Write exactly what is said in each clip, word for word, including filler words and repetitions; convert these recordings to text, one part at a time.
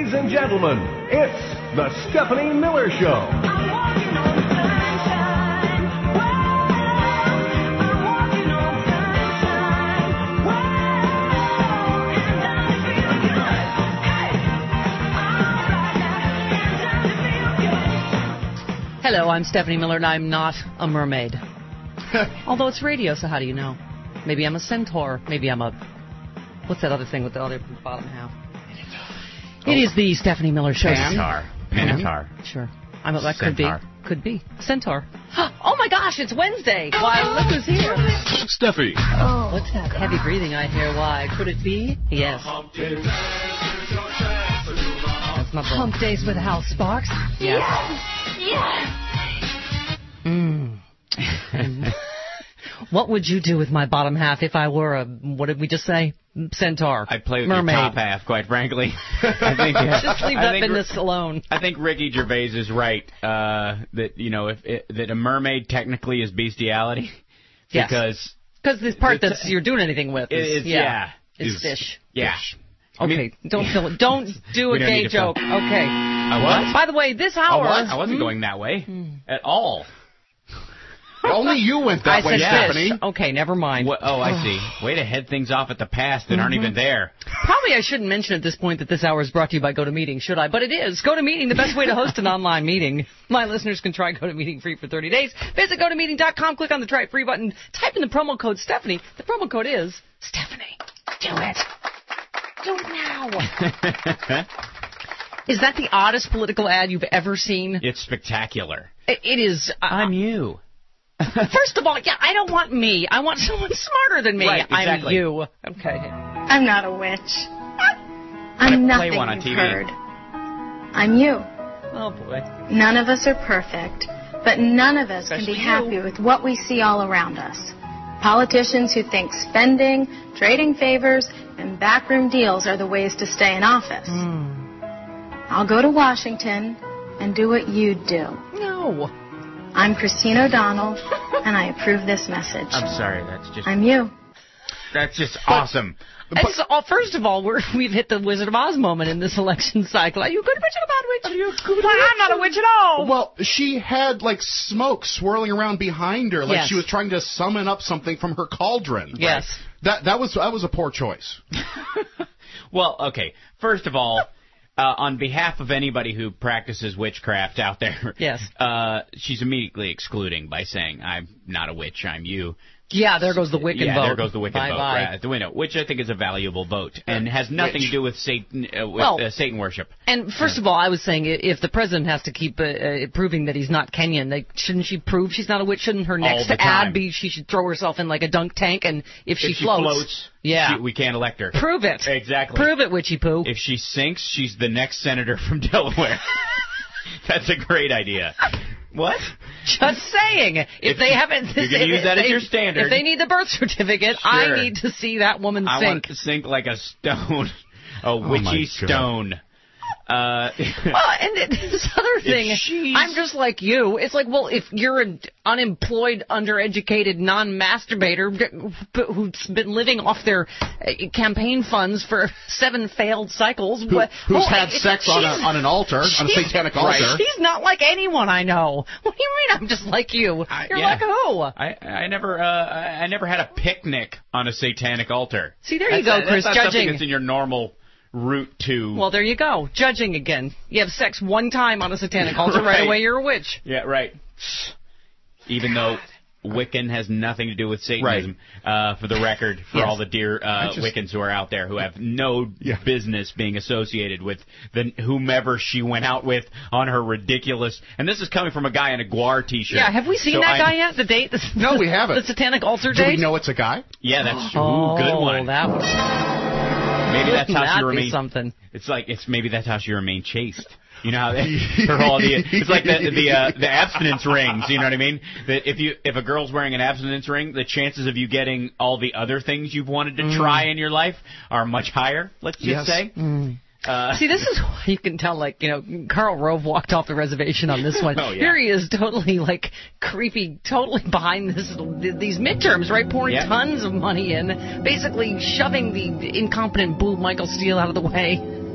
Ladies and gentlemen, it's the Stephanie Miller Show. Hello, I'm Stephanie Miller, and I'm not a mermaid. Although it's radio, so how do you know? Maybe I'm a centaur. Maybe I'm a... What's that other thing with the other bottom half? Oh. It is the Stephanie Miller Show. Panatar. Panatar. Mm-hmm. Sure. I'm a, that Centaur. could be. Could be. Centaur. Oh, my gosh, it's Wednesday. Why, look who's here. Steffi. Oh. What's that heavy breathing I hear? Why? Could it be? Yes. That's not the... Hump Days with Hal Sparks. Yes. Yes. Mm. What would you do with my bottom half if I were a, what did we just say? Centaur. I'd play with mermaid. your top half, quite frankly. I think, uh, Just leave I that think, business alone. I think Ricky Gervais is right, uh, that, you know, if it, that a mermaid technically is bestiality. Yes. Because... Because this part that you're doing anything with is, is, yeah, yeah, is, is fish. Yeah. Fish. I Okay, mean, don't feel it. Don't do a don't gay need to joke. feel- Okay. I what? By the way, this hour... I, was, I wasn't Hmm? going that way at all. Only you went that I way, said Stephanie. fish. Okay, never mind. What, oh, I see. Way to head things off at the past that aren't even there. Probably I shouldn't mention at this point that this hour is brought to you by GoToMeeting, should I? But it is. GoToMeeting, the best way to host an online meeting. My listeners can try GoToMeeting free for thirty days. Visit go to meeting dot com, click on the Try It Free button, type in the promo code Stephanie. The promo code is Stephanie. Do it. Do it now. Is that the oddest political ad you've ever seen? It's spectacular. It, it is. Uh, I'm you. First of all, yeah, I don't want me. I want someone smarter than me. Right, exactly. I'm you. Okay. I'm not a witch. I'm play nothing one on you've T V. heard. I'm you. Oh, boy. None of us are perfect, but none of us Especially can be you. happy with what we see all around us. Politicians who think spending, trading favors, and backroom deals are the ways to stay in office. Mm. I'll go to Washington and do what you do. No. I'm Christine O'Donnell, and I approve this message. I'm sorry, that's just I'm you. that's just awesome. It's, uh, first of all, we're, we've hit the Wizard of Oz moment in this election cycle. Are you a good witch or a bad witch? Are you a good well, I'm not a witch at all. Well, she had, like, smoke swirling around behind her, like Yes. she was trying to summon up something from her cauldron. Yes. That that was that was a poor choice. Well, okay. First of all, uh, on behalf of anybody who practices witchcraft out there, Yes. uh, she's immediately excluding by saying, "I'm not a witch, I'm you." Yeah, there goes the Wiccan yeah, vote. there goes the Wiccan bye vote bye. right, at the window, which I think is a valuable vote and has nothing Which? to do with Satan, uh, with Well, uh, Satan worship. And first of all, I was saying i- if the president has to keep uh, uh, proving that he's not Kenyan, like, shouldn't she prove she's not a witch? Shouldn't her next the time. ad be she should throw herself in like a dunk tank, and if she if she floats, floats, yeah, she, we can't elect her. prove it. Exactly. Prove it, witchy poo. If she sinks, she's the next senator from Delaware. That's a great idea. What? Just saying. If, If they you- haven't, you can if use that they, as your standard. If they need the birth certificate, Sure. I need to see that woman I sink. want to sink like a stone, a my witchy God. stone. Uh, Well, and it- this other thing, she's- I'm just like you. It's like, well, if you're an unemployed, undereducated, non-masturbator b- who's been living off their uh, campaign funds for seven failed cycles, Who, what, who's well, had it- sex on, a, she's- on an altar, on a she's- satanic Right. altar. She's not like anyone I know. What do you mean I'm just like you? I- You're yeah. like who? I I never uh I I never had a picnic on a satanic altar. See, there you That's- go, Chris, That's not something judging. that's in your normal route to. Well, there you go. Judging again. You have sex one time on a satanic altar, right, Right. away you're a witch. Yeah, right. Even though Wiccan has nothing to do with Satanism, uh, for the record, for Yes. all the dear uh, just- Wiccans who are out there who have no Yeah. business being associated with the whomever she went out with on her ridiculous. And this is coming from a guy in a Guar T-shirt. Yeah, have we seen So that I- guy yet? The date? The, No, we haven't. The satanic altar Do date? we know it's a guy? Yeah, that's true. Oh, Ooh, good one. that was Maybe that's how that'd she be remains. something. It's like it's maybe that's how she remained chaste. You know how they, her whole idea. It's like the the uh, the abstinence rings. You know what I mean? That if you if a girl's wearing an abstinence ring, the chances of you getting all the other things you've wanted to Mm. try in your life are much higher. Let's just Yes. say. Uh, See, this is why you can tell, like, you know, Karl Rove walked off the reservation on this one. Oh, yeah. Here he is, totally, like, creepy, totally behind this these midterms, right? Pouring Yeah. tons of money in, basically shoving the incompetent boob Michael Steele out of the way.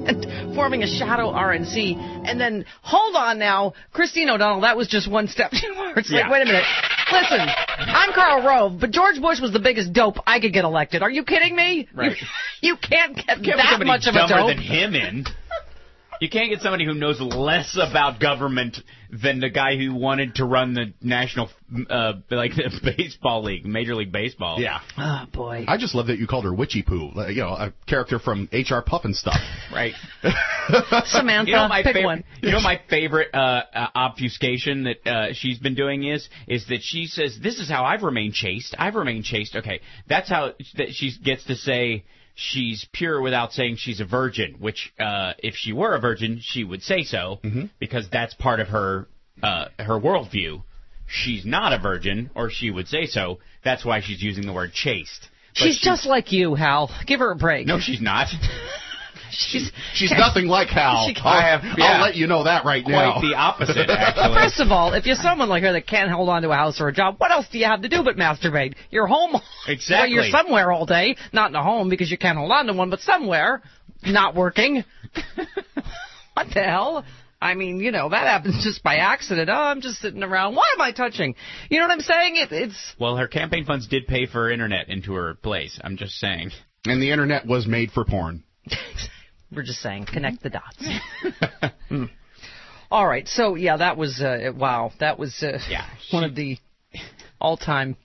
and forming a shadow R N C. And then, hold on now, Christine O'Donnell, that was just one step too far. It's Yeah. like, wait a minute. Listen, I'm Karl Rove, but George Bush was the biggest dope I could get elected. Are you kidding me? Right. You, you can't get Can't put that somebody much of a dumber dope. than him in. You can't get somebody who knows less about government than the guy who wanted to run the national, uh, like the baseball league, Major League Baseball. Yeah. Oh, boy. I just love that you called her Witchy Poo, like, you know, a character from H R Puffin stuff. Right. Samantha, You know my pick favorite. one. You know my favorite uh, uh, obfuscation that uh, she's been doing is is that she says, "This is how I've remained chaste. I've remained chaste." Okay, that's how that she gets to say she's pure without saying she's a virgin. Which, uh, if she were a virgin, she would say so Mm-hmm. because that's part of her uh, her worldview. She's not a virgin, or she would say so. That's why she's using the word chaste. But She's just like you, Hal. Give her a break. no, she's not. She's She's nothing like Hal. She- I'll, I have- yeah. I'll let you know that right now. Quite the opposite, actually. First of all, if you're someone like her that can't hold on to a house or a job, what else do you have to do but masturbate? You're home. Exactly. Well, you're somewhere all day, not in a home because you can't hold on to one, but somewhere, not working. What the hell? I mean, you know, that happens just by accident. Oh, I'm just sitting around. Why am I touching? You know what I'm saying? It, it's Well, her campaign funds did pay for internet into her place. I'm just saying. And the internet was made for porn. We're just saying, connect the dots. Mm. All right, so yeah, that was uh, wow, that was uh, Yeah, one she- of the all-time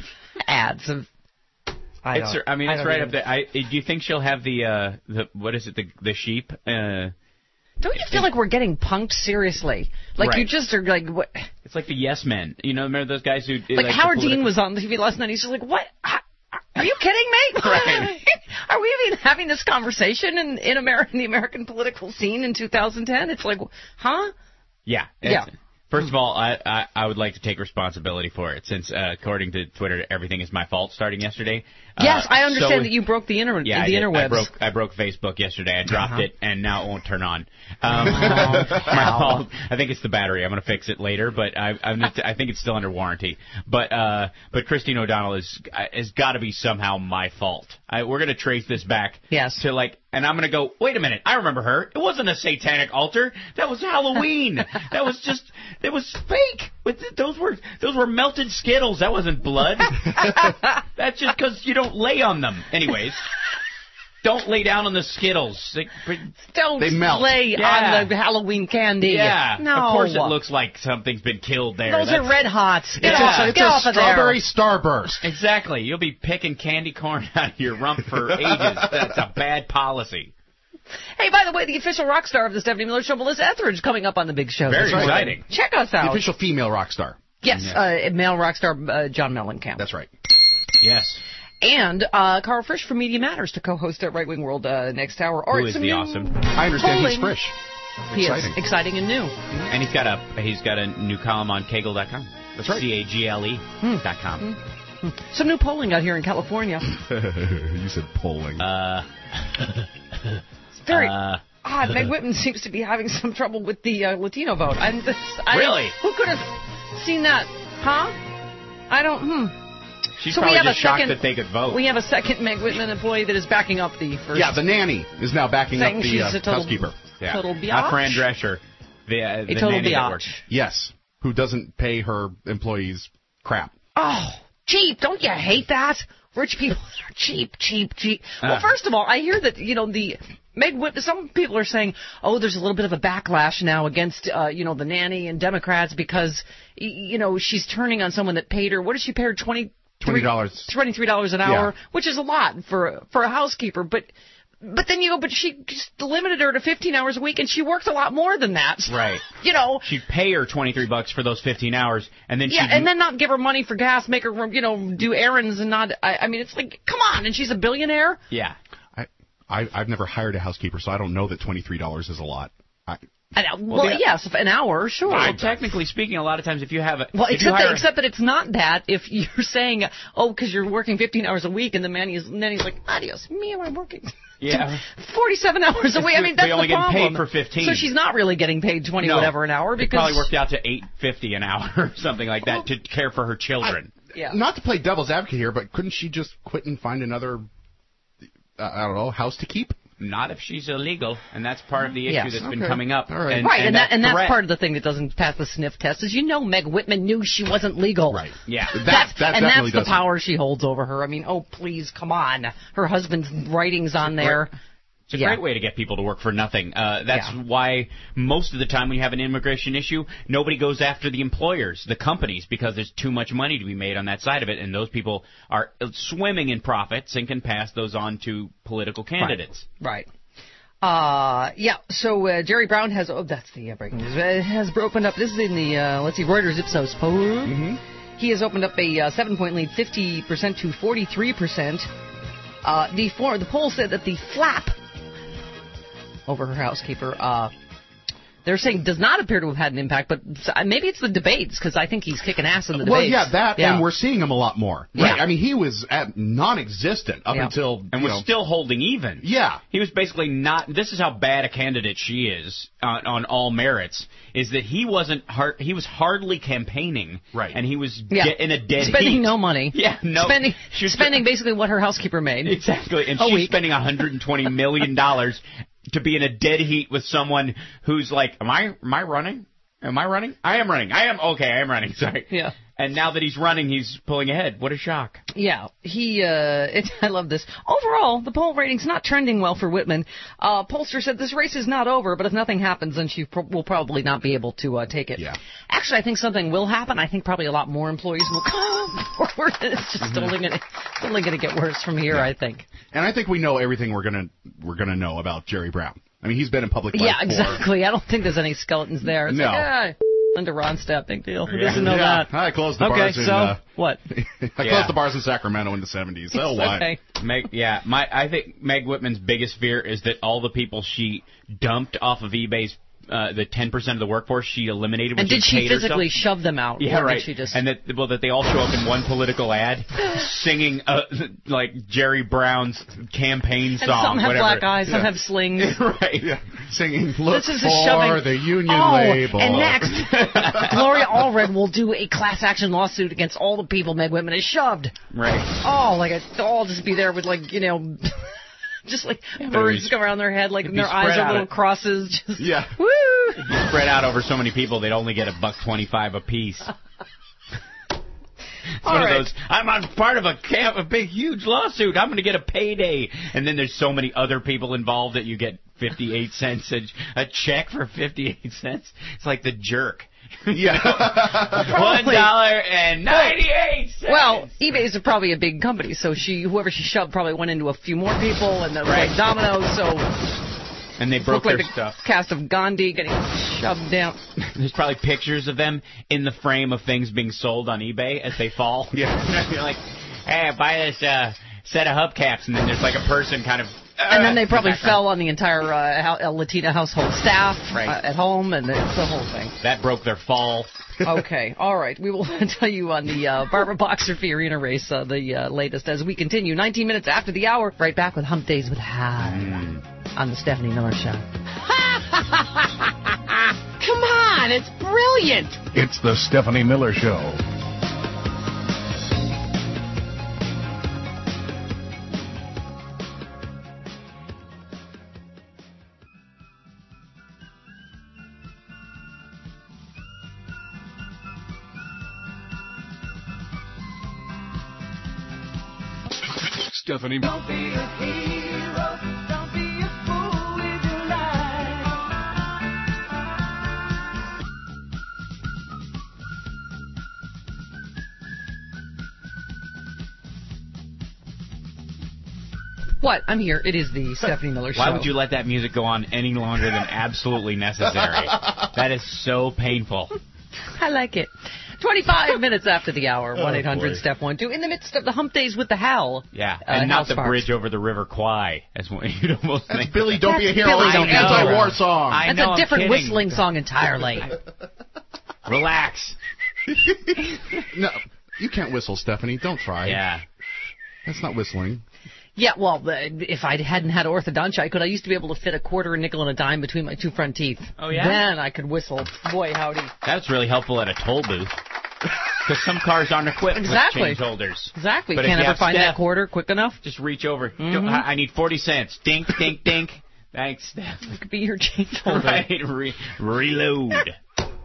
ads of. I, It's. don't, I mean, I it's don't right even- up there. I, do you think she'll have the uh, the what is it? The the sheep. Uh, Don't you feel like we're getting punked seriously? Like Right. you just are like what? it's like the yes men. You know, remember those guys who Like, the Howard political- Dean was on T V last night. He's just like, what? Are you kidding me? Right. Are we even having this conversation in in American the American political scene in two thousand ten? It's like, huh? Yeah. Yeah. it's- First of all, I, I I would like to take responsibility for it, since uh, according to Twitter, everything is my fault starting yesterday. Yes, Uh, I understand so- that you broke the inter Yeah, I, the did. interwebs. I broke I broke Facebook yesterday. I dropped Uh-huh. it, and now it won't turn on. Um, my fault. I think it's the battery. I'm going to fix it later, but I I'm, I think it's still under warranty. But uh, but Christine O'Donnell is has got to be somehow my fault. I, we're going to trace this back. Yes. To like, and I'm going to go. Wait a minute. I remember her. It wasn't a satanic altar. That was Halloween. That was just. It was fake. With the, those were those were melted Skittles. That wasn't blood. That's just because you don't lay on them. Anyways, don't lay down on the Skittles. They, Don't They melt. lay Yeah. on the Halloween candy. yeah, No. of course it looks like something's been killed there. Those That's- are red hots. Get Yeah. off, It's a- get off of there. Strawberry Starburst. Exactly. You'll be picking candy corn out of your rump for ages. That's a bad policy. Hey, by the way, the official rock star of the Stephanie Miller Show, Melissa Etheridge, coming up on the big show. Very this week. exciting. Check us The out. official female rock star. Yes, uh, male rock star uh, John Mellencamp. That's right. Yes. And uh, Carl Frisch from Media Matters to co-host at Right Wing World uh, next hour. Or Who it's is some the new awesome? I understand he's polling. fresh. He Exciting. is exciting and new. And he's got a he's got a new column on Kagel dot com. That's right. C A G L E dot com. Some new polling out here in California. You said polling. Uh, It's very uh, odd. Meg Whitman seems to be having some trouble with the uh, Latino vote. I'm this, I, Really? Who could have seen that? Huh? I don't. Hmm. she's So we probably have a just shocked second- that they could vote. We have a second Meg Whitman employee that is backing up the first. yeah, the nanny is now backing saying up the she's uh, a total, housekeeper. yeah. total biatch. Not Fran Drescher. The, uh, the A total nanny that works. biatch. Yes, who doesn't pay her employees crap. Oh, cheap! Don't you hate that? Rich people are cheap, cheap, cheap. Well, Uh. first of all, I hear that you know the Meg Whitman. Some people are saying, oh, there's a little bit of a backlash now against uh, you know the nanny and Democrats because y- you know she's turning on someone that paid her. What did she pay her? Twenty. Twenty dollars. Twenty-three dollars an hour, Yeah. which is a lot for for a housekeeper, but. But then you go, but she just limited her to fifteen hours a week, and she worked a lot more than that. Right. You know. She'd pay her twenty-three bucks for those fifteen hours, and then Yeah, she'd and then not give her money for gas, make her, you know, do errands and not. I, I mean, it's like, come on, and she's a billionaire. yeah. I, I I've never hired a housekeeper, so I don't know that twenty-three dollars is a lot. I, And, uh, well, yeah. yes, an hour, sure. Well, technically speaking, a lot of times if you have a Well, if you except hire that, except that it's not that. If you're saying, oh, because you're working fifteen hours a week, and the man is, and then he's like, adios, me, I'm working. Yeah. forty-seven hours a week. I mean, They that's only the get problem. paid for fifteen. So she's not really getting paid twenty No. whatever an hour It because probably worked out to eight fifty an hour or something like that to care for her children. Yeah. Not to play devil's advocate here, but couldn't she just quit and find another, uh, I don't know, house to keep? not if she's illegal, and that's part of the issue Yes. that's Okay. been coming up. All right. And, Right, and, and that, and that's threat- part of the thing that doesn't pass the sniff test is, you know, Meg Whitman knew she wasn't legal. Right. Yeah. That, That's, that and definitely that's the doesn't. power she holds over her. I mean, oh, please, come on. Her husband's writings on there. It's a Yeah. great way to get people to work for nothing. Uh, that's Yeah. why most of the time when you have an immigration issue, nobody goes after the employers, the companies, because there's too much money to be made on that side of it, and those people are swimming in profits and can pass those on to political candidates. Right. Uh, yeah, so uh, Jerry Brown has, oh, that's the uh, breaking news, uh, has opened up, this is in the, uh, let's see, Reuters Ipsos poll. Mm-hmm. He has opened up a uh, seven-point lead, fifty percent to forty-three percent. Uh, the, for, the poll said that the flap over her housekeeper, uh, they're saying does not appear to have had an impact, but maybe it's the debates, because I think he's kicking ass in the Well, debates. yeah, that, Yeah. and we're seeing him a lot more. Yeah. Right. I mean, he was at non-existent up Yeah. until, And you was know, still holding even. yeah. He was basically not. This is how bad a candidate she is on, on all merits. Is that he wasn't hard, he was hardly campaigning, Right. And he was Yeah. de- in a dead Spending heat. no money. Yeah, no. Spending, She was- spending basically what her housekeeper made. Exactly, and A she's week. spending one hundred twenty million dollars to be in a dead heat with someone who's like, am I, am I running? Am I running? I am running. I am, okay, I am running, sorry. Yeah. And now that he's running, he's pulling ahead. What a shock. Yeah, he, uh, it, I love this. Overall, the poll rating's not trending well for Whitman. Uh, pollster said this race is not over, but if nothing happens, then she pro- will probably not be able to uh, take it. Yeah. Actually, I think something will happen. I think probably a lot more employees will come forward. It's just only going to, it's only going to get worse from here, I think. And I think we know everything we're gonna we're gonna know about Jerry Brown. I mean, he's been in public life Yeah, for- exactly. I don't think there's any skeletons there. It's No. like, ah, Linda Ronstadt, big deal. Who Yeah. doesn't know yeah. that? I closed the Okay, bars in. so Uh, what? I Yeah. closed the bars in Sacramento in the seventies. So what? Okay. Meg, yeah, my I think Meg Whitman's biggest fear is that all the people she dumped off of eBay's uh, the ten percent of the workforce she eliminated. When And did she she paid herself. physically shove them out? Yeah, or right. Did she just... And that well, that they all show up in one political ad, singing uh, like Jerry Brown's campaign And song. some have whatever. black eyes, some Yeah. have slings. right. Yeah, singing "Look This is for a shoving. the union oh, label." And next, Gloria Allred will do a class action lawsuit against all the people Meg Whitman has shoved. Right. Oh, like a, they'll all just be there with like you know, just like birds be- go around their head, like it'd their be eyes spread are out. little crosses. Just, Yeah. Woo! Spread out over so many people, they'd only get a buck twenty-five a piece. It's All one right. of those. I'm on part of a camp, a big, huge lawsuit. I'm going to get a payday, and then there's so many other people involved that you get fifty-eight cents a, a check for fifty-eight cents. It's like the jerk. Yeah. One dollar and ninety-eight cents. Well, eBay's probably a big company, so she, whoever she shoved, probably went into a few more people, and it was Right. like dominoes. So and they broke looked like their the stuff. cast of Gandhi getting shoved down. There's probably pictures of them in the frame of things being sold on eBay as they fall. Yeah. You're like, hey, buy this uh, set of hubcaps, and then there's like a person kind of. Uh, And then they probably in the background. fell on the entire uh, hou- uh, Latina household staff Right. uh, at home, and it's the whole thing. That broke their fall. Okay, all right. We will tell you on the uh, Barbara Boxer Fee Arena race, uh, the uh, latest, as we continue. nineteen minutes after the hour, right back with Hump Days with Hal on the Stephanie Miller Show. Come on, it's brilliant. It's the Stephanie Miller Show. Stephanie. Don't be a hero. Don't be a fool with your life. What? I'm here. It is the Stephanie Miller Show. Why would you let that music go on any longer than absolutely necessary? That is so painful. I like it. twenty-five minutes after the hour, Oh, one eight hundred boy. step one two. In the midst of the Hump Days with the Hal. Yeah, Uh, and Hal not the Sparks. bridge over the River Kwai. That's what you'd almost That's think. Billy Don't Be a That's Hero. Billy It's Don't an Be a Hero. anti-war song. I That's know, a I'm different kidding. whistling song entirely. Relax. No, you can't whistle, Stephanie. Don't try. Yeah. That's not whistling. Yeah, well, uh, if I hadn't had orthodontia, I could. I used to be able to fit a quarter, a nickel, and a dime between my two front teeth. Oh, yeah? Then I could whistle. Boy, howdy. That's really helpful at a toll booth. Because some cars aren't equipped Exactly. with change holders. Exactly. But Can't if you ever have find Steph, that quarter quick enough. Just reach over. Mhm. I I need forty cents. Dink, dink, dink. Thanks, Steph. It could be your change holder. Right. Re- reload.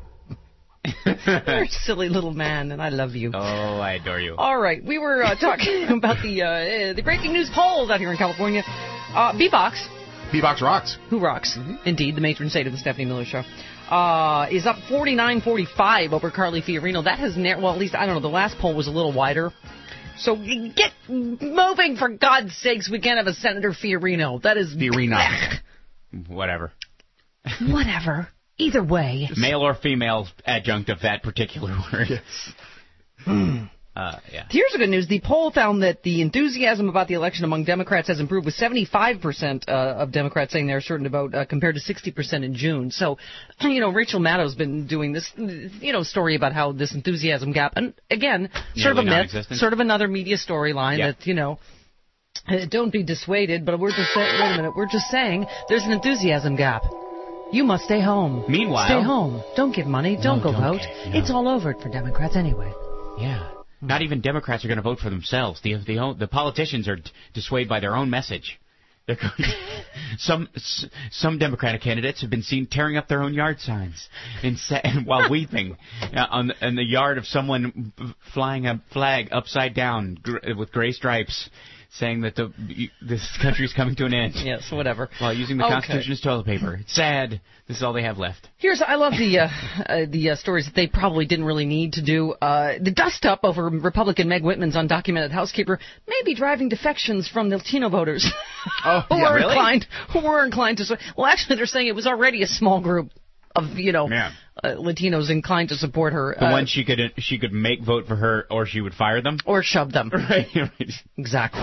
You're a silly little man, and I love you. Oh, I adore you. All right, we were uh, talking about the uh, the breaking news polls out here in California. Uh, B-Box, B-Box rocks. who rocks, indeed, the matron saint of the Stephanie Miller Show, uh, is up forty-nine forty-five over Carly Fiorino. That has, nar- well, at least, I don't know, the last poll was a little wider. So get moving, for God's sakes. We can't have a Senator Fiorino. That is... Fiorina. Whatever. Whatever. Either way. Male or female adjunct of that particular word. Yes. Uh, yeah. Here's the good news. The poll found that the enthusiasm about the election among Democrats has improved, with seventy-five percent uh, of Democrats saying they're certain to vote, uh, compared to sixty percent in June. So, you know, Rachel Maddow's been doing this, you know, story about how this enthusiasm gap, and again, sort of a Nearly myth, non-existent. sort of another media storyline Yeah. that, you know, uh, don't be dissuaded, but we're just saying, wait a minute, we're just saying there's an enthusiasm gap. You must stay home. Meanwhile- Stay home. Don't give money. Don't No, go don't vote. get- no. It's all over for Democrats anyway. Yeah. Not even Democrats are going to vote for themselves. The the, the politicians are d- dissuaded by their own message. They're going some s- some Democratic candidates have been seen tearing up their own yard signs and sa- while weeping uh, on the, in the yard of someone b- flying a flag upside down gr- with gray stripes, saying that the y- this country's coming to an end. Yes, whatever. While using the Okay. Constitution as toilet paper. It's sad. This is all they have left. Here's, I love the uh, uh, the uh, stories that they probably didn't really need to do. Uh, the dust up over Republican Meg Whitman's undocumented housekeeper may be driving defections from the Latino voters Oh, who yeah, were really? inclined who were inclined to. su- Well, actually, they're saying it was already a small group of you know Yeah. uh, Latinos inclined to support her. The uh, one she could she could make vote for her, or she would fire them. or shove them. Right. Exactly.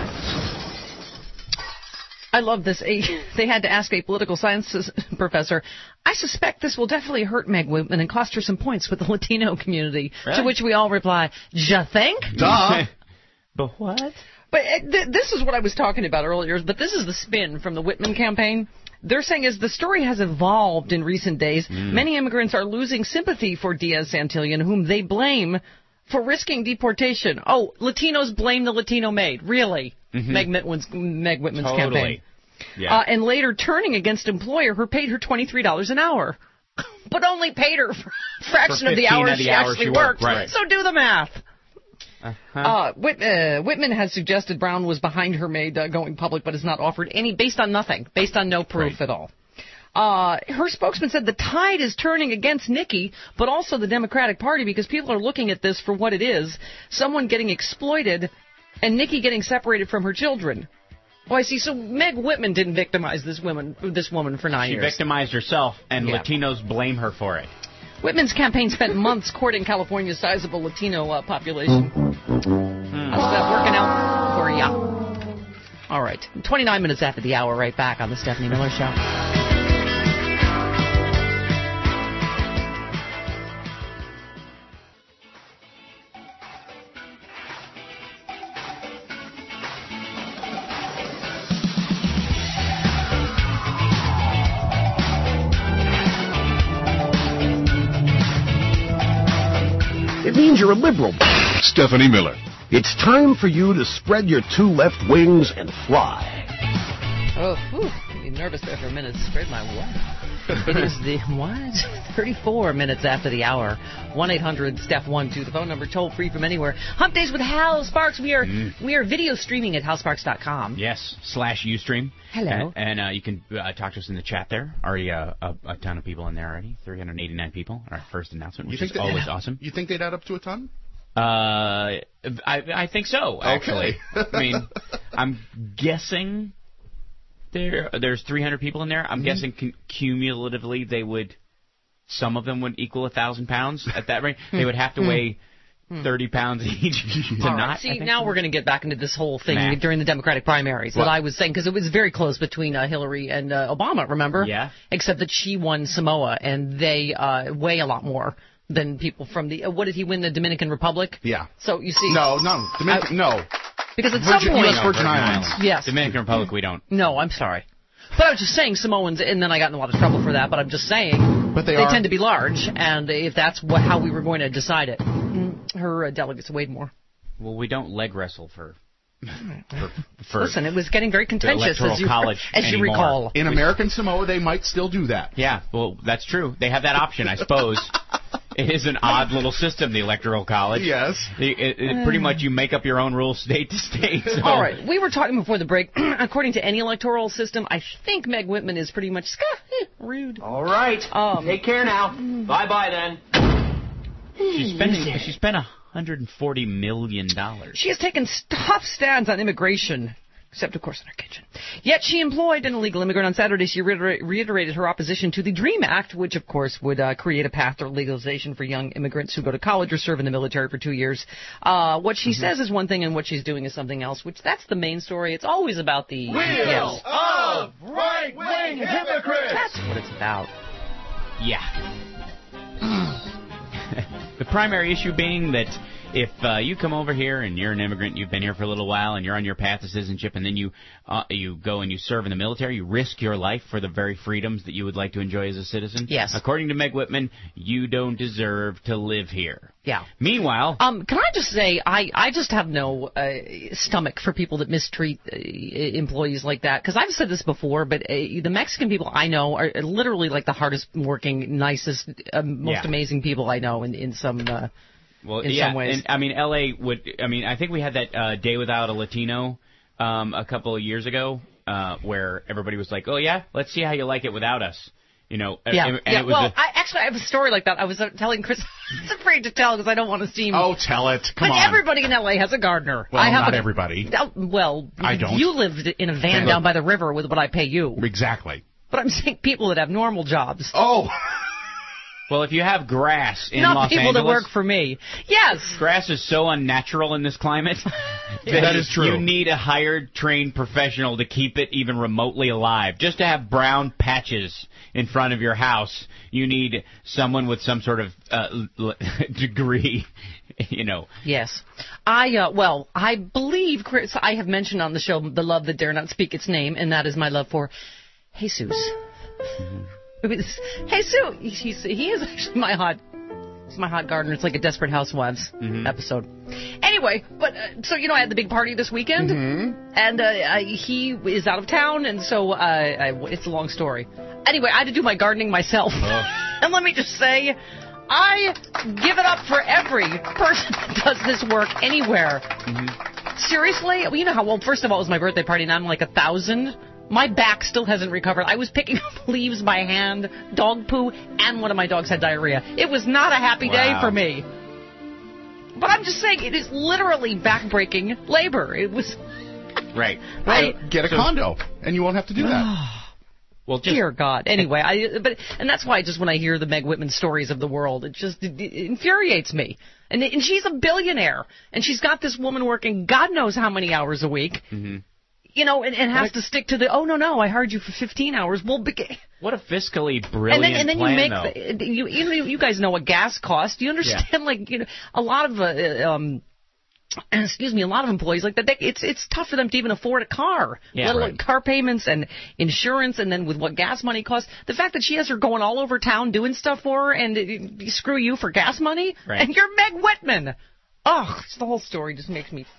I love this. A, they had to ask a political sciences professor, I suspect this will definitely hurt Meg Whitman and cost her some points with the Latino community. Really? To which we all reply, "Ja think?" Duh. But what? But uh, th- this is what I was talking about earlier, but this is the spin from the Whitman campaign. They're saying as the story has evolved in recent days, many immigrants are losing sympathy for Diaz-Santillan, whom they blame for risking deportation. Oh, Latinos blame the Latino maid. Really? Meg Whitman's, Meg Whitman's Totally. campaign. Yeah. Uh, and later turning against employer who paid her twenty-three dollars an hour. But only paid her for a fraction For of the fifteen hours of the she hours actually she worked. worked, right. So do the math. Uh-huh. Uh, Whit, uh, Whitman has suggested Brown was behind her maid uh, going public, but has not offered any, based on nothing, based on no proof Right. at all. Uh, her spokesman said the tide is turning against Nikki, but also the Democratic Party, because people are looking at this for what it is, someone getting exploited and Nikki getting separated from her children. Oh, I see. So Meg Whitman didn't victimize this woman, this woman for nine She years. victimized herself, and Yeah. Latinos blame her for it. Whitman's campaign spent months courting California's sizable Latino uh, population. How's that working out for ya? All right. twenty-nine minutes after the hour, right back on the Stephanie Miller Show. It means you're a liberal. Stephanie Miller. It's time for you to spread your two left wings and fly. Oh, whew, I'm nervous there for a minute. Spread my what? It is the, what? thirty-four minutes after the hour. one eight hundred Steph one two, the phone number, toll free from anywhere. Hump Days with Hal Sparks. We are we are video streaming at hal sparks dot com. Yes, slash Ustream. Hello. And, and uh, you can uh, talk to us in the chat there. Already uh, a, a ton of people in there already. three hundred eighty-nine people. Our first announcement, which is that- always awesome. You think they'd add up to a ton? Uh, I, I think so, actually. Okay. I mean, I'm guessing there there's three hundred people in there. I'm Mm-hmm. guessing cum- cumulatively they would, some of them would equal one thousand pounds at that rate. They would have to weigh thirty pounds each to All right. not. I See, think. now we're going to get back into this whole thing Nah. during the Democratic primaries What? that I was saying, because it was very close between uh, Hillary and uh, Obama, remember? Yeah. Except that she won Samoa, and they uh, weigh a lot more than people from the... Uh, what did he win, the Dominican Republic? Yeah. So, you see... No, no. Dominican, no. Because at some Virgin- point... U S Virgin Islands. Yes. Dominican Republic, we don't. No, I'm sorry. But I was just saying Samoans, and then I got in a lot of trouble for that, but I'm just saying But they they are- tend to be large, and if that's what, how we were going to decide it, her uh, delegates weighed more. Well, we don't leg wrestle for for, for Listen, it was getting very contentious, Electoral as you, College as you anymore. recall. In American Samoa, they might still do that. Yeah, well, that's true. They have that option, I suppose. It is an odd little system, the Electoral College. Yes. It, it, it pretty much you make up your own rules state to state. So. All right, we were talking before the break. According to any electoral system, I think Meg Whitman is pretty much eh, rude. All right. Um, Take care now. Bye-bye then. She's spending. She spent one hundred forty million dollars. She has taken tough stands on immigration, except, of course, in her kitchen. Yet she employed an illegal immigrant on Saturday. She reiter- reiterated her opposition to the DREAM Act, which, of course, would uh, create a path to legalization for young immigrants who go to college or serve in the military for two years. Uh, what she mm-hmm. says is one thing, and what she's doing is something else, which that's the main story. It's always about the... Wheels yes. of right-wing hypocrites! That's what it's about. Yeah. The primary issue being that if uh, you come over here and you're an immigrant, you've been here for a little while, and you're on your path to citizenship, and then you uh, you go and you serve in the military, you risk your life for the very freedoms that you would like to enjoy as a citizen. Yes. According to Meg Whitman, you don't deserve to live here. Yeah. Meanwhile... Um, can I just say, I, I just have no uh, stomach for people that mistreat uh, employees like that. Because I've said this before, but uh, the Mexican people I know are literally like the hardest working, nicest, uh, most Yeah. amazing people I know in, in some... Uh, Well, in yeah, some ways. and I mean, L A would. I mean, I think we had that uh, Day Without a Latino um, a couple of years ago, uh, where everybody was like, "Oh yeah, let's see how you like it without us," you know. yeah, and, and yeah. it was Well, a, I, actually, I have a story like that. I was uh, telling Chris. I was afraid to tell because I don't want to seem. Oh, tell it. Come but on. everybody in L A has a gardener. Well, I have not a, everybody. Oh, well, I don't. You lived in a van Okay. down by the river with what I pay you. Exactly. But I'm saying people that have normal jobs. Oh. well, if you have grass in Not Los people Angeles, that work for me. Yes. grass is so unnatural in this climate. Yeah, that is true. You need a hired, trained professional to keep it even remotely alive. Just to have brown patches in front of your house, you need someone with some sort of uh, l- degree, you know. Yes. I, uh, well, I believe, Chris, I have mentioned on the show the love that dare not speak its name, and that is my love for Jesus. Mm-hmm. Jesus, he's, he is actually my hot, he's my hot gardener. It's like a Desperate Housewives Mm-hmm. episode. Anyway, but, uh, so, you know, I had the big party this weekend, Mm-hmm. and uh, I, he is out of town, and so uh, I, it's a long story. Anyway, I had to do my gardening myself. And let me just say, I give it up for every person that does this work anywhere. Mm-hmm. Seriously? Well, you know how, well, first of all, it was my birthday party, and I'm like a thousand. My back still hasn't recovered. I was picking up leaves by hand, dog poo, and one of my dogs had diarrhea. It was not a happy day Wow. for me. But I'm just saying, it is literally back-breaking labor. It was... Right. I, Get a So- condo, and you won't have to do that. Well, just Dear God. Anyway, I but and that's why just when I hear the Meg Whitman stories of the world, it just it, it infuriates me. And and she's a billionaire, and she's got this woman working God knows how many hours a week. Mm-hmm. You know, and, and has to stick to the oh no no I hired you for fifteen hours. Well, beca- what a fiscally and brilliant then and then plan, you make though. the, you you know you guys know what gas costs. Do you understand? Like you know a lot of uh, um. Excuse me, a lot of employees like that. They, it's it's tough for them to even afford a car, Yeah, let alone right. car payments and insurance, and then with what gas money costs. The fact that she has her going all over town doing stuff for her, and uh, screw you for gas money, Right. and you're Meg Whitman. Oh, the whole story just makes me.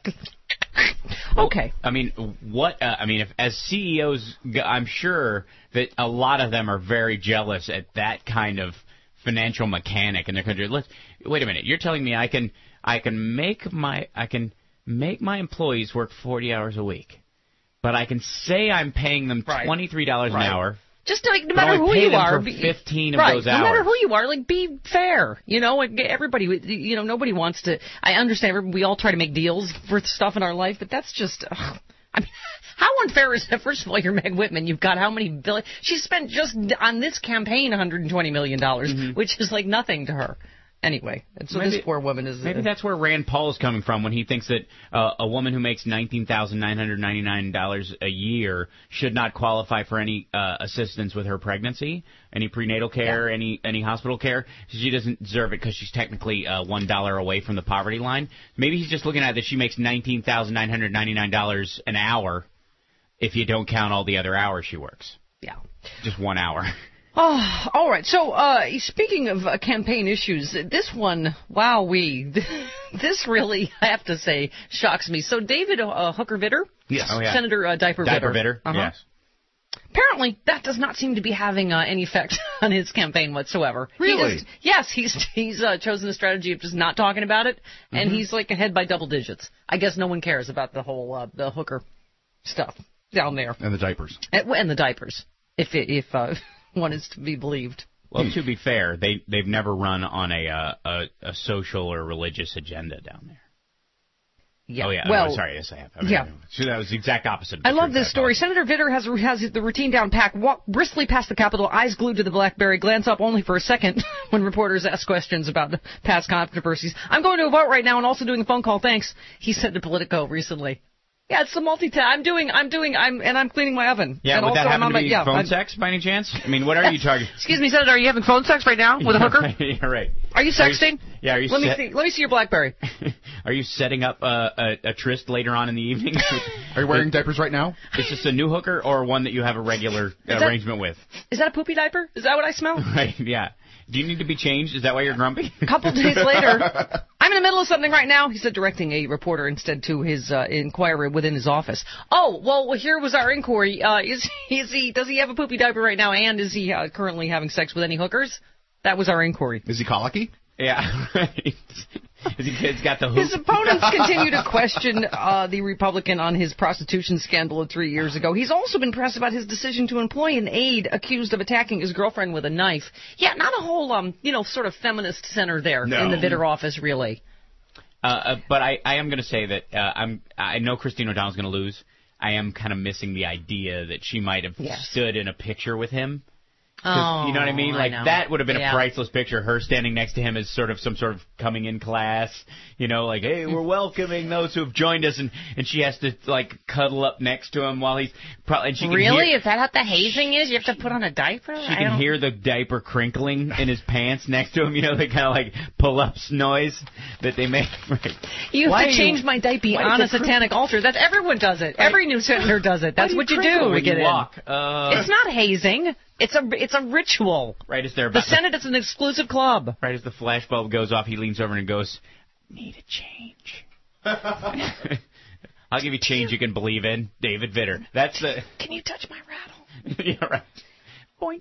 Okay. I mean, what? Uh, I mean, if as C E Os, g- I'm sure that a lot of them are very jealous at that kind of financial mechanic in their country. Let's wait a minute. You're telling me I can I can make my I can make my employees work forty hours a week, but I can say I'm paying them Right. twenty-three dollars Right. an hour. Just like no But matter only who pay you them are, for be- fifteen of right? those No matter hours. who you are, like be fair. You know, like, everybody. You know, nobody wants to. I understand. We all try to make deals for stuff in our life, but that's just. Ugh. I mean, how unfair is that? First of all, you're Meg Whitman. You've got how many billion? She spent just on this campaign one hundred twenty million dollars, Mm-hmm. which is like nothing to her. Anyway, and so Maybe- this poor woman is. Maybe uh, that's where Rand Paul is coming from when he thinks that uh, a woman who makes nineteen thousand nine hundred ninety-nine dollars a year should not qualify for any uh, assistance with her pregnancy, any prenatal care, any any hospital care. She doesn't deserve it because she's technically uh, one dollar away from the poverty line. Maybe he's just looking at that she makes nineteen thousand nine hundred ninety-nine dollars an hour, if you don't count all the other hours she works. Yeah. Just one hour. Oh, all right. So, uh, speaking of uh, campaign issues, this one, wow, we, this really, I have to say, shocks me. So, David uh, Hooker-Vitter, Yes. Oh, yeah. Senator uh, Diaper-Vitter. Diaper-Vitter, Uh-huh. yes. Apparently, that does not seem to be having uh, any effect on his campaign whatsoever. He Really? just- yes, he's he's uh, chosen a strategy of just not talking about it, and he's like ahead by double digits. I guess no one cares about the whole uh, the hooker stuff down there, And the diapers. and, and the diapers, if it, if uh, one is to be believed. Well, to be fair, they they've never run on a uh, a, a social or religious agenda down there. Yeah. Oh yeah. Well, oh, sorry. Yes, I have. I mean, yeah. So that was the exact opposite. Of the I love truth, this story. apologize. Senator Vitter has has the routine down packed. Walk briskly past the Capitol, eyes glued to the BlackBerry, glance up only for a second when reporters ask questions about the past controversies. I'm going to a vote right now and also doing a phone call. Thanks, he said to Politico recently. Yeah, it's the multitask. I'm doing, I'm doing, I'm, and I'm cleaning my oven. Yeah, and would also that I'm happen on to my, be yeah, phone I'm- sex by any chance? I mean, what are you targeting? Excuse me, Senator, are you having phone sex right now with a hooker? yeah, right. Are you sexting? yeah, are you Let me set- see. Let me see your BlackBerry. Are you setting up uh, a, a tryst later on in the evening? Are you wearing diapers right now? Is this a new hooker or one that you have a regular that- arrangement with? Is that a poopy diaper? Is that what I smell? Right. Yeah. Do you need to be changed? Is that why you're grumpy? A couple days later, I'm in the middle of something right now, he said, directing a reporter instead to his uh, inquiry within his office. Oh, well, here was our inquiry. Uh, is, is he, does he have a poopy diaper right now, and is he uh, currently having sex with any hookers? That was our inquiry. Is he colicky? Yeah. Right. Has he kid's got the hoop? His opponents continue to question uh, the Republican on his prostitution scandal of three years ago. He's also been pressed about his decision to employ an aide accused of attacking his girlfriend with a knife. Yeah, not a whole, um, you know, sort of feminist center there No. in the Vitter office, really. Uh, uh, but I, I am going to say that uh, I'm I know Christine O'Donnell's going to lose. I am kind of missing the idea that she might have Yes. stood in a picture with him. 'Cause, Oh, you know what I mean? I Like, know. that would have been Yeah. a priceless picture. Her standing next to him as sort of some sort of coming in class. You know, like, hey, we're welcoming those who have joined us. And, and she has to, like, cuddle up next to him while he's probably. And she can Really? Hear, Is that what the hazing is? You have to put on a diaper? she I can don't- hear the diaper crinkling in his pants next to him. You know, the kind of like pull-ups noise that they make. Right. You Why have to do change you- my diaper why on do a you cr- satanic altar. That's everyone does it. Every new senator does it. That's Why what do you you do crinkle to when get you in. walk? Uh, It's not hazing. It's a it's a ritual. Right as they're The about to- Senate is an exclusive club. Right as the flashbulb goes off, he leans over and goes, "Need a change." I'll give you change you can believe in, David Vitter. That's the. Can you touch my rattle? Yeah, right. Boink.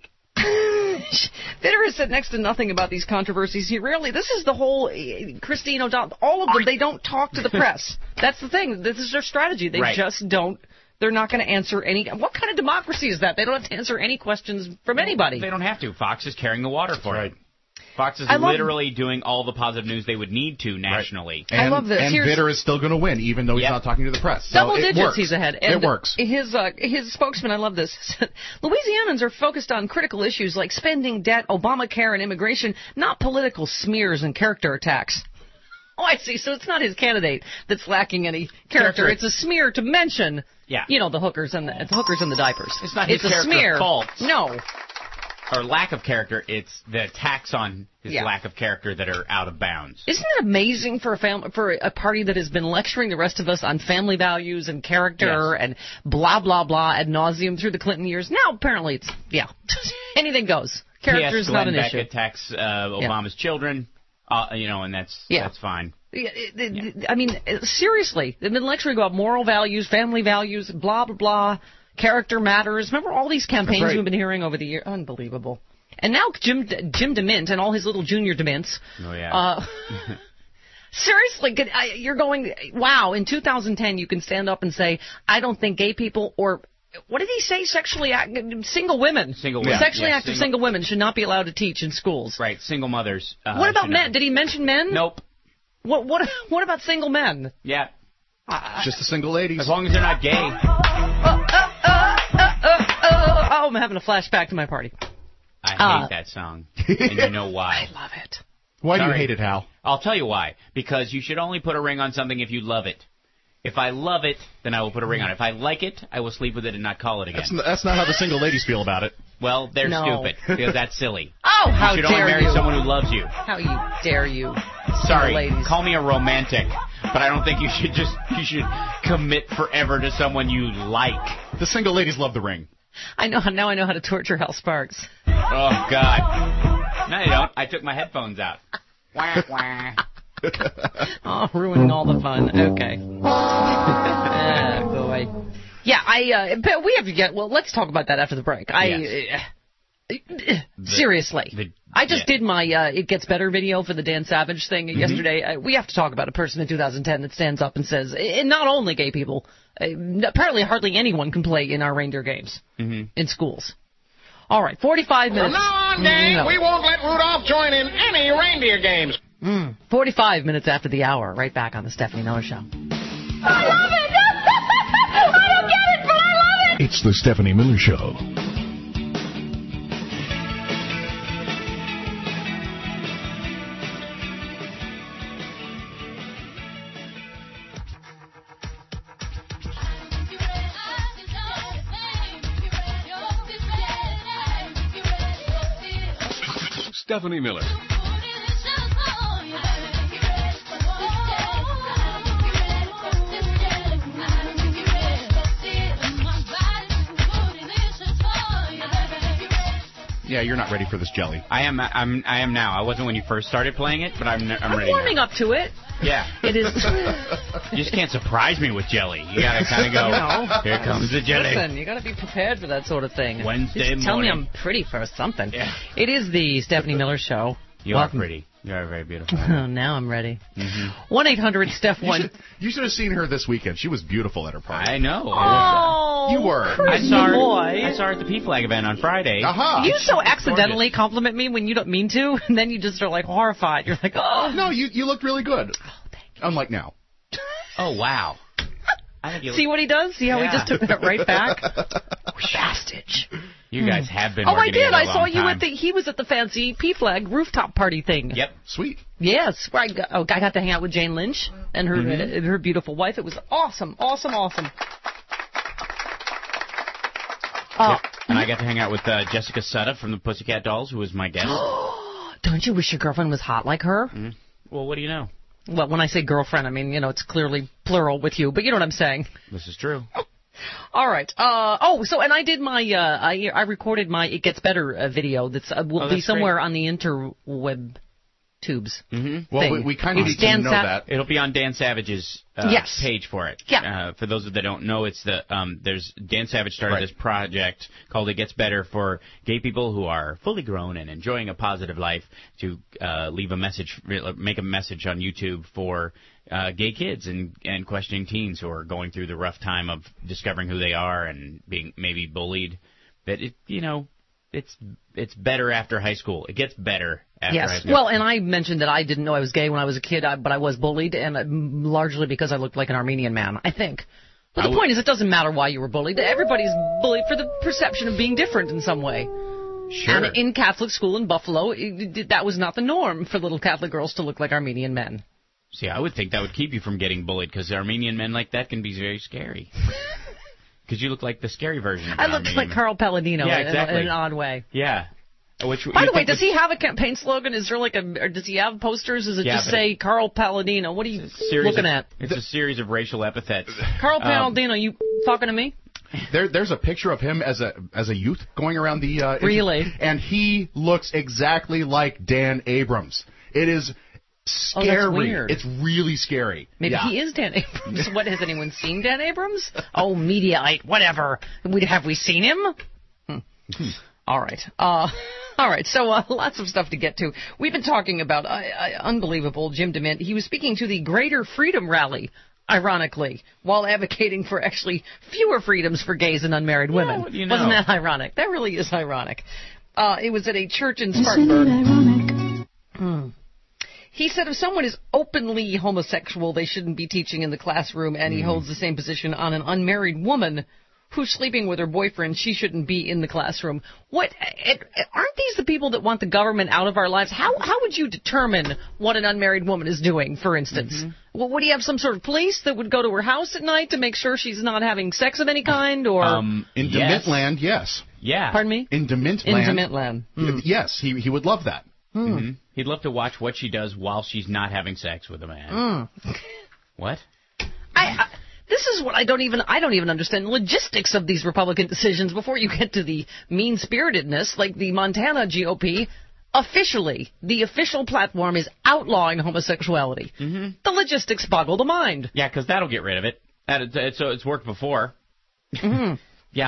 Vitter has said next to nothing about these controversies. He rarely. This is the whole uh, Christine O'Donnell. All of them. They don't talk to the press. That's the thing. This is their strategy. They Right. just don't. They're not going to answer any. What kind of democracy is that? They don't have to answer any questions from anybody. They don't have to. Fox is carrying the water for Right. it. Fox is I love- literally doing all the positive news they would need to nationally. And, I love this. And Here's- Vitter is still going to win, even though he's Yep. not talking to the press. So Double it digits works. he's ahead. It And works. His uh, his spokesman, I love this, said, Louisianans are focused on critical issues like spending, debt, Obamacare, and immigration, not political smears and character attacks. Oh, I see. So it's not his candidate that's lacking any character. Character. It's a smear to mention, Yeah. you know, the hookers and the, the hookers and the diapers. It's not his a character smear. fault. No. Or lack of character, it's the attacks on his Yeah. lack of character that are out of bounds. Isn't it amazing for a family, for a party that has been lecturing the rest of us on family values and character Yes. and blah blah blah ad nauseum through the Clinton years? Now apparently it's yeah, anything goes. Character P S is not an Glenn issue. Beck attacks uh, Obama's children, uh, you know, and that's Yeah. that's fine. Yeah, it- it- I mean, uh, seriously, they've been lecturing about moral values, family values, blah blah blah. Character matters. Remember all these campaigns That's right. we've been hearing over the year? Unbelievable. And now Jim Jim DeMint and all his little junior DeMints. Oh yeah. Uh, seriously, could- I- you're going, wow, in two thousand ten you can stand up and say, I don't think gay people or, what did he say, sexually act, single women. Single Yeah. women, Sexually yeah, active single- single women should not be allowed to teach in schools. Right, single mothers. Uh, What about should men? never- Did he mention men? Nope. What, what, what about single men? Yeah. Just the single ladies. As long as they're not gay. Oh, oh, oh, oh, oh, oh, oh, I'm having a flashback to my party. I hate Uh, that song. And you know why. I love it. Why do Sorry. you hate it, Hal? I'll tell you why. Because you should only put a ring on something if you love it. If I love it, then I will put a ring on it. If I like it, I will sleep with it and not call it again. That's, n- that's not how the single ladies feel about it. Well, they're No. stupid because that's silly. Oh, Oh, how you should dare only marry you. someone who loves you. How you dare you. Sorry, ladies. call me a romantic, but I don't think you should just you should commit forever to someone you like. The single ladies love the ring. I know, now I know how to torture Hal Sparks. Oh, God. No, you don't. I took my headphones out. Wah, wah. Oh, ruining all the fun. Okay. Oh, boy. Yeah, I, uh, but we have to get, well, let's talk about that after the break. I, Yes. uh, seriously. the- I just yeah. did my, uh, It Gets Better video for the Dan Savage thing Mm-hmm. yesterday. Uh, we have to talk about a person in two thousand ten that stands up and says, and not only gay people, uh, apparently hardly anyone can play in our reindeer games Mm-hmm. in schools. All right, forty-five minutes. From now on, gang, No. we won't let Rudolph join in any reindeer games. Mm. forty-five minutes after the hour, right back on the Stephanie Miller Show. I love it! I don't get it, but I love it! It's the Stephanie Miller Show. Stephanie Miller. Yeah, you're not ready for this jelly. I am. I'm. I am now. I wasn't when you first started playing it, but I'm. I'm, I'm ready. warming now. up to it. Yeah. It is. You just can't surprise me with jelly. You gotta kind of go. No. Here comes the jelly. Listen, you got to be prepared for that sort of thing. Wednesday Just tell me morning. I'm pretty for something. Yeah. It is the Stephanie Miller Show. You Welcome. are pretty. You are very beautiful. Oh, now I'm ready. Mm-hmm. one eight hundred Steph You one. should, you should have seen her this weekend. She was beautiful at her party. I know. Oh, You were. I Chris saw her. boy. I saw her at the P Flag event on Friday. Aha. You so It's accidentally gorgeous. compliment me when you don't mean to, and then you just are like horrified. You're like, oh. No, you you looked really good. Oh, thank you. Unlike now. Oh wow. I think you See what he does? See how Yeah. he just took that right back? Bastage. You guys have been. Oh, working I did. together a I saw long you time. at the. He was at the fancy P Flag rooftop party thing. Yep. Sweet. Yes, where I got, oh, I got to hang out with Jane Lynch and her Mm-hmm. uh, her beautiful wife. It was awesome, awesome, awesome. Uh, And I got to hang out with uh, Jessica Sutta from the Pussycat Dolls, who was my guest. Don't you wish your girlfriend was hot like her? Mm-hmm. Well, what do you know? Well, when I say girlfriend, I mean, you know, it's clearly plural with you, but you know what I'm saying. This is true. All right. Uh, oh, so, and I did my, uh, I, I recorded my It Gets Better uh, video that's, uh, will Oh, be that's somewhere on the interweb tubes. Mm-hmm. Well, Thing. we, we kind of It's need to Dan know Sa- that. It'll be on Dan Savage's uh, Yes. page for it. Yeah. Uh, for those that don't know, it's the um, there's Dan Savage started Right. this project called It Gets Better for gay people who are fully grown and enjoying a positive life to uh, leave a message, make a message on YouTube for uh, gay kids and and questioning teens who are going through the rough time of discovering who they are and being maybe bullied. That it, you know, it's it's better after high school. It gets better after high Yes. school. Well, and I mentioned that I didn't know I was gay when I was a kid, I, but I was bullied, and uh, m- largely because I looked like an Armenian man, I think. But I the w- point is, it doesn't matter why you were bullied. Everybody's bullied for the perception of being different in some way. sure. And in Catholic school in Buffalo, it, it, that was not the norm for little Catholic girls to look like Armenian men. See, I would think that would keep you from getting bullied because Armenian men like that can be very scary. Because you look like the scary version of I an looked Armenian like man. Carl Palladino Yeah, in- exactly. in, an odd way. Yeah. Which, By you the way, think does was he have a campaign slogan? Is there like a, or does he have posters? Does it Yeah, just but say Carl Palladino? What are you a series looking of- at? It's a series of racial epithets. Carl Um, Palladino, you talking to me? There, there's a picture of him as a as a youth going around the uh, inter- Really? and he looks exactly like Dan Abrams. It is Oh, scary. that's weird. It's really scary. Maybe yeah. he is Dan Abrams. What, has anyone seen Dan Abrams? Oh, Mediaite, whatever. We, have we seen him? Hmm. All right. Uh, all right. So uh, lots of stuff to get to. We've been talking about uh, uh, unbelievable Jim DeMint. He was speaking to the Greater Freedom Rally, ironically, while advocating for actually fewer freedoms for gays and unmarried women. what do you know? Wasn't that ironic? That really is ironic. Uh, it was at a church in Spartanburg. Hmm. He said if someone is openly homosexual, they shouldn't be teaching in the classroom, and he holds the same position on an unmarried woman who's sleeping with her boyfriend. She shouldn't be in the classroom. What? It, aren't these the people that want the government out of our lives? How how would you determine what an unmarried woman is doing, for instance? Mm-hmm. Well, would he have some sort of police that would go to her house at night to make sure she's not having sex of any kind, or Um, In yes. DeMint land, yes. Yeah. Pardon me? In Demint In Land. Demint Land. Mm. Yes, he he would love that. Mm-hmm. He'd love to watch what she does while she's not having sex with a man. Mm. What? I, I this is what I don't even I don't even understand logistics of these Republican decisions before you get to the mean-spiritedness, like the Montana G O P. Officially, the official platform is outlawing homosexuality. Mm-hmm. The logistics boggle the mind. Yeah, because that'll get rid of it. That, it, so it's worked before. Mm-hmm. Yeah.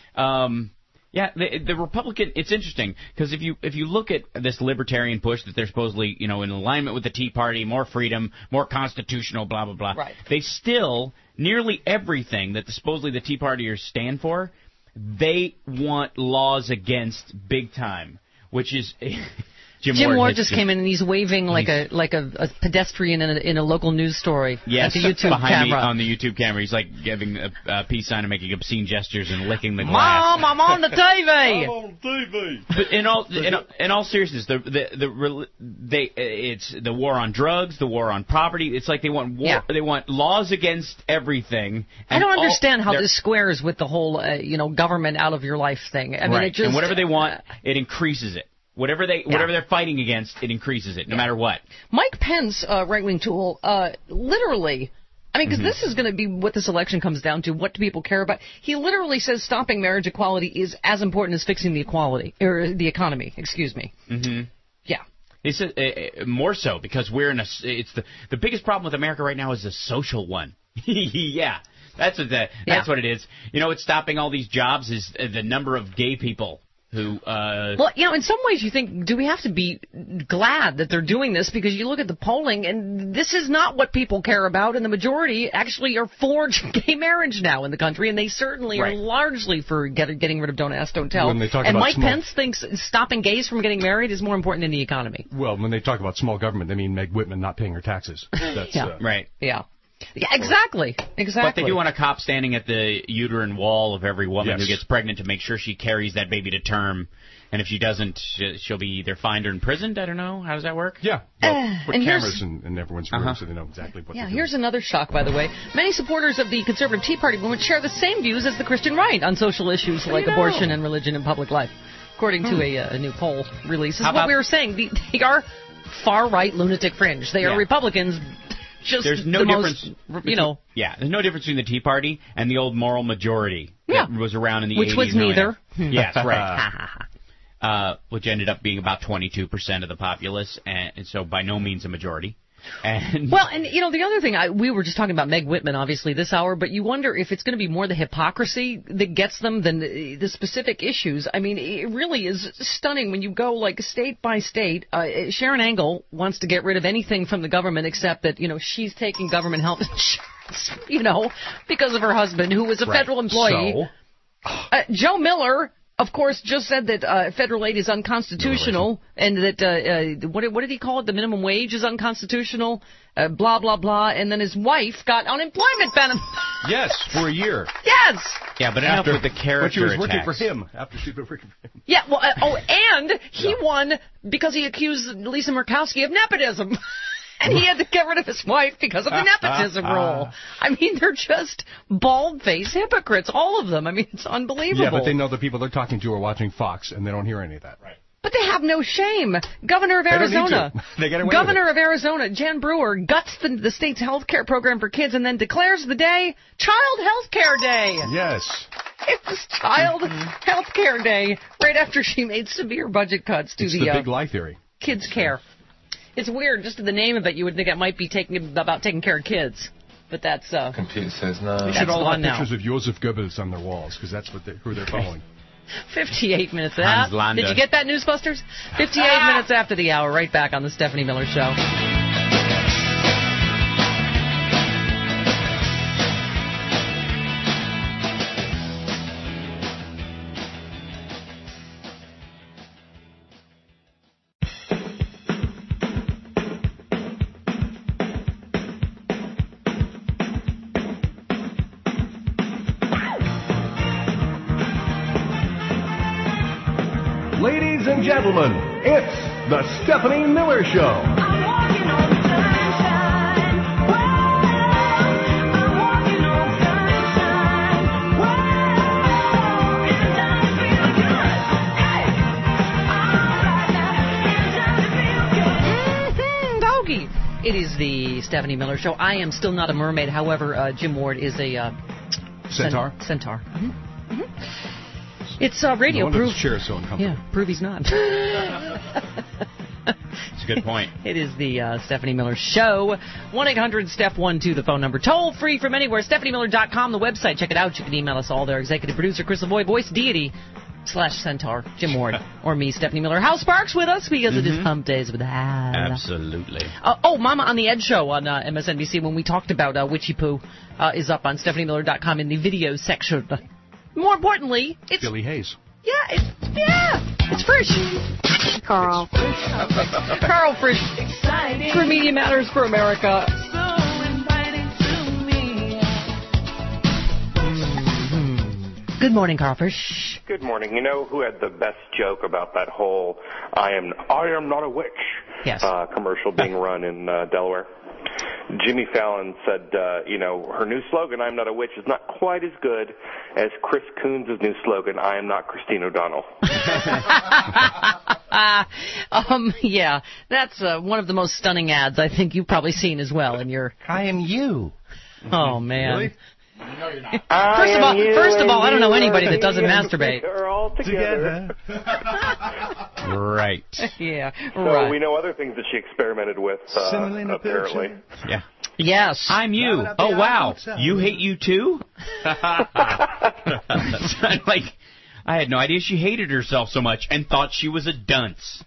Um, yeah, the, the Republican, it's interesting, because if you if you look at this libertarian push that they're supposedly, you know, in alignment with the Tea Party, more freedom, more constitutional, blah, blah, blah. Right. They still, nearly everything that the, supposedly the Tea Partiers stand for, they want laws against big time. Which is Jim, Jim Ward, Ward just, just came in and he's waving like a like a, a pedestrian in a, in a local news story. Yes, at the YouTube behind camera. me on the YouTube camera. He's like giving a, a peace sign and making obscene gestures and licking the glass. Mom, I'm on the T V. I'm on T V. But in all in, in all seriousness, the the the they it's the war on drugs, the war on property. It's like they want war, Yeah. they want laws against everything. I don't all, understand how this squares with the whole uh, you know government out of your life thing. I mean, right. it just and whatever they want, it increases it. Whatever they Yeah. whatever they're fighting against, it increases it, no matter what. Mike Pence, uh, right-wing tool, uh, literally, I mean, because Mm-hmm. this is going to be what this election comes down to, what do people care about? He literally says stopping marriage equality is as important as fixing the equality, or the economy, excuse me. Mm-hmm. Yeah. He said uh, uh, more so because we're in a. It's the the biggest problem with America right now is a social one. yeah, that's what the, that's Yeah. what it is. You know, it's stopping all these jobs is uh, the number of gay people who. Uh, Well, you know, in some ways you think, do we have to be glad that they're doing this? Because you look at the polling, and this is not what people care about, and the majority actually are for gay marriage now in the country, and they certainly Right. are largely for get, getting rid of Don't Ask, Don't Tell. When they talk and about Mike small- Pence thinks stopping gays from getting married is more important than the economy. Well, when they talk about small government, they mean Meg Whitman not paying her taxes. That's, Yeah. uh, right. Yeah. Yeah, exactly. Exactly. But they do want a cop standing at the uterine wall of every woman Yes. who gets pregnant to make sure she carries that baby to term. And if she doesn't, sh- she'll be either fined or imprisoned. I don't know. How does that work? Yeah. Well, Uh, put and here's- cameras in, in everyone's room Uh-huh. so they know exactly what Yeah, they're here's doing. another shock, by the way. Many supporters of the conservative Tea Party movement share the same views as the Christian right on social issues like you know? abortion and religion and public life, according to a, uh, a new poll release. This is How what about- we were saying. The, they are far-right lunatic fringe. They are Yeah. Republicans, just There's no the difference. most, you know, Yeah, there's no difference between the Tea Party and the old moral majority Yeah. that was around in the which eighties. was and neither. yes, right. uh, which ended up being about twenty-two percent of the populace, and, and so by no means a majority. And Well, and you know, the other thing, I, we were just talking about Meg Whitman, obviously, this hour, but you wonder if it's going to be more the hypocrisy that gets them than the, the specific issues. I mean, it really is stunning when you go, like, state by state. Uh, Sharon Angle wants to get rid of anything from the government except that, you know, she's taking government health insurance, you know, because of her husband, who was a Right. federal employee. So, Uh, Joe Miller, of course, just said that uh, federal aid is unconstitutional, and that uh, uh, what, did- what did he call it? The minimum wage is unconstitutional. Uh, blah blah blah. And then his wife got unemployment benefits. yes, for a year. Yes. yeah, but enough with the character But she was working attacks. for him after she'd been working for him. Yeah. Well. Uh, oh, and he won because he accused Lisa Murkowski of nepotism. And he had to get rid of his wife because of the nepotism rule. I mean, they're just bald-faced hypocrites, all of them. I mean, it's unbelievable. Yeah, but they know the people they're talking to are watching Fox, and they don't hear any of that. Right. But they have no shame. Governor of They don't need Arizona. to. They get away Governor with of Arizona, Jan Brewer, guts the, the state's health care program for kids and then declares the day Child Health Care Day. Yes. It's Child Health Care Day right after she made severe budget cuts to It's the, the uh, big lie theory. kids' care. It's weird, just the name of it, you would think it might be taking about taking care of kids. But that's, uh, Computer says no. They That's should all have gone now. pictures of Joseph Goebbels on their walls, because that's what they, who they're following. fifty-eight minutes Hans after. Landa. Did you get that, Newsbusters? fifty-eight minutes after the hour, right back on the Stephanie Miller Show. Ladies and gentlemen, it's the Stephanie Miller Show. spooky. It is the Stephanie Miller Show. I am still not a mermaid. However, uh, Jim Ward is a uh, Centaur. Cen- centaur. Mm-hmm. Mm-hmm. It's uh, radio no proof. Chair so uncomfortable. Yeah, prove he's not. It's a good point. It is the uh, Stephanie Miller Show. one eight hundred Steph one two, the phone number. Toll free from anywhere. Stephanie Miller dot com, the website. Check it out. You can email us all there. Executive producer Chris Lavoie, voice deity slash centaur Jim Ward, or me, Stephanie Miller. Hal Sparks with us because mm-hmm. it is Hump Days with Hal. Absolutely. Uh, oh, Mama on the Ed Show on uh, M S N B C when we talked about uh, Witchy Poo uh, is up on Stephanie Miller dot com in the video section. More importantly, it's Billy Hayes. Yeah, it's yeah, it's Frisch. Carl. Carl Frisch. For Media Matters for America. Mm-hmm. Good morning, Carl Frisch. Good morning. You know who had the best joke about that whole "I am I am not a witch" yes. uh, commercial being run in uh, Delaware? Jimmy Fallon said, uh, you know, her new slogan, "I'm not a witch," is not quite as good as Chris Coons' new slogan, "I am not Christine O'Donnell." uh, um, yeah, that's uh, one of the most stunning ads I think you've probably seen as well in your... I am you. Oh, man. Really? No, you're not. First of all, first of all, I don't know anybody that doesn't masturbate. We're all together. Right. Yeah, so right. we know other things that she experimented with, uh, apparently. Yeah. Yes. I'm you. Oh, wow. You hate you too? Like, I had no idea she hated herself so much and thought she was a dunce.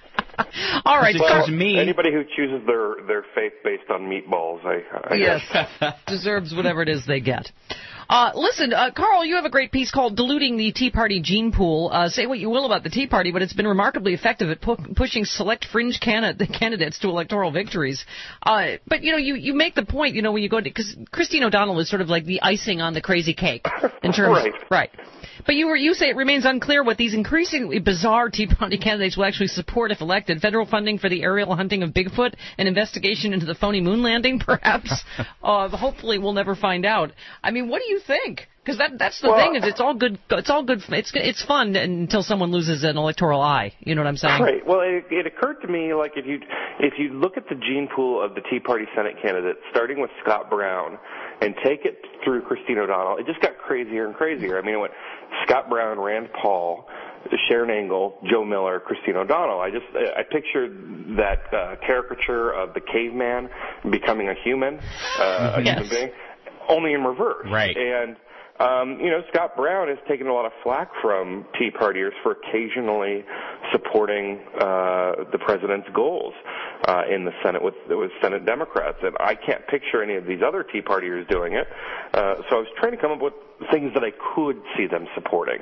All right, well, so me. Anybody who chooses their, their faith based on meatballs, I, I yes, guess. deserves whatever it is they get. Uh, listen, uh, Carl, you have a great piece called Diluting the Tea Party Gene Pool. Uh, say what you will about the Tea Party, but it's been remarkably effective at pu- pushing select fringe candidate, candidates to electoral victories. Uh, but, you know, you, you make the point, you know, when you go to, because Christine O'Donnell is sort of like the icing on the crazy cake. In terms, right. Right. But you were, you say it remains unclear what these increasingly bizarre Tea Party candidates will actually support if elected. Federal funding for the aerial hunting of Bigfoot, an investigation into the phony moon landing, perhaps. uh, hopefully, we'll never find out. I mean, what do you think? Because that, that's the well, thing is it's all good. It's all good. It's it's fun until someone loses an electoral eye. You know what I'm saying? Right. Well, it, it occurred to me like if you if you look at the gene pool of the Tea Party Senate candidates, starting with Scott Brown, and take it through Christine O'Donnell, it just got crazier and crazier. I mean, it went Scott Brown, Rand Paul, Sharon Angle, Joe Miller, Christine O'Donnell. I just I pictured that uh, caricature of the caveman becoming a human, uh, a yes. human being, only in reverse. Right. And Um, you know, Scott Brown has taken a lot of flack from Tea Partiers for occasionally supporting uh, the president's goals uh, in the Senate with, with Senate Democrats, and I can't picture any of these other Tea Partiers doing it. Uh, so I was trying to come up with things that I could see them supporting.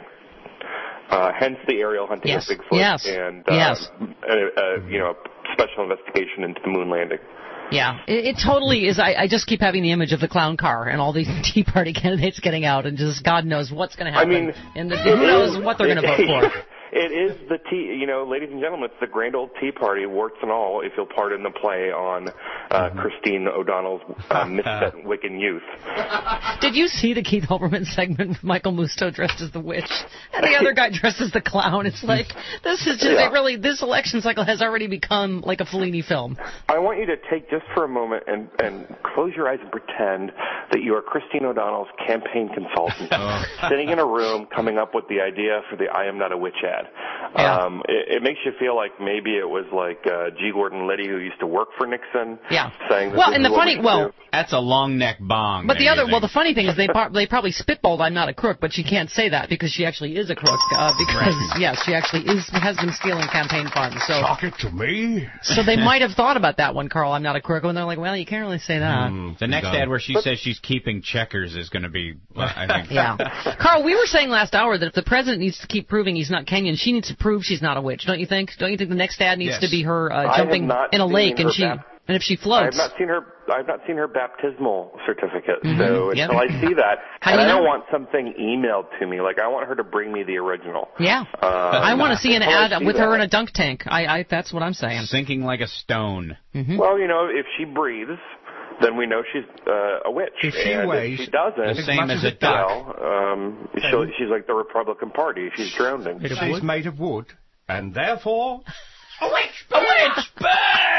Uh, hence the aerial hunting yes. of Bigfoot yes. and uh, yes. uh, uh, you know, special investigation into the moon landing. Yeah, it, it totally is. I, I just keep having the image of the clown car and all these Tea Party candidates getting out, and just God knows what's going to happen. I mean, and the, who knows what they're going to vote for. It is the tea, you know, ladies and gentlemen, it's the grand old Tea Party, warts and all, if you'll pardon the play on uh, mm-hmm. Christine O'Donnell's uh, misset Wiccan youth. Did you see the Keith Olbermann segment with Michael Musto dressed as the witch and the other guy dressed as the clown? It's like, this is just, yeah. it really, this election cycle has already become like a Fellini film. I want you to take just for a moment and, and close your eyes and pretend that you are Christine O'Donnell's campaign consultant, oh. sitting in a room coming up with the idea for the I Am Not a Witch ad. Yeah. Um, it, it makes you feel like maybe it was like uh, G. Gordon Liddy, who used to work for Nixon, yeah. saying that well, this and is the funny, we well, do. That's a long neck bong. But the other, using. well, the funny thing is they par- they probably spitballed I'm not a crook, but she can't say that because she actually is a crook. Uh, because right. yes, she actually is has been stealing campaign funds. So talk it to me. So they might have thought about that one, Carl. I'm not a crook, and they're like, well, you can't really say that. Mm, the next ad where she but, says she's keeping checkers is going to be, well, I think. Yeah, Carl, we were saying last hour that if the president needs to keep proving he's not Kenyan, she needs to prove she's not a witch. Don't you think? Don't you think the next ad needs yes. to be her uh, jumping in a lake and she bap- and if she floats? I have not seen her. I have not seen her baptismal certificate. Mm-hmm. So yep. until I see that, How and do I you don't know? want something emailed to me. Like I want her to bring me the original. Yeah, uh, I want to see an ad see with that. her in a dunk tank. I, I that's what I'm saying. Sinking like a stone. Mm-hmm. Well, you know, if she breathes, then we know she's uh, a witch. If she and weighs, if she doesn't, the same as a duck. Well, um, she'll, she's like the Republican Party. She's drowning. She's made of wood, and therefore a witch, a witch, burn!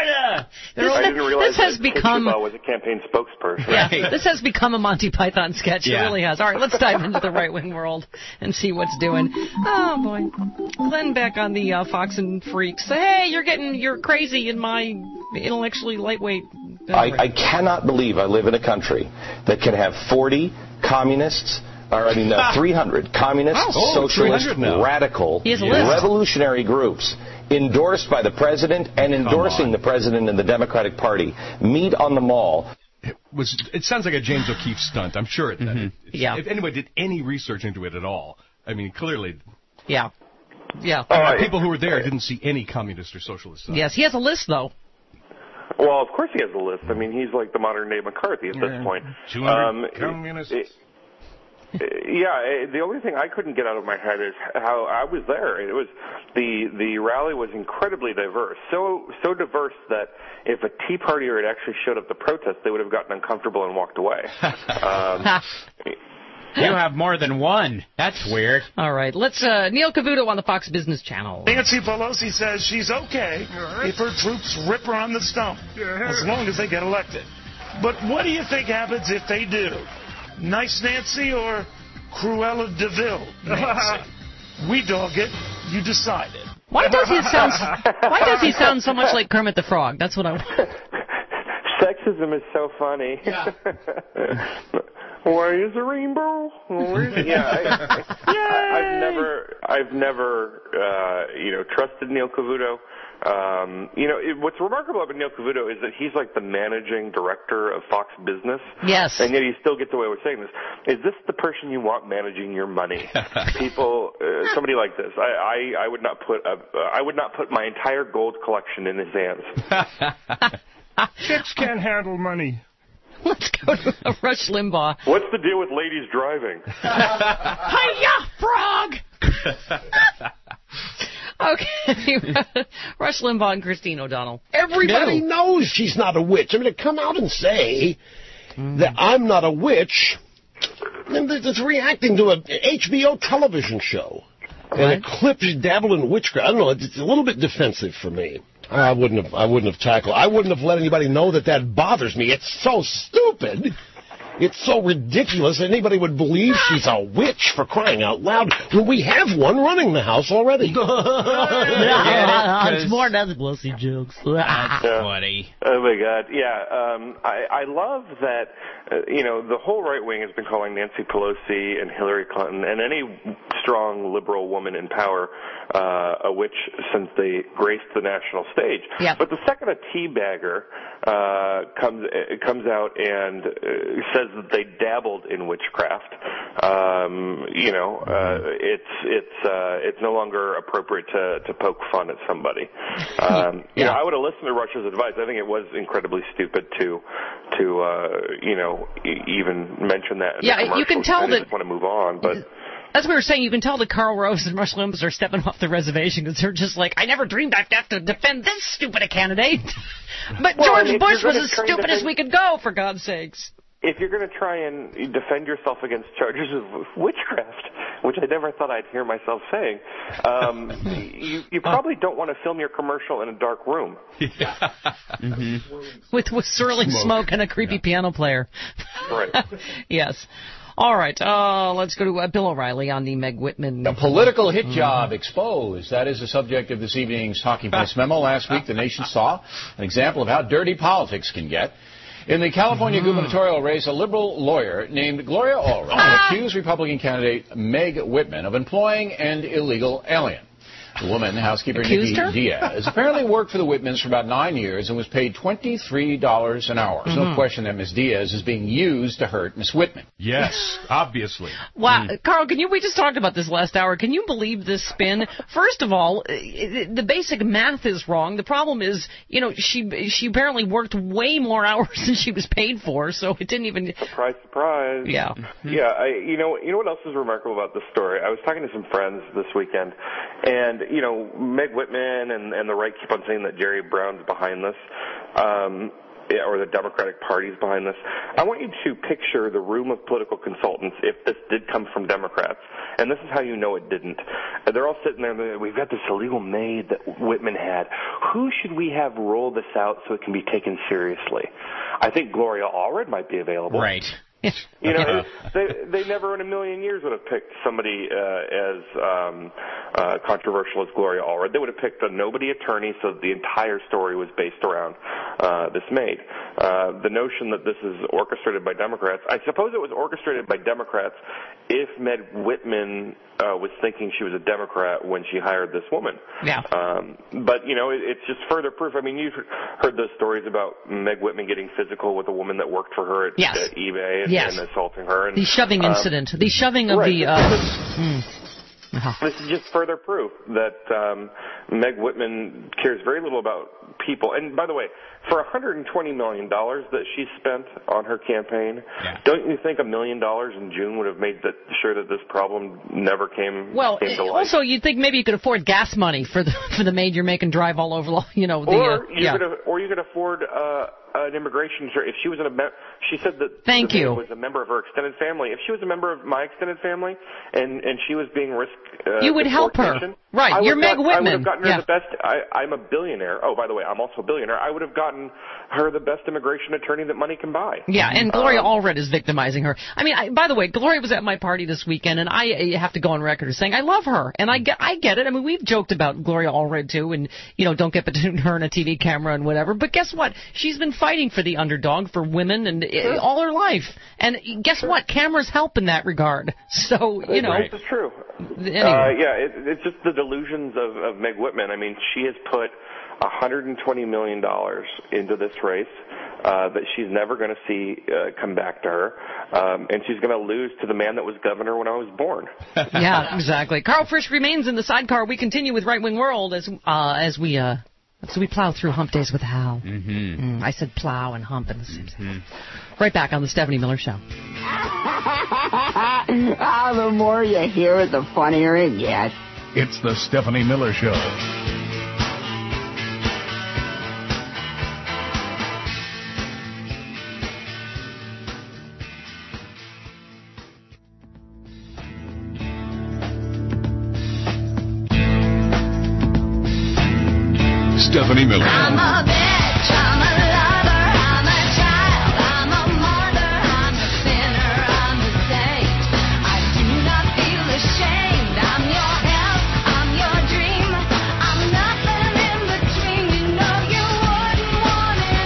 This, I didn't realize this has that become Tituba was a campaign spokesperson. yeah, this has become a Monty Python sketch. Yeah. It really has. All right, let's dive into the right-wing world and see what's doing. Oh boy, Glenn Beck on the uh, Fox and Freaks. Hey, you're getting you're crazy in my intellectually lightweight. Uh, I, I cannot believe I live in a country that can have forty communists. Or, I mean, uh, three hundred communist, Oh, socialist, three hundred now. radical, He has a list. revolutionary groups endorsed by the president and endorsing the president and the Democratic Party meet on the mall. It was. It sounds like a James O'Keefe stunt. I'm sure it. Mm-hmm. it it's, Yeah. If anybody did any research into it at all, I mean, clearly, Yeah, yeah. Oh, uh, I- people who were there didn't see any communist or socialist stuff. Yes, he has a list though. Well, of course he has a list. I mean, he's like the modern-day McCarthy at this point. two hundred Um, communists. it- Yeah, the only thing I couldn't get out of my head is how I was there. It was the the rally was incredibly diverse, so so diverse that if a Tea Partier had actually showed up to protest, they would have gotten uncomfortable and walked away. Um, You have more than one. That's weird. All right, let's uh, Neil Cavuto on the Fox Business Channel. Nancy Pelosi says she's okay if her troops rip her on the stump, as long as they get elected. But what do you think happens if they do? Nice Nancy or Cruella DeVille Nancy? We dog it. You decided. Why does he sound? Why does he sound so much like Kermit the Frog? That's what I. Sexism is so funny. Why is a rainbow? Why is it? Yeah, I, I, I've never, I've never, uh, you know, trusted Neil Cavuto. Um, you know, it, what's remarkable about Neil Cavuto is that he's like the managing director of Fox Business. Yes. And yet he still gets away with saying this. Is this the person you want managing your money? People, uh, somebody like this. I, I, I would not put, a, uh, I would not put my entire gold collection in his hands. Chicks can't handle money. Let's go to Rush Limbaugh. What's the deal with ladies driving? Hiya, frog! Okay, Rush Limbaugh and Christine O'Donnell. Everybody No. knows she's not a witch. I mean, to come out and say that I'm not a witch, and that it's reacting to an H B O television show. And a clip dabble in witchcraft. I don't know. It's a little bit defensive for me. I wouldn't have. I wouldn't have tackled. I wouldn't have let anybody know that that bothers me. It's so stupid. It's so ridiculous that anybody would believe she's a witch, for crying out loud, when we have one running the house already. It's more Nancy Pelosi jokes. That's funny. Oh my God, yeah. Um, I, I love that. Uh, you know, the whole right wing has been calling Nancy Pelosi and Hillary Clinton and any strong liberal woman in power uh, a witch since they graced the national stage. Yep. But the second a teabagger uh, comes uh, comes out and uh, says that they dabbled in witchcraft, um, you know, uh, it's it's uh, it's no longer appropriate to to poke fun at somebody. Um, you know, I would have listened to Rush's advice. I think it was incredibly stupid to to uh, you know e- even mention that. In Yeah, the you can commercial. tell I that- just want to move on, but. As we were saying, you can tell that Karl Rove and Rush Limbaugh are stepping off the reservation because they're just like, I never dreamed I'd have to defend this stupid a candidate. But Well, George and if Bush you're was gonna as try and stupid as defend- we could go, for God's sakes. If you're going to try and defend yourself against charges of witchcraft, which I never thought I'd hear myself saying, um, you, you probably don't want to film your commercial in a dark room. mm-hmm. With, with swirling smoke, smoke and a creepy yeah. piano player. Right. Yes. All right, uh, let's go to uh, Bill O'Reilly on the Meg Whitman. A political hit job mm-hmm. exposed. That is the subject of this evening's Talking Points memo. Last week, the nation saw an example of how dirty politics can get. In the California mm. gubernatorial race, a liberal lawyer named Gloria Allred ah. accused Republican candidate Meg Whitman of employing an illegal alien. The woman, housekeeper Accused Nikki her? Diaz, apparently worked for the Whitmans for about nine years and was paid twenty-three dollars an hour. There's mm-hmm. no question that Miss Diaz is being used to hurt Miss Whitman. Yes, obviously. Wow, mm. Carl, can you? We just talked about this last hour. Can you believe this spin? First of all, the basic math is wrong. The problem is, you know, she she apparently worked way more hours than she was paid for, so it didn't even. Surprise, surprise. Yeah. Mm-hmm. Yeah. I, you know, you know what else is remarkable about this story? I was talking to some friends this weekend, and you know, Meg Whitman and, and the right keep on saying that Jerry Brown's behind this. Um, or the Democratic Party's behind this. I want you to picture the room of political consultants if this did come from Democrats, and this is how you know it didn't. They're all sitting there, and we've got this illegal maid that Whitman had. Who should we have roll this out so it can be taken seriously? I think Gloria Allred might be available. Right. You know, they they never in a million years would have picked somebody uh, as um, uh, controversial as Gloria Allred. They would have picked a nobody attorney, so the entire story was based around uh, this maid. Uh, the notion that this is orchestrated by Democrats, I suppose it was orchestrated by Democrats if Meg Whitman uh, was thinking she was a Democrat when she hired this woman. Yeah. Um, but, you know, it, it's just further proof. I mean, you've heard those stories about Meg Whitman getting physical with a woman that worked for her at, yes. at eBay and, yes. and assaulting her. And, the shoving um, incident. The shoving of right. the... Uh, mm. Uh-huh. This is just further proof that um, Meg Whitman cares very little about people. And by the way, for one hundred twenty million dollars that she spent on her campaign, yeah. don't you think a million dollars in June would have made that, sure that this problem never came, well, came to light? Also, you'd think maybe you could afford gas money for the for the maid you're making drive all over, you know. The, or, uh, you yeah. could, or you could afford uh, an immigration, if she was an, she said that Thank the you. maid was a member of her extended family. If she was a member of my extended family and, and she was being risked uh, you would help her. Right, I you're Meg got, Whitman. I would have gotten her yeah. the best. I, I'm a billionaire. Oh, by the way, I'm also a billionaire. I would have gotten her the best immigration attorney that money can buy. Yeah, and Gloria um, Allred is victimizing her. I mean, I, by the way, Gloria was at my party this weekend, and I, I have to go on record as saying I love her, and I get, I get it. I mean, we've joked about Gloria Allred too, and you know, don't get between her and a T V camera and whatever. But guess what? She's been fighting for the underdog, for women, and sure. uh, all her life. And guess sure. what? Cameras help in that regard. So you know, this is true. Anyway. Uh, yeah, it, it's just the delusions of, of Meg Whitman. I mean, she has put one hundred twenty million dollars into this race uh, that she's never going to see uh, come back to her, um, and she's going to lose to the man that was governor when I was born. Yeah, exactly. Carl Frisch remains in the sidecar. We continue with Right Wing World as uh, as we uh, as we plow through Hump Days with Hal. Mm-hmm. Mm, I said plow and hump in the same mm-hmm. sentence. Right back on the Stephanie Miller Show. Oh, the more you hear it, the funnier it gets. It's the Stephanie Miller Show. Stephanie Miller. I'm a bitch, I'm a lover, I'm a child, I'm a mother, I'm a sinner, I'm a saint. I do not feel ashamed. I'm your help, I'm your dream. I'm nothing in between. You know you wouldn't want it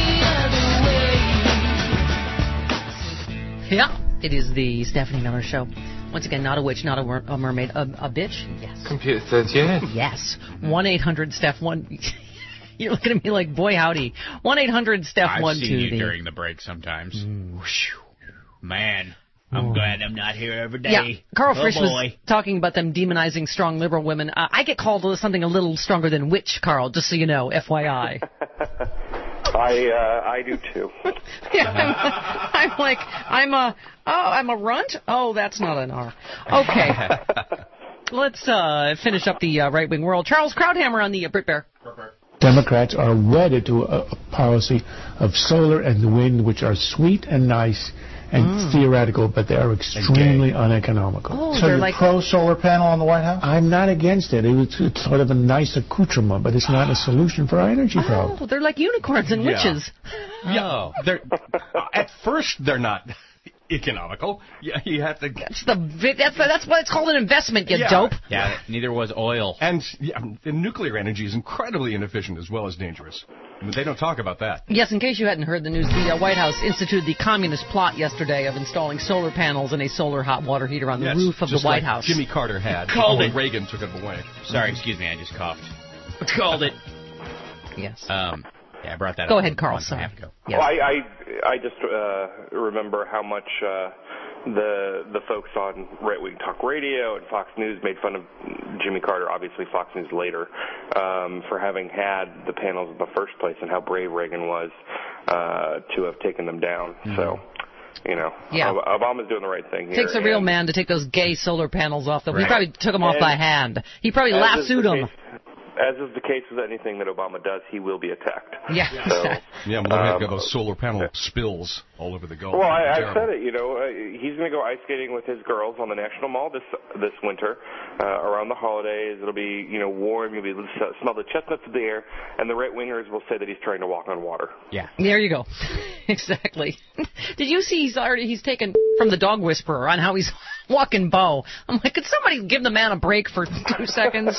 any other way. Yeah, it is the Stephanie Miller Show. Once again, not a witch, not a, mer- a mermaid, a, a bitch. Yes. Computer says yes. Yes. one eight hundred Steph one. You're looking at me like, boy, howdy. one eight hundred Steph I've one seen two. you the... during the break sometimes. Mm. Man, I'm Oh. glad I'm not here every day. Yeah, Carl oh, Frisch boy. was talking about them demonizing strong liberal women. Uh, I get called something a little stronger than witch, Carl, just so you know, F Y I. I uh, I do too. Yeah, I'm, I'm like, I'm a, oh, I'm a runt? Oh, that's not an R. Okay. Let's uh, finish up the uh, right-wing world. Charles Krauthammer on the uh, Brit Bear. Democrats are wedded to a, a policy of solar and wind, which are sweet and nice and Mm. theoretical, but they are extremely uneconomical. Oh, so they're you're like- pro solar panel on the White House? I'm not against it. It was, it's sort of a nice accoutrement, but it's not a solution for our energy problem. Oh, they're like unicorns and Yeah. witches. Yeah, they're at first they're not economical. Yeah, you have to. That's the vi- that's the, that's what it's called, an investment, you Yeah. dope. Yeah, neither was oil. And yeah, the nuclear energy is incredibly inefficient as well as dangerous. I mean, they don't talk about that. Yes, in case you hadn't heard the news, the uh, White House instituted the communist plot yesterday of installing solar panels and a solar hot water heater on the Yes, roof of the just White like House. Jimmy Carter had. Called before it. Reagan took it away. Sorry, excuse me, I just coughed. Called it. Yes. Um, yeah, I brought that Go up ahead, Carl. once and a Sorry. half ago. Yes. Well, I, I I just uh, remember how much uh, the the folks on Right Wing Talk Radio and Fox News made fun of Jimmy Carter, obviously Fox News later, um, for having had the panels in the first place and how brave Reagan was uh, to have taken them down. Mm-hmm. So, you know, Yeah. Ob- Obama's doing the right thing here. Takes a real and man to take those gay solar panels off them. He Right. probably took them off And by hand. He probably as is lassoed the them. case- as is the case with anything that Obama does, he will be attacked. Yeah, so, yeah, we'll have um, those solar panel spills all over the Gulf. Well, I, I Terrible. said it. You know, uh, he's going to go ice skating with his girls on the National Mall this this winter uh, around the holidays. It'll be you know warm. You'll be able to smell the chestnuts of the air, and the right wingers will say that he's trying to walk on water. Yeah, there you go. Exactly. Did you see he's already he's taken from the Dog Whisperer on how he's walking Bo? I'm like, could somebody give the man a break for two seconds?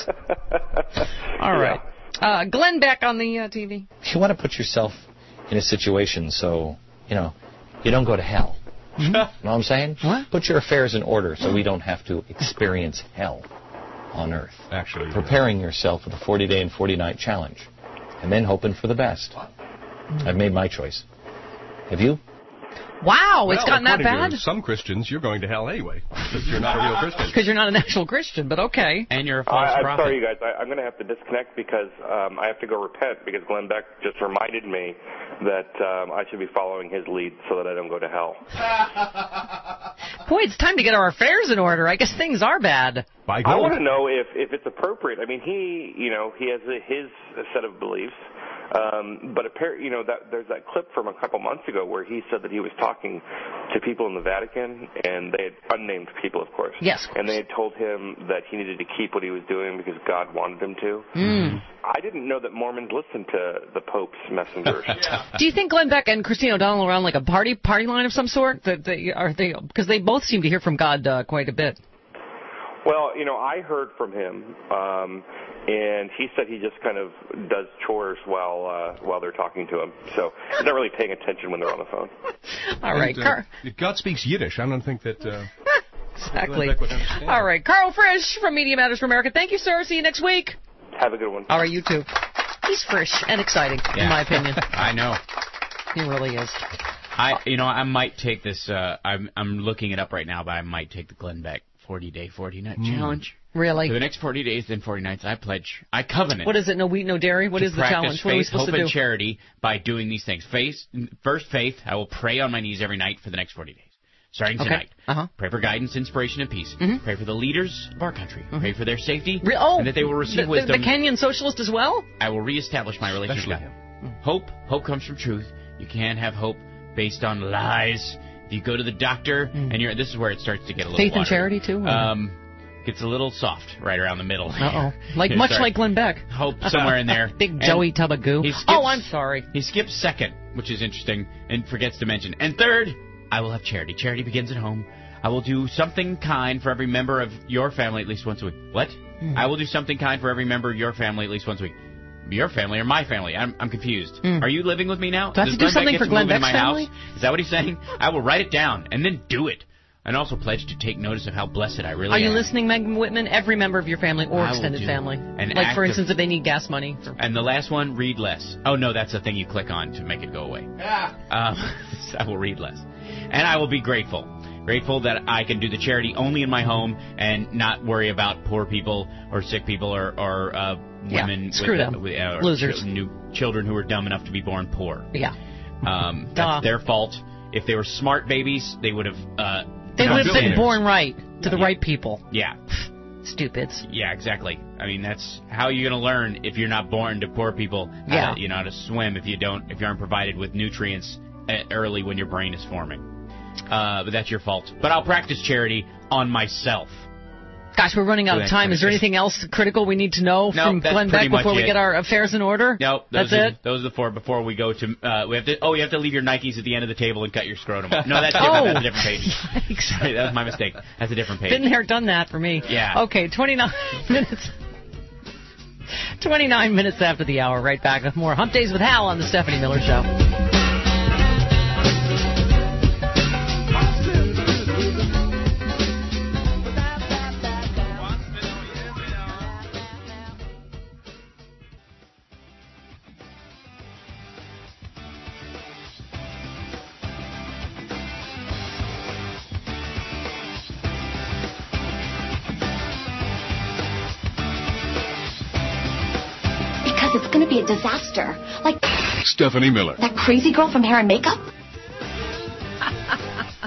All right. Uh, Glenn back on the uh, T V. You want to put yourself in a situation so, you know, you don't go to hell. Mm-hmm. Know what I'm saying? What? Put your affairs in order so we don't have to experience hell on Earth. Actually, preparing yourself for the forty-day and forty-night challenge, and then hoping for the best. Mm-hmm. I've made my choice. Have you? Wow, it's well, gotten that bad? To some Christians, you're going to hell anyway, because you're not a real Christian. Because you're not an actual Christian, but okay. And you're a false I, I'm prophet. sorry, you guys. I, I'm going to have to disconnect because um, I have to go repent because Glenn Beck just reminded me that um, I should be following his lead so that I don't go to hell. Boy, it's time to get our affairs in order. I guess things are bad. I want to know if, if it's appropriate. I mean, he, you know, he has a, his set of beliefs. Um, but appar- you know, that, there's that clip from a couple months ago where he said that he was talking to people in the Vatican, and they had unnamed people, of course. Yes. Of course. And they had told him that he needed to keep what he was doing because God wanted him to. Mm. I didn't know that Mormons listened to the Pope's messengers. Do you think Glenn Beck and Christine O'Donnell are on like a party party line of some sort? That they are they because they both seem to hear from God uh, quite a bit. Well, you know, I heard from him, um, and he said he just kind of does chores while uh, while they're talking to him. So he's not really paying attention when they're on the phone. All right, and, uh, Car- if God speaks Yiddish, I don't think that. Uh, exactly. Beck would understand. All right, Carl Frisch from Media Matters for America. Thank you, sir. See you next week. Have a good one. All right, you too. He's fresh and exciting, Yeah. in my opinion. I know. He really is. I, you know, I might take this. Uh, I'm, I'm looking it up right now, but I might take the Glenn Beck forty-day, forty-night Mm. challenge. Really? For the next forty days and forty nights, I pledge, I covenant. What is it? No wheat, no dairy? What to is the practice challenge? What are we faith, supposed hope, to do? and charity by doing these things. Faith, first, faith. I will pray on my knees every night for the next forty days. Starting Okay. tonight. Uh-huh. Pray for guidance, inspiration, and peace. Mhm. Pray for the leaders of our country. Mm-hmm. Pray for their safety. Re- oh, and that they will receive the, the, wisdom. the Kenyan socialist as well? I will reestablish my relationship with God. Hope, hope comes from truth. You can't have hope based on lies. If you go to the doctor and you're, this is where it starts to get a little Faith and watery. charity, too? or- Um, gets a little soft right around the middle. Uh-oh. Like, You much start- like Glenn Beck. Hope somewhere in there. Big And Joey tub of goo. he skips- Oh, I'm sorry. He skips second, which is interesting, and forgets to mention. And third, I will have charity. Charity begins at home. I will do something kind for every member of your family at least once a week. What? Mm. I will do something kind for every member of your family at least once a week. Your family or my family? I'm, I'm confused. Mm. Are you living with me now? Do I have Does to do Glenn Beck something get for to Glenn move into Beck's my family? house? Is that what he's saying? I will write it down and then do it. And also pledge to take notice of how blessed I really Are am. you listening, Megan Whitman? Every member of your family or I will extended do family. an Like, act for of- instance, if they need gas money. For- And the last one, read less. Oh, no, that's the thing you click on to make it go away. Yeah. Um, I will read less. And I will be grateful. Grateful that I can do the charity only in my home and not worry about poor people or sick people or, or uh, Yeah, women screw with, them. Uh, with, uh, or Losers. chil- new children who are dumb enough to be born poor. Yeah. Um, Duh. that's their fault. If they were smart babies, they would have... Uh, They would have been sinners. born right to the Yeah. right people. Yeah. Stupids. Yeah, exactly. I mean, that's how you're going to learn if you're not born to poor people. How Yeah. to, you know, how to swim if you don't, if you aren't provided with nutrients uh, early when your brain is forming. Uh, but that's your fault. But I'll practice charity on myself. Gosh, we're running out So of time. that's Is there pretty- anything else critical we need to know No, from that's Glenn pretty Beck much before we it. get our affairs in order? No, those That's are, it? Those are the four before we go to. Uh, we have to. Oh, you have to leave your Nikes at the end of the table and cut your scrotum off. No, that's different. Oh. That's a different page. Sorry, that was my mistake. That's a different page. Been there, done that for me. Yeah. Okay, twenty-nine minutes. twenty-nine minutes after the hour. Right back with more Hump Days with Hal on the Stephanie Miller Show. Because it's going to be a disaster. Like Stephanie Miller. that crazy girl from Hair and Makeup.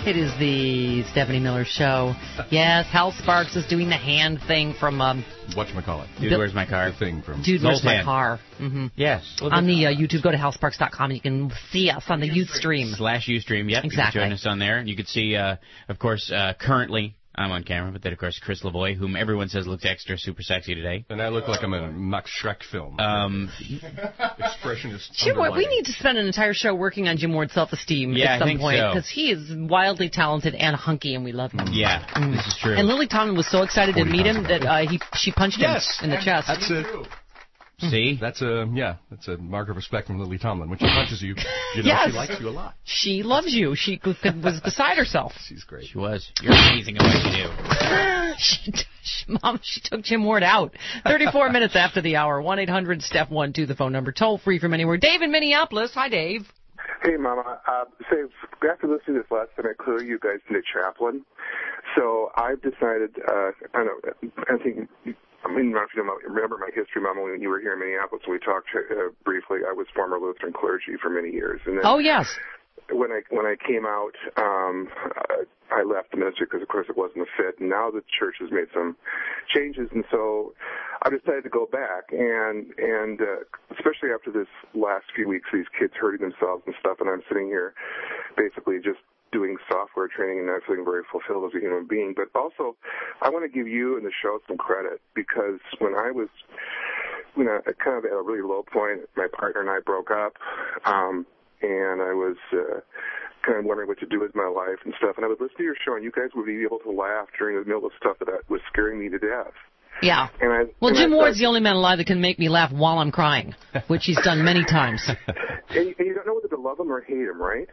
It is the Stephanie Miller Show. Yes, Hal Sparks is doing the hand thing from... Um, Whatchamacallit? Dude, Bill- where's my car? The thing from... Dude, Where's My Zoltan. Car? Mm-hmm. Yes. On the uh, YouTube, go to hal sparks dot com and you can see us on the youth stream. Slash Ustream, yep. Exactly. You can join us on there. And you can see, uh, of course, uh, currently, I'm on camera, but then, of course, Chris Lavoie, whom everyone says looks extra super sexy today. And I look like I'm in a Max Schreck film. Um, Expressionist. Jim Ward, we underlining. need to spend an entire show working on Jim Ward's self-esteem Yeah, at I some think point so. because he is wildly talented and hunky, and we love him. yeah, Mm. this is true. And Lily Tomlin was so excited to meet him that uh, he she punched Yes. him in the chest. That's a, See? that's a, yeah, that's a mark of respect from Lily Tomlin. When she punches you, you know Yes. she likes you a lot. She loves you. She could, could- was beside herself. She's great. She was. You're amazing at what you do. she, she, Mom, she took Jim Ward out. thirty-four minutes after the hour. one eight hundred step one two, the phone number. Toll free from anywhere. Dave in Minneapolis. Hi, Dave. Hey, Mama. Uh, say, after listening to this last time, I clearly you guys need a chaplain. So I've decided, uh, I don't know, I think, I mean, I don't know if you know, remember my history, Mama, when you were here in Minneapolis, we talked uh, briefly. I was former Lutheran clergy for many years. And then Oh, yes. when I when I came out, um, I left the ministry because, of course, it wasn't a fit. And now the church has made some changes, and so I decided to go back. And and uh, especially after this last few weeks, these kids hurting themselves and stuff, and I'm sitting here basically just doing software training and not feeling very fulfilled as a human being. But also, I want to give you and the show some credit because when I was, you know, kind of at a really low point, my partner and I broke up. Um, and I was uh, kind of wondering what to do with my life and stuff. And I would listen to your show, and you guys would be able to laugh during the middle of stuff that was scaring me to death. Yeah. And I, Well, and Jim I Ward's thought- the only man alive that can make me laugh while I'm crying, which he's done many times. and, and you don't know whether to love him or hate him, right?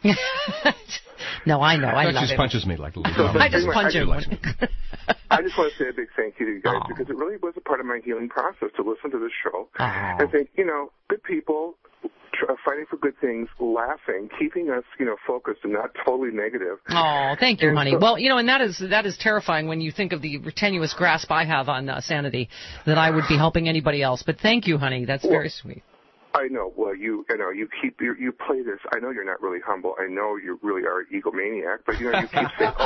No, I know. I That love just him. punches me like Lily Tomlin. I just punch him. I just want to say a big thank you to you guys because it really was a part of my healing process to listen to this show Oh. and think, you know, good people tr- uh, fighting for good things, laughing, keeping us, you know, focused and not totally negative. Oh, thank you, And honey. so- Well, you know, and that is that is terrifying when you think of the tenuous grasp I have on uh, sanity, that I would be helping anybody else. But thank you, honey. That's very sweet. I know. Well, you, you know, you keep you, you play this. I know you're not really humble. I know you really are an egomaniac, but you know, you keep saying,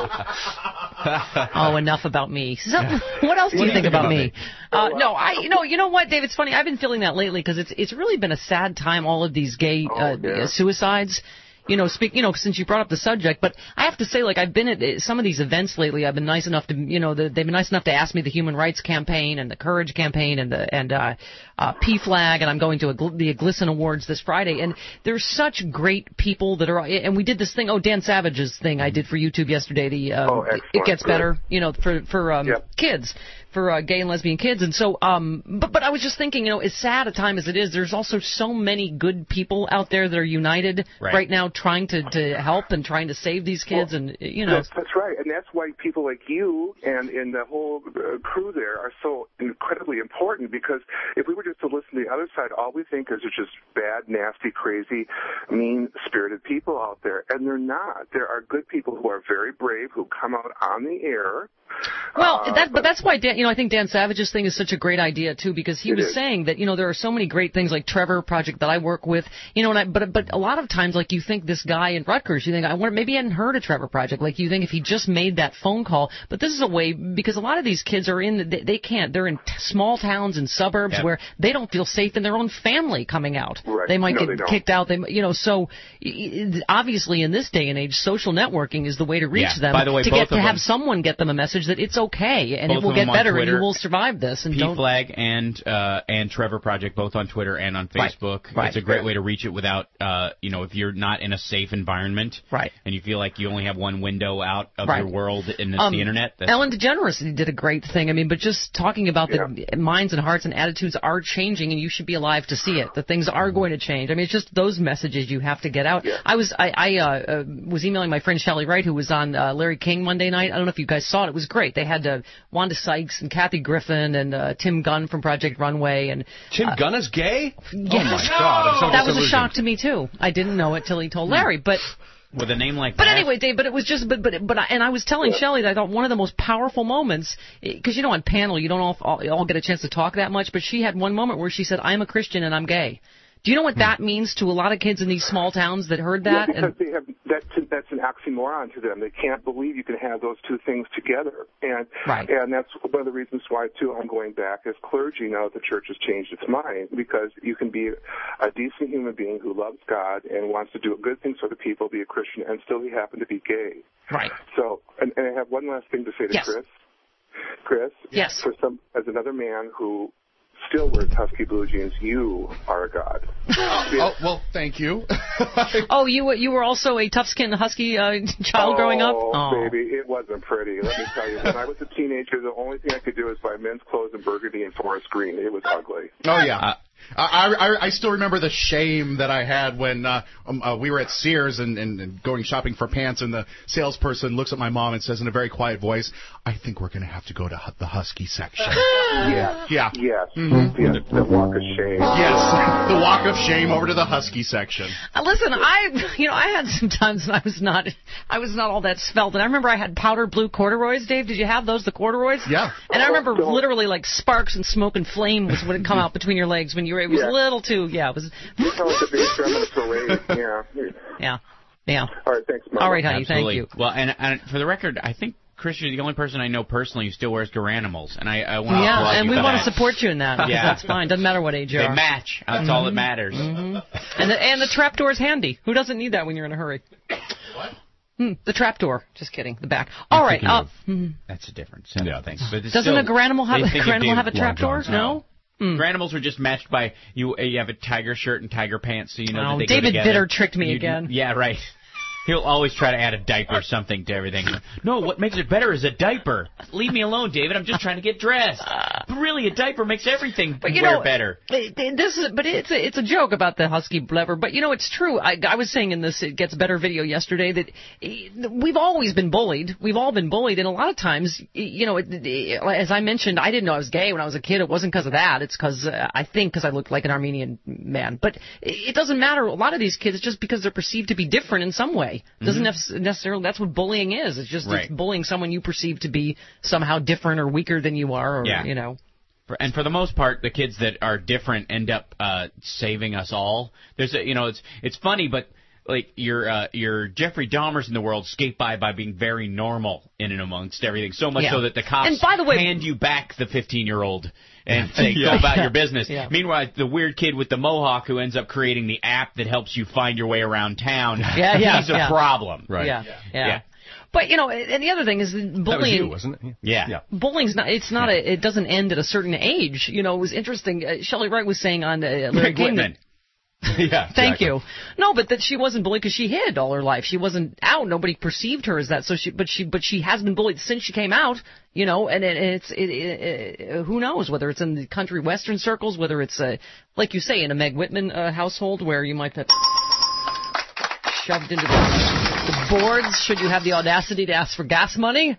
"Oh, Oh, enough about me. So, what else do What you think about me? Oh, Uh, no, I, you know, you know what, Dave? It's funny. I've been feeling that lately because it's it's really been a sad time. All of these gay uh, yeah. suicides. You know, speak. You know, since you brought up the subject, but I have to say, like, I've been at uh, some of these events lately. I've been nice enough to, you know, the, they've been nice enough to ask me the Human Rights Campaign and the Courage Campaign and the and uh, uh, P FLAG, and I'm going to a, gl- the Glisten Awards this Friday. And there's such great people that are. And we did this thing. Oh, Dan Savage's thing I did for YouTube yesterday. The uh, Oh, it, excellent. it gets Good. better. You know, for for um, Yep. kids. For uh, gay and lesbian kids, and so, um, but but I was just thinking, you know, as sad a time as it is, there's also so many good people out there that are united Right. right, now, trying to to help and trying to save these kids, Well, and you know, That's, that's right, and that's why people like you and, and the whole uh, crew there are so incredibly important. Because if we were just to listen to the other side, all we think is there's just bad, nasty, crazy, mean-spirited people out there, and they're not. There are good people who are very brave who come out on the air. Well, Uh, that, but that's why Dan, you know, I think Dan Savage's thing is such a great idea too, because he It was is. saying that, you know, there are so many great things like Trevor Project that I work with, you know, and I, but but a lot of times, like, you think this guy in Rutgers, you think, I wonder, maybe he hadn't heard of Trevor Project, like you think if he just made that phone call, but this is a way, because a lot of these kids are in, they, they can't, they're in t- small towns and suburbs Yep. where they don't feel safe in their own family coming out. Right. They might No, get they don't. kicked out, they, you know, so y- y- obviously in this day and age, social networking is the way to reach Yeah. them, By the way, to both get to of have them- someone get them a message that it's okay and Both it will of get them on better and Twitter. you will survive this. And P don't. FLAG and uh, and Trevor Project, both on Twitter and on Right. Facebook. Right. It's a great way to reach it without, uh, you know, if you're not in a safe environment, right, and you feel like you only have one window out of Right. your world and it's Um, the internet. That's Ellen DeGeneres did a great thing. I mean, but just talking about the minds and hearts and attitudes are changing, and you should be alive to see it. The things are going to change. I mean, it's just those messages you have to get out. I was I, I uh, uh, was emailing my friend Shelley Wright, who was on uh, Larry King Monday night. I don't know if you guys saw it. It was great. They had uh, Wanda Sykes and Kathy Griffin and uh, Tim Gunn from Project Runway. And Tim uh, Gunn is gay? Yes. Oh my God! I'm so that was a disillusioned. shock to me too. I didn't know it till he told Larry, but. with a name like But that. anyway, Dave, but it was just, but, but, but, I, and I was telling Shelley that I thought one of the most powerful moments, because, you know, on panel, you don't all, all, all get a chance to talk that much, but she had one moment where she said, I'm a Christian and I'm gay. Do you know what that means to a lot of kids in these small towns that heard that? Yeah, because And, they have that. To, that that's an oxymoron to them. They can't believe you can have those two things together. And right. and that's one of the reasons why, too, I'm going back as clergy now that the church has changed its mind, because you can be a decent human being who loves God and wants to do good things for the people, be a Christian, and still you happen to be gay. Right. So, and, and I have one last thing to say to yes. Chris. Chris, yes. for some, as another man who still wears Husky blue jeans, you are a god. Oh, well, thank you. Oh, you were you were also a tough-skinned Husky uh, child oh, growing up? Oh, baby, it wasn't pretty. Let me tell you, when I was a teenager, the only thing I could do was buy men's clothes in burgundy and forest green. It was ugly. Oh, yeah. Uh, I, I I still remember the shame that I had when uh, um, uh, we were at Sears and, and, and going shopping for pants, and the salesperson looks at my mom and says in a very quiet voice, "I think we're going to have to go to hu- the Husky section." Yeah. Yeah. Yes. Mm-hmm. Yes. The walk of shame. Yes. The walk of shame over to the Husky section. Uh, listen, I you know I had some times when I was not I was not all that svelte, and I remember I had powder blue corduroys. Dave, did you have those? The corduroys? Yeah. And I remember literally like sparks and smoke and flame was would come out between your legs when you were. It was yeah. a little too. Yeah. It was. Oh, the big drum in a parade. Yeah. Yeah. Yeah. All right. Thanks, Mama. All right, honey. Absolutely. Thank you. Well, and, and for the record, I think Chris, you're the only person I know personally who still wears Garanimals, and I, I want to yeah, applaud and you we for want that. to support you in that. Yeah. That's fine. Doesn't matter what age you They are. match. That's mm-hmm. all that matters. Mm-hmm. And the and the trapdoor's handy. Who doesn't need that when you're in a hurry? What? Hmm, the trapdoor. Just kidding. The back. All right. Uh, mm. That's a different set yeah, of things. But it's Doesn't still, a Garanimal have a Garanimal have a trapdoor? No. no? Mm. Garanimals are just matched by you. You have a tiger shirt and tiger pants, so you know oh, that they David go together. Bitter tricked me you, again. Yeah, right. He'll always try to add a diaper or something to everything. No, what makes it better is a diaper. Leave me alone, David. I'm just trying to get dressed. But really, a diaper makes everything but you wear know, better. This is, but it's a, it's a joke about the Husky lever. But you know, it's true. I, I was saying in this It Gets Better video yesterday that we've always been bullied. We've all been bullied, and a lot of times, you know, it, it, as I mentioned, I didn't know I was gay when I was a kid. It wasn't because of that. It's because uh, I think because I looked like an Armenian man. But it doesn't matter. A lot of these kids, it's just because they're perceived to be different in some way. Doesn't Mm-hmm. necessarily. That's what bullying is. It's just right. it's bullying someone you perceive to be somehow different or weaker than you are, or yeah. you know. For, and for the most part, the kids that are different end up uh, saving us all. There's a, you know, it's it's funny, but like your uh, your Jeffrey Dahmers in the world skate by by being very normal in and amongst everything. So much yeah. so that the cops and by the way, hand you back the fifteen-year-old and say, yeah. go about your business. Yeah. Meanwhile, the weird kid with the mohawk who ends up creating the app that helps you find your way around town, yeah, yeah, he's a yeah. problem. Right. Yeah, yeah. yeah. yeah. But you know, and the other thing is that bullying. That was you, wasn't it? Yeah. yeah. Bullying's not. It's not a. It doesn't end at a certain age. You know, it was interesting. Uh, Shelley Wright was saying on uh, Larry King that. yeah, Thank exactly. you. No, but that she wasn't bullied because she hid all her life. She wasn't out. Nobody perceived her as that. So she, but she, but she has been bullied since she came out. You know, and it, it's it, it, it, who knows whether it's in the country western circles, whether it's uh, like you say in a Meg Whitman uh, household where you might have shoved into the, the boards. Should you have the audacity to ask for gas money?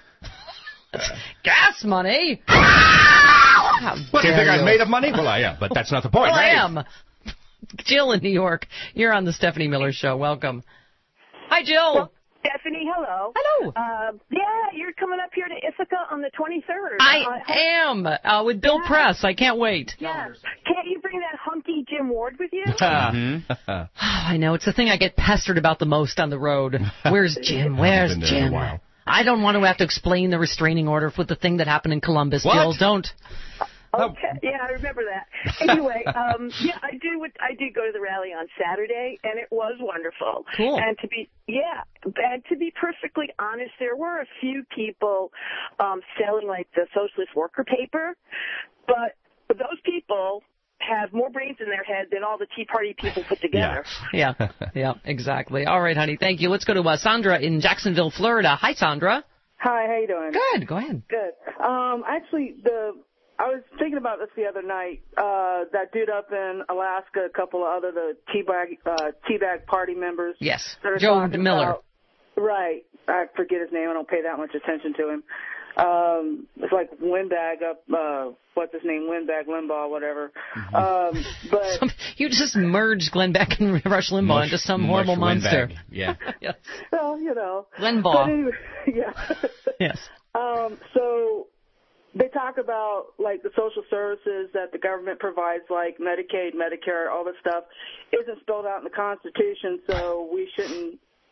Gas money? How What, do you dare think I'm you. made of money? Well, I am, but that's not the point. Well, right? I am. Jill in New York, you're on the Stephanie Miller Show. Welcome. Hi, Jill. Well, Stephanie, hello. Hello. Uh, yeah, you're coming up here to Ithaca on the twenty-third. I uh, am uh, with Bill yeah. Press. I can't wait. Yeah. Can't you bring that hunky Jim Ward with you? Mm-hmm. I know. It's the thing I get pestered about the most on the road. Where's Jim? Where's Been there in a Jim? while. I don't want to have to explain the restraining order with the thing that happened in Columbus. What? Jill, don't. Okay, yeah, I remember that. Anyway, um, yeah, I do. I did go to the rally on Saturday, and it was wonderful. Cool. And to be, yeah, and to be perfectly honest, there were a few people um, selling like the socialist worker paper, but those people have more brains in their head than all the Tea Party people put together. Yeah, yeah, exactly. All right, honey, thank you. Let's go to uh, Sandra in Jacksonville, Florida. Hi, Sandra. Hi, how you doing? Good. Go ahead. Good. Um, actually, the I was thinking about this the other night. Uh, that dude up in Alaska, a couple of other the teabag uh, teabag party members. Yes. that are Joe talking Miller. about- right. I forget his name. I don't pay that much attention to him. Um, it's like Windbag up. Uh, what's his name? Windbag, Limbaugh, whatever. Mm-hmm. Um, but Some, you just merged Glenn Beck and Rush Limbaugh Mush- into some mush horrible monster. windbag. Yeah. Yes. well, you know. Limbaugh. But anyway, yeah. Yes. Um, so they talk about like the social services that the government provides, like Medicaid, Medicare, all this stuff, isn't spelled out in the Constitution, so we shouldn't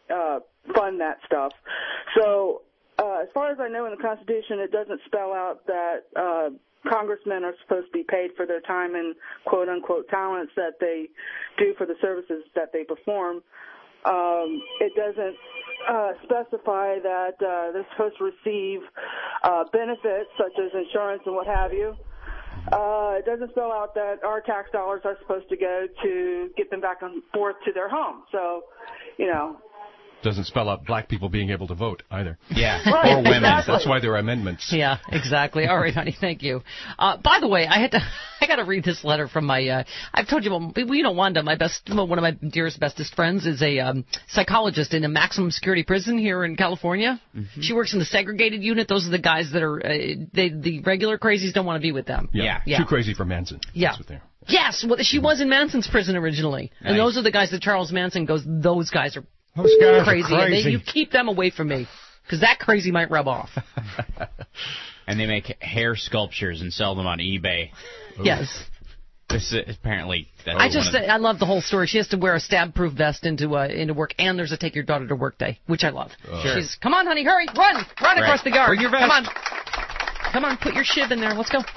uh, fund that stuff. So uh, as far as I know in the Constitution, it doesn't spell out that uh, congressmen are supposed to be paid for their time and quote-unquote talents that they do for the services that they perform. Um, it doesn't uh, specify that uh, they're supposed to receive uh, benefits such as insurance and what have you. Uh, it doesn't spell out that our tax dollars are supposed to go to get them back and forth to their home. So, you know. Doesn't spell out black people being able to vote either. Yeah, Right, or women. exactly. That's why there are amendments. Yeah, exactly. All right, honey, thank you. Uh, by the way, I had to, I got to read this letter from my, uh, I've told you, well, you know, Wanda, my best, well, one of my dearest, bestest friends is a um, psychologist in a maximum security prison here in California. Mm-hmm. She works in the segregated unit. Those are the guys that are, uh, they, the regular crazies don't want to be with them. Yeah. yeah. Too crazy for Manson. Yeah. That's what they're. Yes, well, she was in Manson's prison originally. Nice. And those are the guys that Charles Manson goes, those guys are Those guys crazy. are And crazy. they, you keep them away from me, because that crazy might rub off. And they make hair sculptures and sell them on eBay. Yes. This is apparently. That's I just, one of I love the whole story. She has to wear a stab-proof vest into uh, into work, and there's a take your daughter to work day, which I love. Oh. Sure. She's, come on, honey, hurry, run, run Right. across the yard. Bring your vest. Come on, come on, put your shiv in there. Let's go.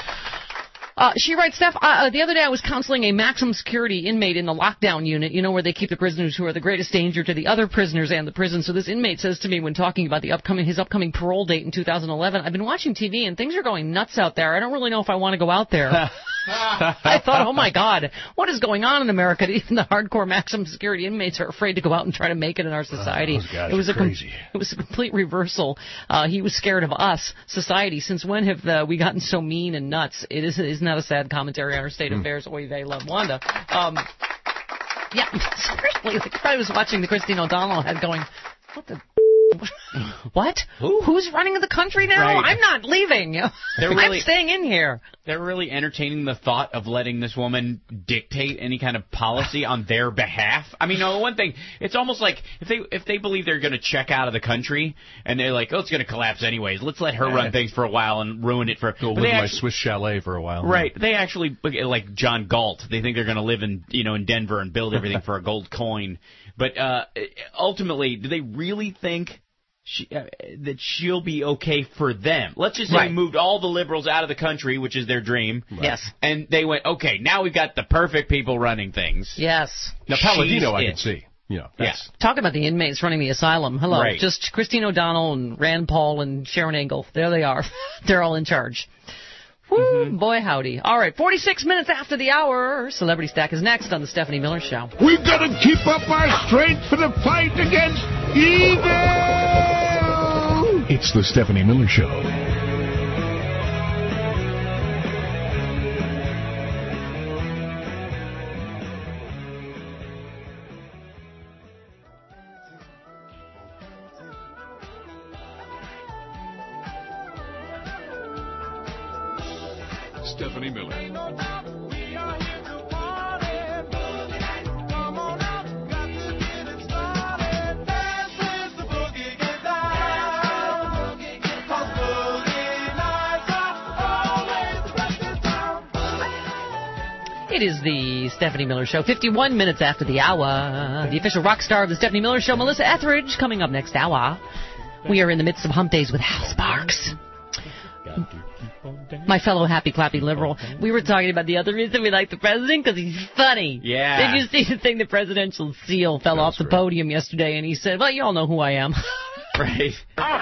Uh, she writes, Steph, uh, the other day I was counseling a maximum security inmate in the lockdown unit, you know, where they keep the prisoners who are the greatest danger to the other prisoners and the prison. So this inmate says to me when talking about the upcoming his upcoming parole date in two thousand eleven, I've been watching T V and things are going nuts out there. I don't really know if I want to go out there. I thought, oh, my God, what is going on in America? Even the hardcore maximum security inmates are afraid to go out and try to make it in our society. those guys it was are a com- crazy. It was a complete reversal. Uh, he was scared of us, society. Since when have uh, we gotten so mean and nuts? It is, isn't that a sad commentary on our state Mm. affairs? Oy vey, love Wanda. Um, yeah, seriously, like I was watching the Christine O'Donnell ad going, what the... What? Who? Who's running the country now? Right. I'm not leaving. They're I'm really- staying in here. They're really entertaining the thought of letting this woman dictate any kind of policy on their behalf. I mean, no, one thing, it's almost like if they if they believe they're going to check out of the country and they're like, oh, it's going to collapse anyways, let's let her Yeah. run things for a while and ruin it for. Go but live they in my actu- Swiss chalet for a while. Right. They actually, like John Galt, they think they're going to live in, you know, in Denver and build everything for a gold coin. But uh, ultimately, do they really think she, uh, that she'll be okay for them? Let's just say Right. we moved all the liberals out of the country, which is their dream. Yes. And they went, okay, now we've got the perfect people running things. Yes. Now, Palladino, I She's can it. see. You know, Yeah. that's, Talking about the inmates running the asylum. Hello. Right. Just Christine O'Donnell and Rand Paul and Sharon Engel. There they are. They're all in charge. Woo, Mm-hmm. boy howdy. All right, forty-six minutes after the hour. Celebrity Stack is next on the Stephanie Miller Show. We've got to keep up our strength for the fight against evil. It's the Stephanie Miller Show. Stephanie Miller. It is the Stephanie Miller Show, fifty-one minutes after the hour. The official rock star of the Stephanie Miller Show, Melissa Etheridge, coming up next hour. We are in the midst of Hump Days with Hal Sparks. My fellow happy clappy liberal. We were talking about the other reason we like the president because he's funny. Yeah. Did you see the thing? The presidential seal fell off the podium yesterday, and he said, "Well, you all know who I am." Right.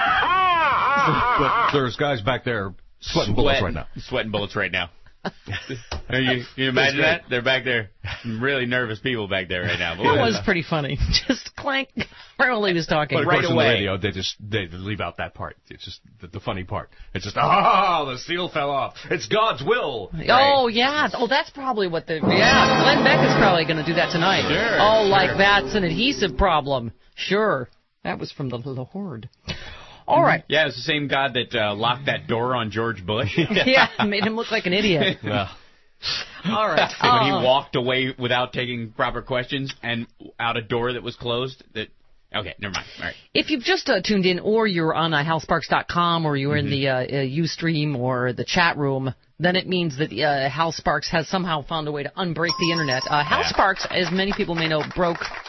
but there's guys back there sweating bullets right now. Sweating bullets right now. Are you, you imagine that? They're back there. Some really nervous people back there right now. That was pretty funny. Just clank right while he was talking. But of Right course, away. in the radio, they just they leave out that part. It's just the, the funny part. It's just, ah, the seal fell off. It's God's will. Oh, yeah. Oh, that's probably what the... Yeah, Glenn Beck is probably going to do that tonight. Sure, oh, sure. like that's an adhesive problem. Sure. That was from the Lord. All right. Yeah, it's the same guy that uh, locked that door on George Bush. Yeah, made him look like an idiot. Well, All right. when he Uh, walked away without taking proper questions and out a door that was closed. That okay, never mind. All right. If you've just uh, tuned in, or you're on uh, hal sparks dot com, or you're Mm-hmm. in the uh, uh, Ustream or the chat room, then it means that uh, Hal Sparks has somehow found a way to unbreak the internet. Uh, Hal Yeah. Sparks, as many people may know, broke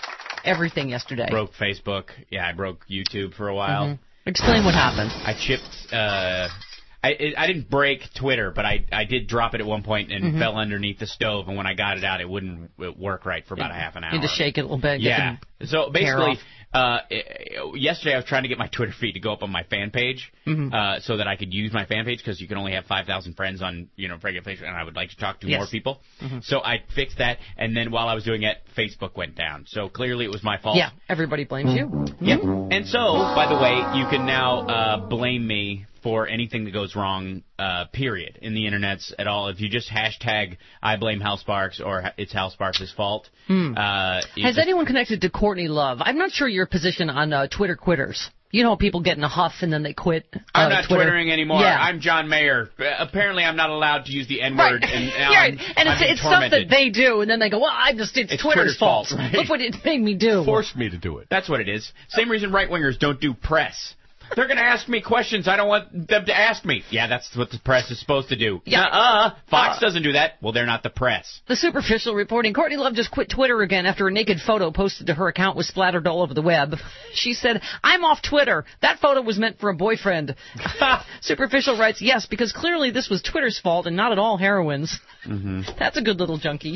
everything yesterday. Broke Facebook. Yeah, I broke YouTube for a while. Mm-hmm. Explain what happened. I chipped. Uh, I it, I didn't break Twitter, but I I did drop it at one point and Mhm. fell underneath the stove. And when I got it out, it wouldn't work right for about a half an hour. You had to shake it a little bit. Get Yeah. the So hair basically, off. uh, yesterday I was trying to get my Twitter feed to go up on my fan page, Mhm. uh, so that I could use my fan page because you can only have five thousand friends on, you know, regular Facebook, and I would like to talk to Yes. more people. Mhm. So I fixed that, and then while I was doing it, Facebook went down. So clearly it was my fault. Yeah, everybody blames you. Yeah. And so, by the way, you can now uh, blame me for anything that goes wrong, uh, period, in the internets at all. If you just hashtag I blame Hal Sparks or it's Hal Sparks' fault. Hmm. Uh, you Has just- anyone connected to Courtney Love? I'm not sure your position on uh, Twitter quitters. You know, people get in a huff and then they quit. Uh, I'm not Twitter. Twittering anymore. Yeah. I'm John Mayer. Uh, Apparently, I'm not allowed to use the N-word. Right. And, and right. I'm, And I'm it's, being it's stuff that tormented. they do, and then they go, well, I just, it's, It's Twitter's, Twitter's fault, right? Look what it made me do. Forced me to do it. That's what it is. Same reason right-wingers don't do press. They're going to ask me questions I don't want them to ask me. Yeah, that's what the press is supposed to do. Yeah. Uh-uh. Fox Uh, doesn't do that. Well, they're not the press. The superficial reporting. Courtney Love just quit Twitter again after a naked photo posted to her account was splattered all over the web. She said, I'm off Twitter. That photo was meant for a boyfriend. Superficial writes, yes, because clearly this was Twitter's fault and not at all heroine's. Mm-hmm. That's a good little junkie.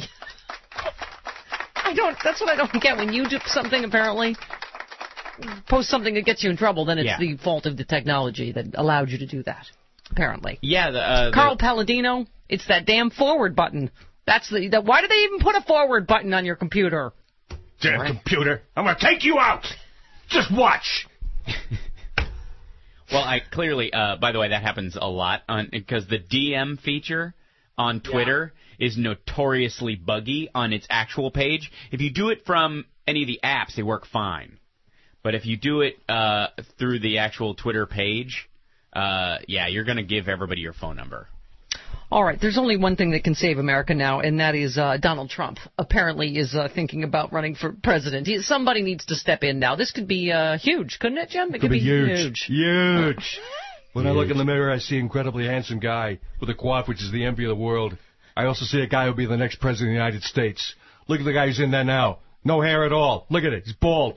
I don't, that's what I don't get. When you do something, apparently, post something that gets you in trouble, then it's Yeah. the fault of the technology that allowed you to do that, apparently. Yeah, the, uh, Carl the, Palladino, it's that damn forward button. That's the, the. Why do they even put a forward button on your computer? Damn Right. computer. I'm going to take you out. Just watch. Well, I clearly, uh, by the way, that happens a lot on because the D M feature on Twitter is notoriously buggy on its actual page. If you do it from any of the apps, they work fine. But if you do it uh, through the actual Twitter page, uh, yeah, you're going to give everybody your phone number. All right, there's only one thing that can save America now, and that is uh, Donald Trump. Apparently, is uh, thinking about running for president. He, somebody needs to step in now. This could be uh, huge, couldn't it, Jim? It Could be huge. huge. Huge. When I look in the mirror, I see an incredibly handsome guy with a coif, which is the envy of the world. I also see a guy who'll be the next president of the United States. Look at the guy who's in there now. No hair at all. Look at it. He's bald.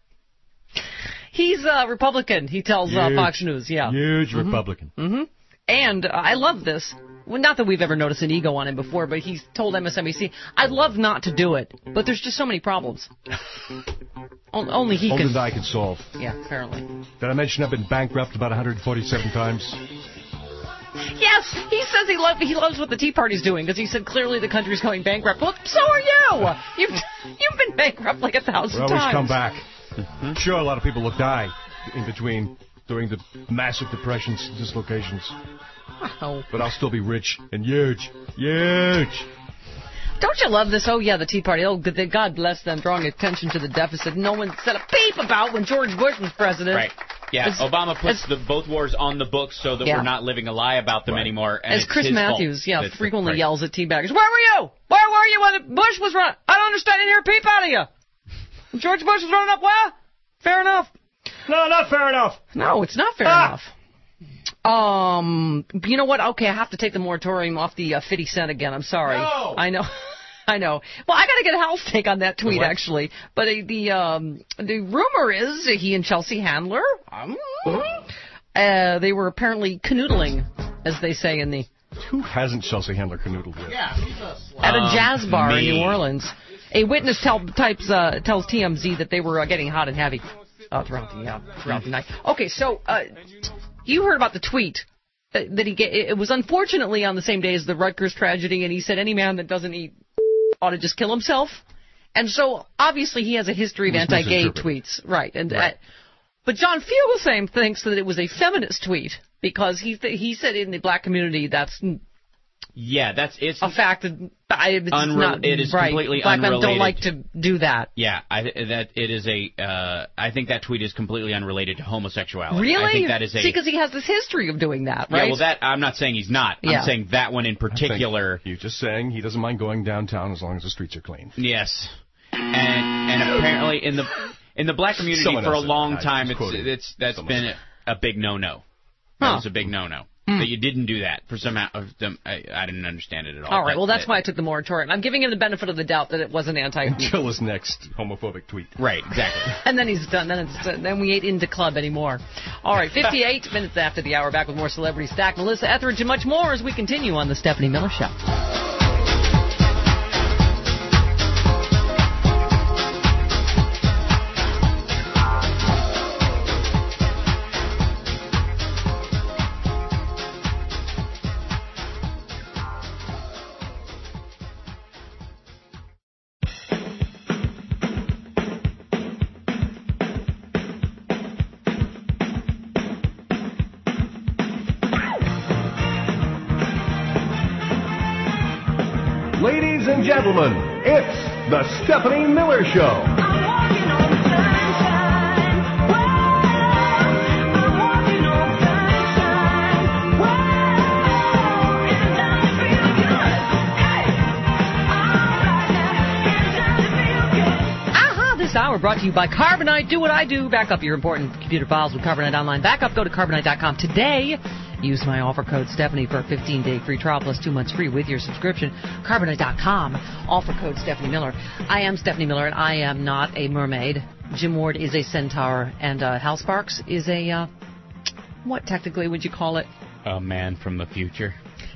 He's a uh, Republican. He tells uh, Huge. Fox News. Yeah. Huge Mhm. Republican. Mm-hmm. And uh, I love this. Well, not that we've ever noticed an ego on him before, but he's told M S N B C, I'd love not to do it, but there's just so many problems. O- only he Only can. that I can solve. Yeah, apparently. Did I mention I've been bankrupt about one hundred forty-seven times? Yes, he says he, love, he loves what the Tea Party's doing, because he said clearly the country's going bankrupt. Well, so are you! You've, you've been bankrupt like a thousand We times. always come back. Sure, a lot of people will die in between during the massive depressions, dislocations. Wow. But I'll still be rich and huge. Huge. Don't you love this? Oh, yeah, the Tea Party. Oh, good- they- God bless them, drawing attention to the deficit no one said a peep about when George Bush was president. Right. Yeah, As- Obama puts as- the both wars on the books so that Yeah. we're not living a lie about them Right. anymore. And As it's Chris his Matthews, fault yeah, that's- frequently right. yells at teabaggers, where were you? Where were you when Bush was running? I don't understand. I didn't hear a peep out of you. George Bush was running up where? Fair enough. No, not fair enough. No, it's not fair Ah. enough. Um, you know what? Okay, I have to take the moratorium off the uh, fifty cent again. I'm sorry. No. I know. I know. Well, I got to get Hal's take on that tweet, what? actually. But uh, the um, the rumor is that he and Chelsea Handler, um, uh, they were apparently canoodling, as they say in the Who hasn't Chelsea Handler canoodled with? at a Um, jazz bar me. in New Orleans. A witness tell, types uh, tells T M Z that they were uh, getting hot and heavy uh, throughout the uh, throughout the night. Okay, so uh, you heard about the tweet that, that he get, it was unfortunately on the same day as the Rutgers tragedy, and he said any man that doesn't eat ought to just kill himself. And so obviously he has a history of It was anti-gay misinterpreted. tweets, right? And Right. Uh, but John Fugelsang thinks that it was a feminist tweet because he th- he said in the black community that's Yeah, that's it's a fact that I, it's Unre- not it is right. completely Black men don't unrelated. like to do that. Yeah, I that it is a. Uh, I think that tweet is completely unrelated to homosexuality. Really? I think that is a. See, because he has this history of doing that, right? Yeah, well, that I'm not saying he's not. Yeah. I'm saying that one in particular. You're just saying he doesn't mind going downtown as long as the streets are clean. Yes, and and apparently in the in the black community Someone for a else said long that. I time, just it's quoted it's that's someone been else. a, a big no-no. That Huh. was a big no-no. Hmm. that you didn't do that for some. Of them, I, I didn't understand it at all. All right, But well, that's that- why I took the moratorium. I'm giving him the benefit of the doubt that it wasn't anti. Until his next homophobic tweet. Right, exactly. And then he's done. Then it's uh, then we ain't into club anymore. All right, fifty-eight minutes after the hour, back with more Celebrity Stack, Melissa Etheridge, and much more as we continue on the Stephanie Miller Show. Ladies and gentlemen, it's the Stephanie Miller Show. This hour brought to you by Carbonite. Do what I do. Back up your important computer files with Carbonite Online Backup. Go to Carbonite dot com today. Use my offer code Stephanie for a fifteen-day free trial plus two months free with your subscription. Carbonite dot com. Offer code Stephanie Miller. I am Stephanie Miller, and I am not a mermaid. Jim Ward is a centaur, and uh, Hal Sparks is a, uh, what technically would you call it? A man from the future.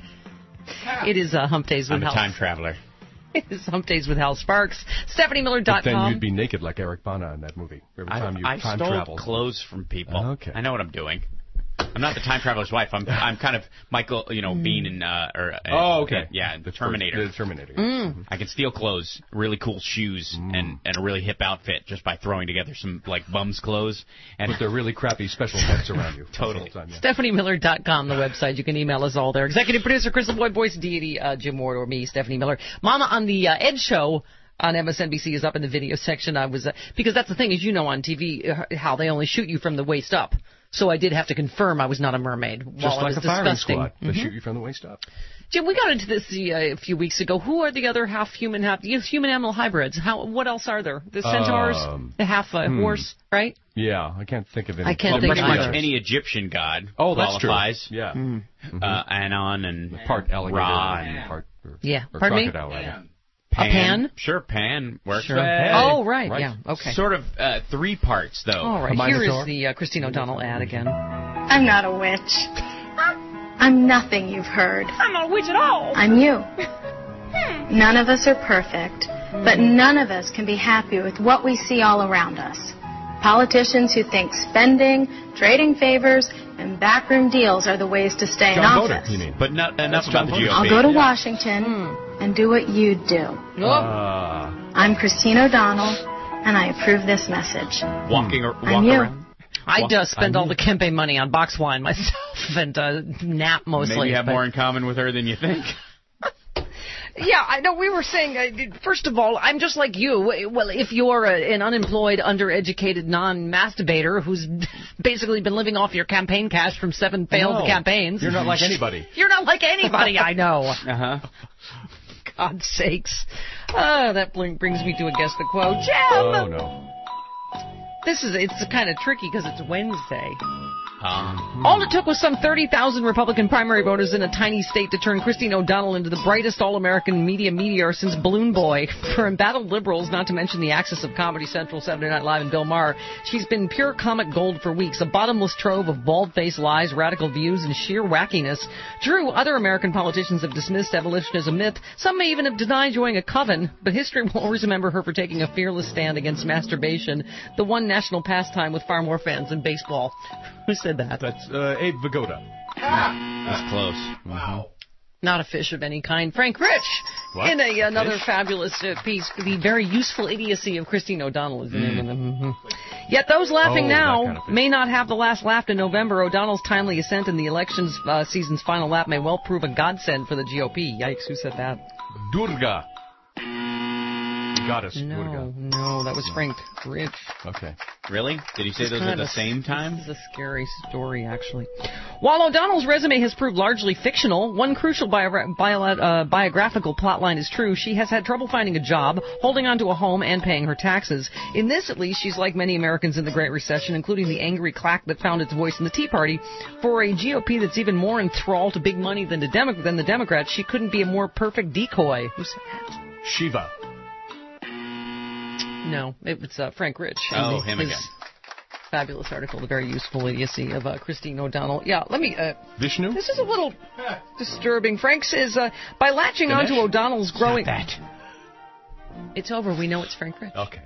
It is uh, Hump Days with I'm a Hal. time traveler. It is Hump Days with Hal Sparks. Stephanie Miller dot But com. then you'd be naked like Eric Bana in that movie. Every time you I, I time stole travel. clothes from people. Okay. I know what I'm doing. I'm not the time traveler's wife. I'm I'm kind of Michael, you know, Bean and uh, or uh, Oh, okay. yeah, the Terminator. The Terminator. Mm. I can steal clothes, really cool shoes, and, and a really hip outfit just by throwing together some like bum's clothes. And With their really crappy special effects around you. Totally. All the time, yeah. Stephanie Miller dot com, the website. You can email us all there. Executive producer, Crystal Boyd, voice deity, uh, Jim Ward, or me, Stephanie Miller. Mama on the uh, Ed Show on M S N B C is up in the video section. I was uh, because that's the thing, as you know, on T V, uh, how they only shoot you from the waist up. So I did have to confirm I was not a mermaid. Just while I like was a firing disgusting. squad. They Mhm. shoot you from the waist up. Jim, we got into this uh, a few weeks ago. Who are the other half human, half you know, human animal hybrids? How? What else are there? The centaurs, Um, the half uh, hmm. horse, right? Yeah, I can't think of any. I can't well, think pretty either. much any Egyptian god Oh, that's true. qualifies. Yeah. Mm. Uh, Anon and Part alligator Ra and and part or, Yeah. or Pardon me? crocodile. rather. A pan? Sure, Pan works. Sure. Hey. Oh, right, Right. yeah, okay. Sort of uh, three parts, though. All right, A here minotaur? is the uh, Christine O'Donnell ad again. I'm not a witch. I'm nothing you've heard. I'm not a witch at all. I'm you. None of us are perfect, but none of us can be happy with what we see all around us. Politicians who think spending, trading favors, and backroom deals are the ways to stay in John Boehner, office. you mean? But not enough That's about John the G O P. I'll go to Washington and do what you do. Uh, I'm Christine O'Donnell, and I approve this message. Walking or walk I'm you. around. I Well, uh, spend I all the campaign money on box wine myself and uh, nap mostly. Maybe you have but- more in common with her than you think. Yeah, I know. We were saying, uh, first of all, I'm just like you. Well, if you're a, an unemployed, undereducated, non-masturbator who's basically been living off your campaign cash from seven failed No, campaigns. you're not like anybody. You're not like anybody I know. Uh-huh. God's sakes. Uh, that bring, brings me to a guess the quote. Jim! oh, no. This is, it's kind of tricky because it's Wednesday. Um, All it took was some thirty thousand Republican primary voters in a tiny state to turn Christine O'Donnell into the brightest all-American media meteor since Balloon Boy. For embattled liberals, not to mention the axis of Comedy Central, Saturday Night Live, and Bill Maher, she's been pure comic gold for weeks, a bottomless trove of bald-faced lies, radical views, and sheer wackiness. True, other American politicians have dismissed evolution as a myth. Some may even have denied joining a coven, but history will always remember her for taking a fearless stand against masturbation, the one national pastime with far more fans than baseball. Who said that? That's uh, Abe Vigoda. That's close. Wow. Not a fish of any kind. Frank Rich, What? in a, another Fish? fabulous uh, piece, the very useful idiocy of Christine O'Donnell is the name of them. Mm-hmm. Yet those laughing Oh, now that kind of fish. may not have the last laugh in November. O'Donnell's timely ascent in the elections uh, season's final lap may well prove a godsend for the G O P. Yikes, who said that? Durga. Goddess. No, Durga. no, that was Frank Rich. Okay. Really? Did he say those at the same time? This is a scary story, actually. While O'Donnell's resume has proved largely fictional, one crucial bio- bio- uh, biographical plotline is true. She has had trouble finding a job, holding on to a home, and paying her taxes. In this, at least, she's like many Americans in the Great Recession, including the angry claque that found its voice in the Tea Party. For a G O P that's even more enthralled to big money than the, Demo- than the Democrats, she couldn't be a more perfect decoy. Who's that? Shiva. No, it was uh, Frank Rich. Oh, his, him his again. Fabulous article, The Very Useful Idiocy of uh, Christine O'Donnell. Yeah, let me... Uh, Vishnu? This is a little disturbing. Frank says, uh, by latching Ganesh? onto O'Donnell's growing... Stop that. It's over. We know it's Frank Rich. Okay.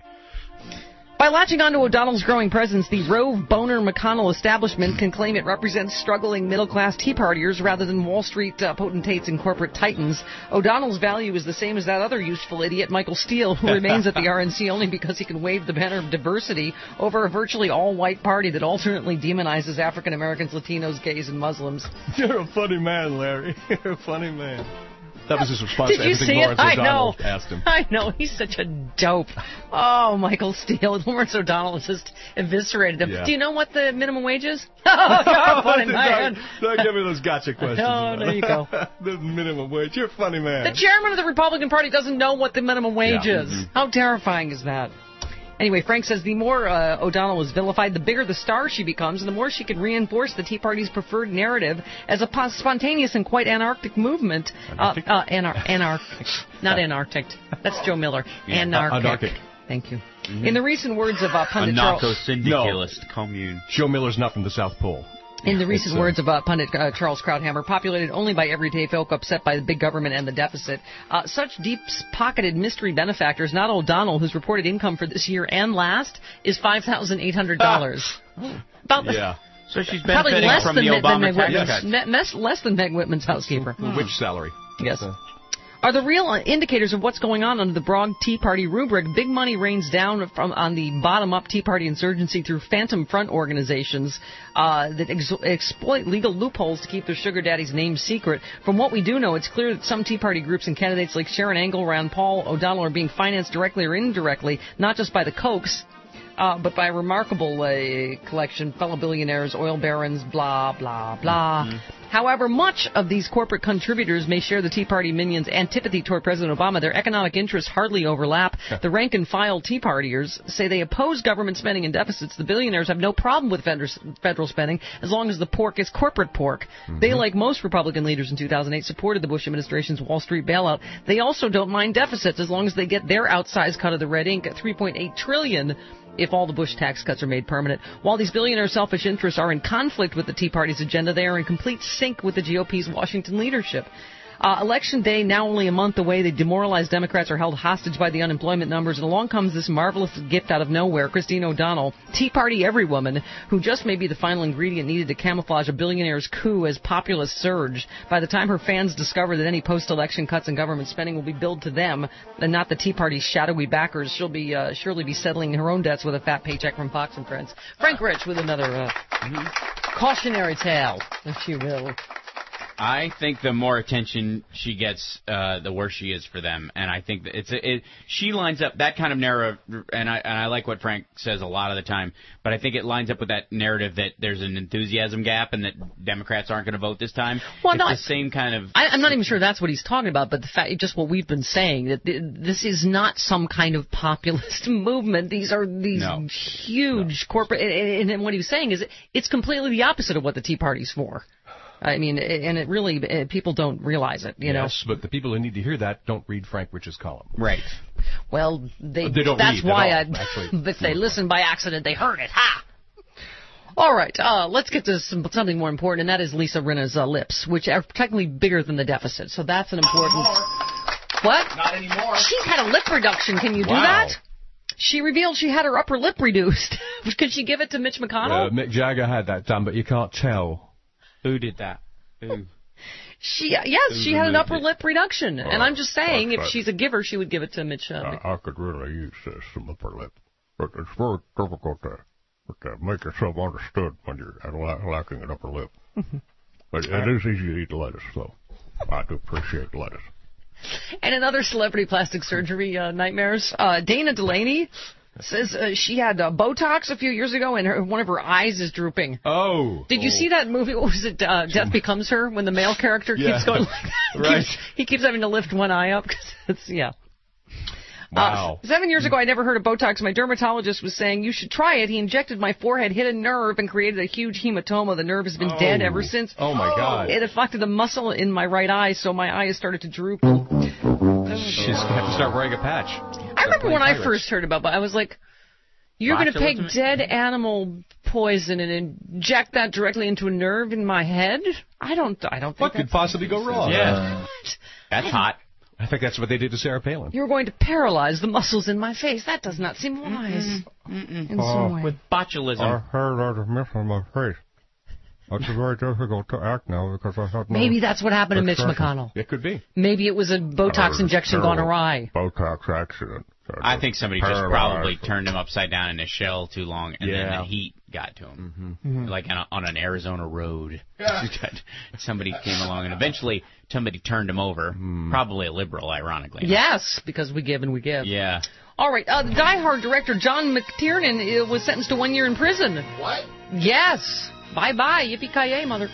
By latching onto O'Donnell's growing presence, the Rove Boner McConnell establishment can claim it represents struggling middle-class Tea Partiers rather than Wall Street uh, potentates and corporate titans. O'Donnell's value is the same as that other useful idiot, Michael Steele, who remains at the R N C only because he can wave the banner of diversity over a virtually all-white party that alternately demonizes African Americans, Latinos, gays, and Muslims. You're a funny man, Larry. You're a funny man. That was his response Did to you everything see Lawrence it? I O'Donnell know. asked him. I know. He's such a dope. Oh, Michael Steele. Lawrence O'Donnell just eviscerated him. Yeah. Do you know what the minimum wage is? Oh, you're a funny man. Don't, don't give me those gotcha questions. No, there you go. The minimum wage. You're a funny man. The chairman of the Republican Party doesn't know what the minimum wage Yeah. is. Mhm. How terrifying is that? Anyway, Frank says the more uh, O'Donnell is vilified, the bigger the star she becomes, and the more she can reinforce the Tea Party's preferred narrative as a pos- spontaneous and quite anarchic movement. Anarchic? Uh, uh, anar- anarchic. Not anarchic. That's Joe Miller. Yeah. Anarchic. Anarchic. Thank you. Mm-hmm. In the recent words of uh, A pundit Charles... narco-syndicalist commune. Joe Miller's not from the South Pole. In the recent It's, uh, words of uh, pundit uh, Charles Krauthammer, populated only by everyday folk upset by the big government and the deficit, uh, such deep-pocketed mystery benefactors, not O'Donnell, whose reported income for this year and last is five thousand eight hundred dollars. Ah. About the, Yeah. So she's probably benefiting less from than, the Me- than Obama Meg tax Whitman's, cut. me- mes- less than Meg Whitman's housekeeper. Which salary? Yes. Uh, Are the real indicators of what's going on under the broad Tea Party rubric. Big money rains down from on the bottom-up Tea Party insurgency through phantom front organizations uh, that ex- exploit legal loopholes to keep their sugar daddy's name secret. From what we do know, it's clear that some Tea Party groups and candidates like Sharon Angle, Rand Paul, O'Donnell are being financed directly or indirectly, not just by the Kochs, Uh, but by a remarkable uh, collection, fellow billionaires, oil barons, blah, blah, blah. Mm-hmm. However, much of these corporate contributors may share the Tea Party minions' antipathy toward President Obama. Their economic interests hardly overlap. The rank-and-file Tea Partiers say they oppose government spending and deficits. The billionaires have no problem with federal spending as long as the pork is corporate pork. Mm-hmm. They, like most Republican leaders in two thousand eight, supported the Bush administration's Wall Street bailout. They also don't mind deficits as long as they get their outsized cut of the red ink at three point eight trillion dollars if all the Bush tax cuts are made permanent. While these billionaire selfish interests are in conflict with the Tea Party's agenda, they are in complete sync with the G O P's Washington leadership. Uh, election day, now only a month away, the demoralized Democrats are held hostage by the unemployment numbers, and along comes this marvelous gift out of nowhere, Christine O'Donnell, Tea Party everywoman, who just may be the final ingredient needed to camouflage a billionaire's coup as populist surge. By the time her fans discover that any post-election cuts in government spending will be billed to them and not the Tea Party's shadowy backers, she'll be uh, surely be settling her own debts with a fat paycheck from Fox and Friends. Frank Rich with another uh, cautionary tale, if you will. I think the more attention she gets, uh, the worse she is for them, and I think that it's a, it. She lines up that kind of narrative, and I and I like what Frank says a lot of the time. But I think it lines up with that narrative that there's an enthusiasm gap and that Democrats aren't going to vote this time. Well, it's no, the same kind of. I, I'm not even sure that's what he's talking about, but the fact, just what we've been saying, that th- this is not some kind of populist movement. These are these No. huge corporate, and, and what he was saying is it's completely the opposite of what the Tea Party's for. I mean, and it really, uh, people don't realize it, you know. Yes, but the people who need to hear that don't read Frank Rich's column. Right. Well, they, They don't that's read at why all, I, actually. if they listened by accident, they heard it. Ha! All right, uh, let's get to some, something more important, and that is Lisa Rinna's uh, lips, which are technically bigger than the deficit. So that's an important... What? Not anymore. She's had a lip reduction. Can you do Wow. that? She revealed she had her upper lip reduced. Could she give it to Mitch McConnell? Uh, Mick Jagger had that done, but you can't tell. Who did that? Who? She yes, Who she had an removed upper it? lip reduction, and I'm just saying, if that's she's a giver, she would give it to Mitch. Uh, Mc- I, I could really use uh, some upper lip, but it's very difficult to, to make yourself understood when you're la- lacking an upper lip. But it is easy to eat lettuce, though. I do appreciate lettuce. And in other celebrity plastic surgery uh, nightmares, uh, Dana Delaney, says uh, she had uh, Botox a few years ago, and her, one of her eyes is drooping. Oh. Did you oh. see that movie? What was it? Uh, Death Becomes Her, when the male character Yeah. keeps going like that. Right. Keeps, he keeps having to lift one eye up because it's yeah. Wow. Uh, seven years ago, I never heard of Botox. My dermatologist was saying you should try it. He injected my forehead, hit a nerve, and created a huge hematoma. The nerve has been Oh. dead ever since. Oh, my God. It affected the muscle in my right eye, so my eye has started to droop. She's going to have to start wearing a patch. I remember when I first heard about it, I was like, you're going to take Botulism? dead animal poison and inject that directly into a nerve in my head? I don't I don't think What could that's... possibly go wrong? Yeah. That's hot. I think that's what they did to Sarah Palin. You're going to paralyze the muscles in my face. That does not seem wise. Mm-mm. In Oh. some way. With botulism. I heard that a miss on my face. It's very difficult to act now because I have no Maybe that's what happened to Mitch expression. McConnell. It could be. Maybe it was a Botox Oh, injection gone terrible awry. Botox accident. I think somebody just Paralyzed. probably turned him upside down in a shell too long, and then Yeah. the heat got to him, Mhm. like on, a, on an Arizona road. Somebody came along, and eventually somebody turned him over. Probably a liberal, ironically. Yes, because we give and we give. Yeah. All right, uh, the Die Hard director John McTiernan uh, was sentenced to one year in prison. What? Yes. Bye-bye, yippee-ki-yay, mother...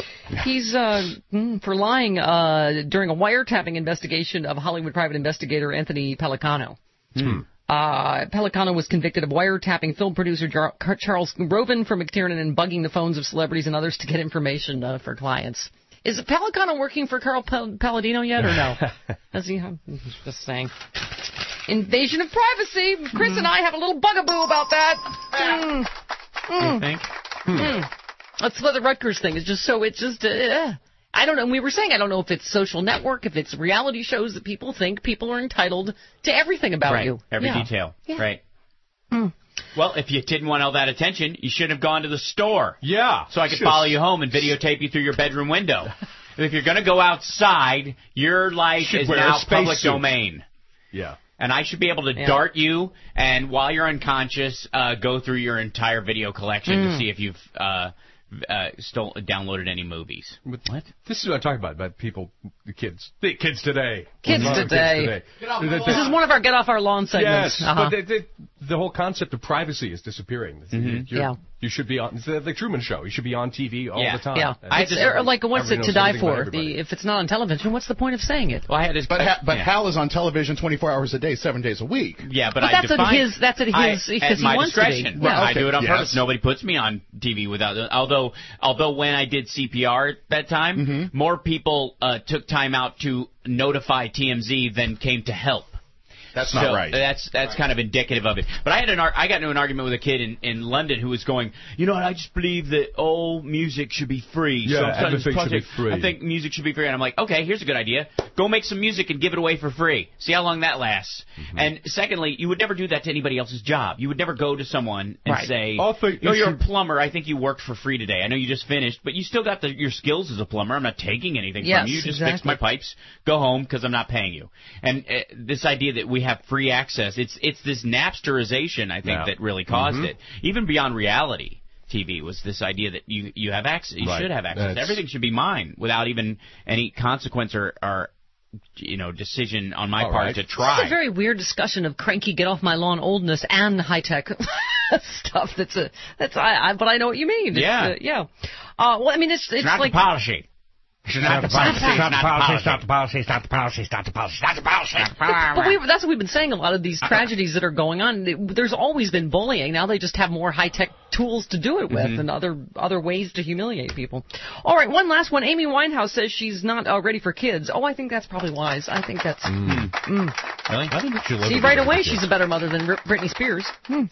He's uh, mm, for lying uh, during a wiretapping investigation of Hollywood private investigator Anthony Pellicano. Hmm. Uh, Pellicano was convicted of wiretapping film producer Jar- Charles Roven for McTiernan and bugging the phones of celebrities and others to get information uh, for clients. Is Pellicano working for Carl Pal- Palladino yet, or no? Does he have? Just saying. Invasion of privacy. Chris and I have a little bugaboo about that. Mm. Mm. You think? Mm. That's what the Rutgers thing is. Just so it's just. Uh, I don't know. We were saying I don't know if it's social network, if it's reality shows that people think people are entitled to everything about right. you. Every Yeah. detail. Yeah. Right. Mm. Well, if you didn't want all that attention, you should have gone to the store. Yeah. So I could Just- follow you home and videotape you through your bedroom window. If you're going to go outside, your life Should is wear a now space public suit. domain. Yeah. And I should be able to Yeah. dart you, and while you're unconscious, uh, go through your entire video collection Mm. to see if you've uh, uh, stole, downloaded any movies. What? This is what I'm talking about, about people, the kids. The kids today. Kids Modern today. Get off my This is one of our Get Off Our Lawn segments. Yes, Uh-huh. but the, the, the whole concept of privacy is disappearing. Mhm. You're- Yeah. You should be on, it's the, the Truman Show. You should be on T V all Yeah. the time. Yeah, And it's, or like what's it everybody to knows die everything about for? everybody. The, if it's not on television, what's the point of saying it? Well, I had his, But ha- but yeah. Hal is on television twenty-four hours a day, seven days a week. Yeah, but, But I that's at define, his- that's at his- I, because at he my wants to be. discretion. Yeah. I Okay, do it on yes. purpose. Nobody puts me on T V without. Although, although when I did C P R at that time, Mm-hmm. more people uh, took time out to notify T M Z than came to help. That's So not right. That's that's kind of indicative of it. But I had an ar- I got into an argument with a kid in, in London who was going, you know what? I just believe that all music should be free. Yeah, so I'm starting this everything should be project. free. I think music should be free. And I'm like, okay, here's a good idea. Go make some music and give it away for free. See how long that lasts. Mm-hmm. And secondly, you would never do that to anybody else's job. You would never go to someone and Right. say, I think you know, you you're should- a plumber. I think you worked for free today. I know you just finished, but you still got the, your skills as a plumber. I'm not taking anything Yes, from you. You just exactly. fixed my pipes. Go home because I'm not paying you. And uh, this idea that we have free access, it's it's this Napsterization, I think, Yeah. that really caused Mhm. it. Even beyond reality T V was this idea that you you have access, you Right. should have access. That's- Everything should be mine without even any consequence or, or you know, decision on my All part right. to It's a try. very weird discussion of cranky, get off my lawn oldness and high tech stuff. That's a that's I, I but I know what you mean. It's, Yeah. uh, yeah. Uh, well, I mean, it's it's It's not like the policy. It's not the policy. It's not the policy. It's not the policy. It's not the policy. It's not the policy. It's not the policy. But we, that's what we've been saying. A lot of these tragedies that are going on, they- there's always been bullying. Now they just have more high-tech tools to do it with Mhm. and other other ways to humiliate people. All right, one last one. Amy Winehouse says she's not uh, ready for kids. Oh, I think that's probably wise. I think that's... Mm. Mm. Really? I think she lives See, with right her. away she's a better mother than R- Britney Spears. Hmm.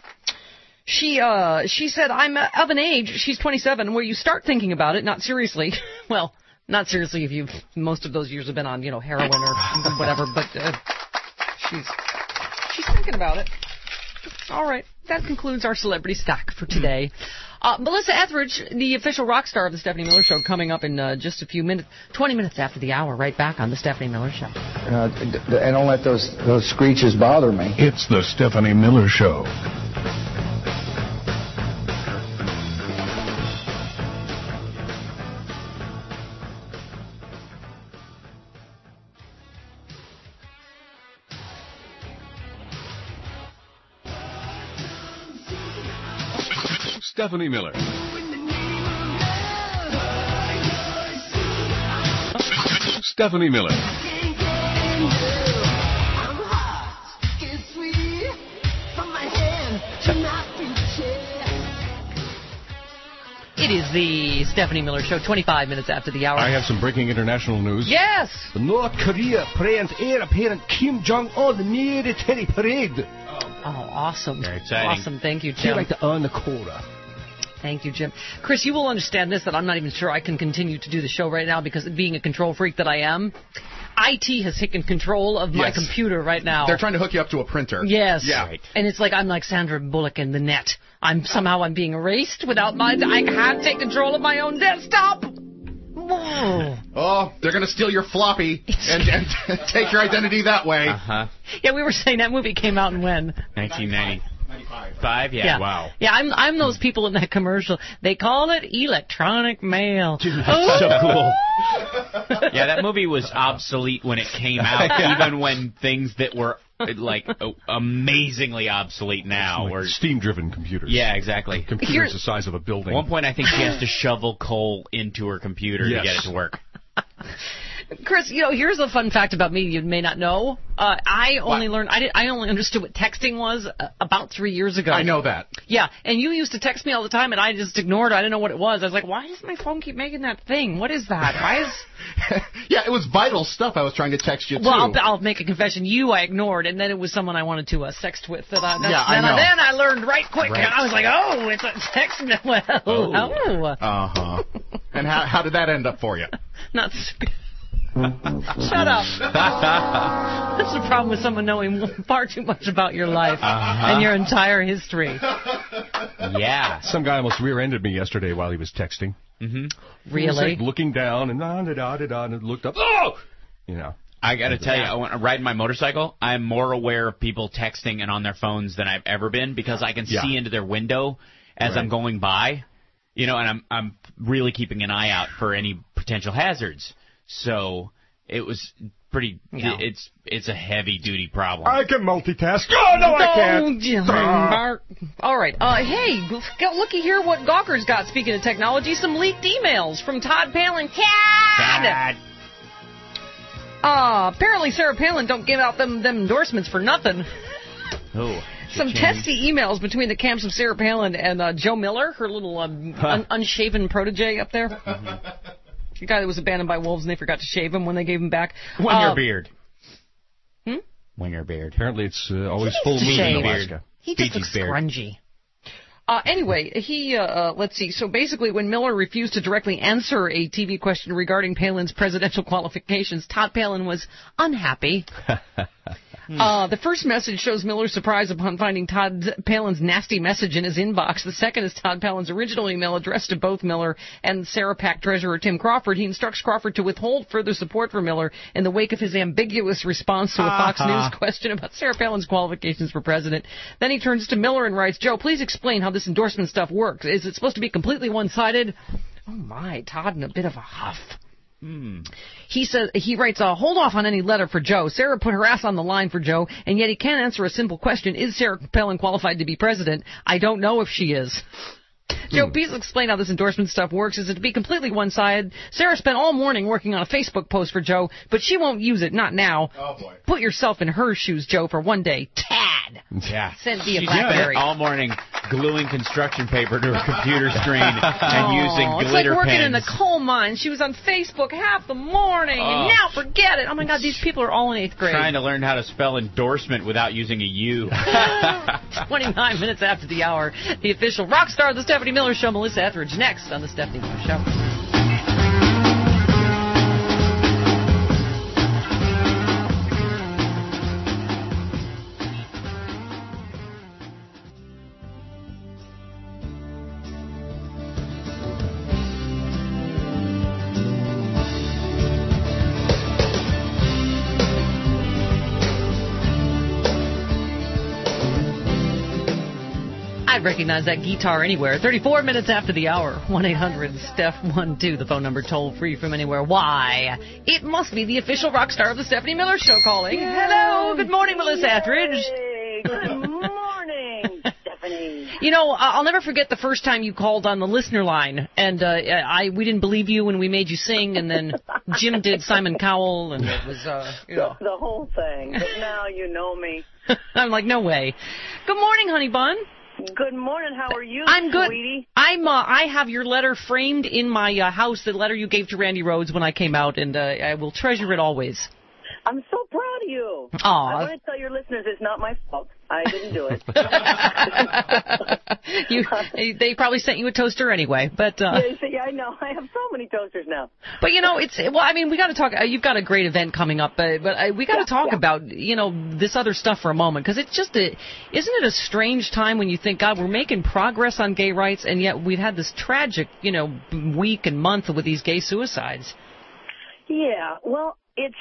She uh she said, I'm uh, of an age, she's twenty-seven, where you start thinking about it, not seriously. Well, not seriously if you've, most of those years have been on, you know, heroin or whatever, but uh, she's she's thinking about it. All right, that concludes our celebrity stack for today. Uh, Melissa Etheridge, the official rock star of the Stephanie Miller Show, coming up in uh, just a few minutes, twenty minutes after the hour, right back on the Stephanie Miller Show. Uh, d- d- and don't let those those screeches bother me. It's the Stephanie Miller Show. Stephanie Miller. Stephanie Miller. It is the Stephanie Miller Show, twenty-five minutes after the hour. I have some breaking international news. Yes! The North Korea plans heir apparent Kim Jong-un military parade. Oh, awesome. Very exciting. Awesome. Thank you, She Jim. like to earn the quota. Thank you, Jim. Chris, you will understand this, that I'm not even sure I can continue to do the show right now because being a control freak that I am, I T has taken control of my Yes. computer right now. They're trying to hook you up to a printer. Yes. Yeah. Right. And it's like I'm like Sandra Bullock in the net. I'm somehow I'm being erased without my. I can't take control of my own desktop. Whoa. Oh, they're going to steal your floppy and, and take your identity that way. Uh-huh. Yeah, we were saying that movie came out in when? nineteen ninety-five, yeah, Yeah. wow. Yeah, I'm I'm those people in that commercial. They call it electronic mail. Dude, that's so cool. Yeah, that movie was obsolete when it came out, Yeah. even when things that were like oh, amazingly obsolete now Like were steam-driven computers. Yeah, exactly. Computers Here's- the size of a building. At one point, I think she has to shovel coal into her computer Yes. to get it to work. Chris, you know, here's a fun fact about me you may not know. Uh, I only learned, I, did, I only understood what texting was uh, about three years ago. I know that. Yeah, and you used to text me all the time, and I just ignored it. I didn't know what it was. I was like, why does my phone keep making that thing? What is that? Why is... Yeah, it was vital stuff I was trying to text you, Well, I'll, too. I'll make a confession. You I ignored, and then it was someone I wanted to uh, sext with. That I, that's, Yeah, I then, know. then I learned right quick. Right. And I was like, oh, it's a text. Well, oh. oh. Uh-huh. And how, how did that end up for you? Not sp- Shut up. That's the problem with someone knowing far too much about your life Uh-huh. and your entire history. Yeah. Some guy almost rear-ended me yesterday while he was texting. Mm-hmm. Really? He was, like, looking down and da da da da da and looked up. Oh, you know. I got to tell you, when I'm riding my motorcycle, I'm more aware of people texting and on their phones than I've ever been because I can Yeah. see into their window as Right. I'm going by, you know, and I'm I'm really keeping an eye out for any potential hazards. So it was pretty. Yeah. It's it's a heavy duty problem. I can multitask. Oh no, I can't. Don't. All right. Uh, hey, go- looky here what Gawker's got. Speaking of technology, some leaked emails from Todd Palin. Tad! Bad. Uh, apparently Sarah Palin don't give out them, them endorsements for nothing. Oh. Some testy emails between the camps of Sarah Palin and uh, Joe Miller, her little um, un- unshaven protege up there. The guy that was abandoned by wolves and they forgot to shave him when they gave him back. When Uh, your beard. Hmm? When your beard. Apparently it's uh, always He full needs to moon in shave. Alaska. He just Beachy's looks beard. grungy. Uh, anyway, he, uh, uh, let's see, so basically when Miller refused to directly answer a T V question regarding Palin's presidential qualifications, Todd Palin was unhappy. Uh, the first message shows Miller's surprise upon finding Todd Palin's nasty message in his inbox. The second is Todd Palin's original email addressed to both Miller and Sarah PAC treasurer Tim Crawford. He instructs Crawford to withhold further support for Miller in the wake of his ambiguous response to a Fox Uh-huh. News question about Sarah Palin's qualifications for president. Then he turns to Miller and writes, Joe, please explain how this endorsement stuff works. Is it supposed to be completely one-sided? Oh, my, Todd in a bit of a huff. Hmm. He says he writes, uh, hold off on any letter for Joe. Sarah put her ass on the line for Joe, and yet he can't answer a simple question. Is Sarah Palin qualified to be president? I don't know if she is. Joe, please explain how this endorsement stuff works. Is it to be completely one-sided? Sarah spent all morning working on a Facebook post for Joe, but she won't use it, not now. Oh, boy. Put yourself in her shoes, Joe, for one day. Tad! Yeah. Sent via She's BlackBerry. spent all morning gluing construction paper to her computer screen and Oh, using it's like glitter working pens. in the coal mine. She was on Facebook half the morning, Oh. and now forget it. Oh, my God, these people are all in eighth grade. Trying to learn how to spell endorsement without using a U. twenty-nine minutes after the hour, the official rock star of the Stephanie Miller Show, Melissa Etheridge, next on the Stephanie Miller Show. I'd recognize that guitar anywhere. thirty-four minutes after the hour. one eight hundred Steph one two, the phone number toll free from anywhere. Why? It must be the official rock star of the Stephanie Miller Show calling. Hello. Good morning, Melissa Etheridge. Hey, good morning, Stephanie. You know, I'll never forget the first time you called on the listener line, and uh, I we didn't believe you when we made you sing, and then Jim did Simon Cowell, and it was, uh, you know. The, the whole thing. But now you know me. I'm like, no way. Good morning, honey bun. Good morning. How are you, I'm good. sweetie? I'm. Uh, I have your letter framed in my uh, house. The letter you gave to Randy Rhoads when I came out, and uh, I will treasure it always. I'm so proud of you. Aw. I want to tell your listeners it's not my fault. I didn't do it. you, they probably sent you a toaster anyway, but. Uh, yeah, see, I know. I have so many toasters now. But you know, it's well. I mean, we got to talk. Uh, you've got a great event coming up, uh, but uh, we got to yeah, talk yeah. about you know this other stuff for a moment, because it's just a. Isn't it a strange time when you think, God, we're making progress on gay rights, and yet we've had this tragic, you know, week and month with these gay suicides. Yeah. Well, it's.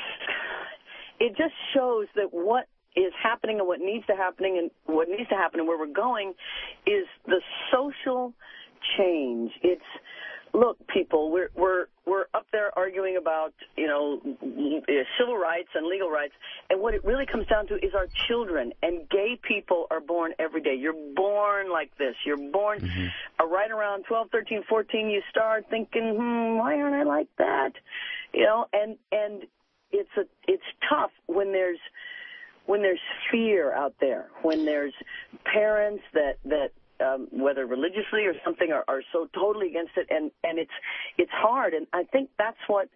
It just shows that what is happening and what needs to happening and what needs to happen and where we're going is the social change. It's look, people, we're we're we're up there arguing about you know civil rights and legal rights, and what it really comes down to is our children. And gay people are born every day. You're born like this. You're born mm-hmm. uh, right around twelve, thirteen, fourteen. You start thinking, hmm, why aren't I like that? You know, and and. It's a it's tough when there's when there's fear out there, when there's parents that that um, whether religiously or something are, are so totally against it, and, and it's it's hard. And I think that's what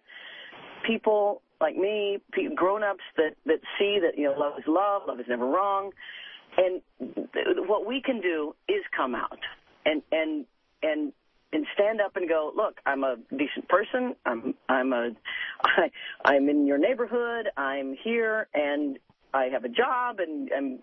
people like me, grown-ups that that see that you know love is love, love is never wrong, and th- what we can do is come out and and and. and stand up and go, look, I'm a decent person. I'm I'm a I, I'm in your neighborhood. I'm here, and I have a job, and I'm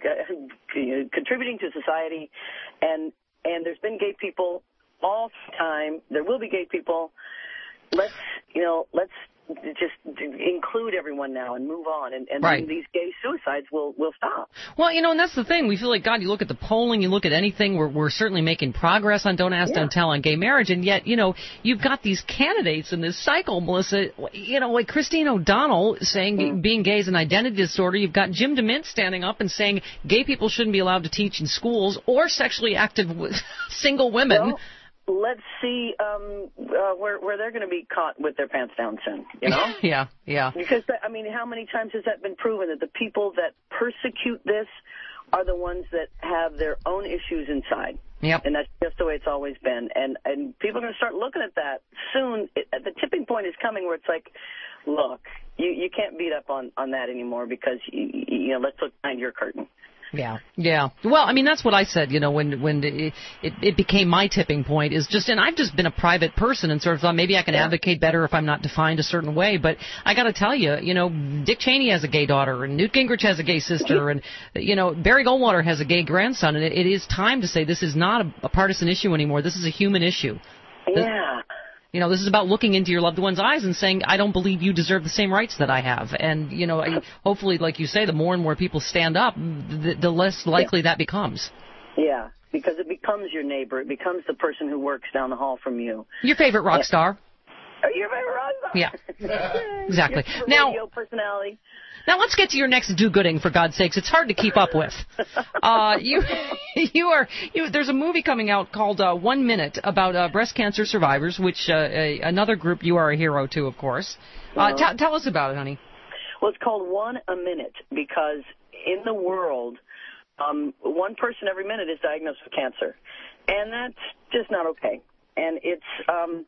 uh, contributing to society. And and there's been gay people all the time. There will be gay people. Let's you know let's just include everyone now and move on, and, and right. then these gay suicides will will stop. Well, you know, and that's the thing. We feel like, God, you look at the polling, you look at anything, we're, we're certainly making progress on Don't Ask, yeah. Don't Tell on gay marriage, and yet, you know, you've got these candidates in this cycle, Melissa, you know, like Christine O'Donnell saying mm. being gay is an identity disorder. You've got Jim DeMint standing up and saying gay people shouldn't be allowed to teach in schools or sexually active single women. Well, let's see um, uh, where where they're going to be caught with their pants down soon, you know? yeah, yeah. Because, I mean, how many times has that been proven that the people that persecute this are the ones that have their own issues inside? Yep. And that's just the way it's always been. And, and people are going to start looking at that soon. It, the tipping point is coming where it's like, look, you, you can't beat up on, on that anymore because, you, you know, let's look behind your curtain. Yeah, yeah. Well, I mean, that's what I said, you know, when when it, it, it became my tipping point is just, and I've just been a private person and sort of thought maybe I can yeah. advocate better if I'm not defined a certain way. But I got to tell you, you know, Dick Cheney has a gay daughter and Newt Gingrich has a gay sister and, you know, Barry Goldwater has a gay grandson. And it, it is time to say this is not a, a partisan issue anymore. This is a human issue. Yeah. You know, this is about looking into your loved one's eyes and saying, I don't believe you deserve the same rights that I have. And, you know, I, hopefully, like you say, the more and more people stand up, the, the less likely yeah. that becomes. Yeah, because it becomes your neighbor. It becomes the person who works down the hall from you. Your favorite rock star. Are you your favorite rock star? Yeah, exactly. Your now, radio personality. Now let's get to your next do-gooding, for God's sakes. It's hard to keep up with. Uh, you, you are. You, there's a movie coming out called uh, One Minute about uh, breast cancer survivors, which uh, a, another group you are a hero to, of course. Uh, uh-huh. t- tell us about it, honey. Well, it's called One a Minute because in the world, um, one person every minute is diagnosed with cancer, and that's just not okay. And it's um,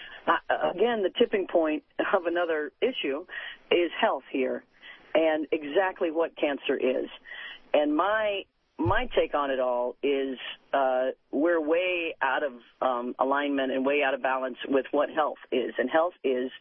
uh, again the tipping point of another issue is health here. And exactly what cancer is. And my my take on it all is uh, we're way out of um, alignment and way out of balance with what health is. And health is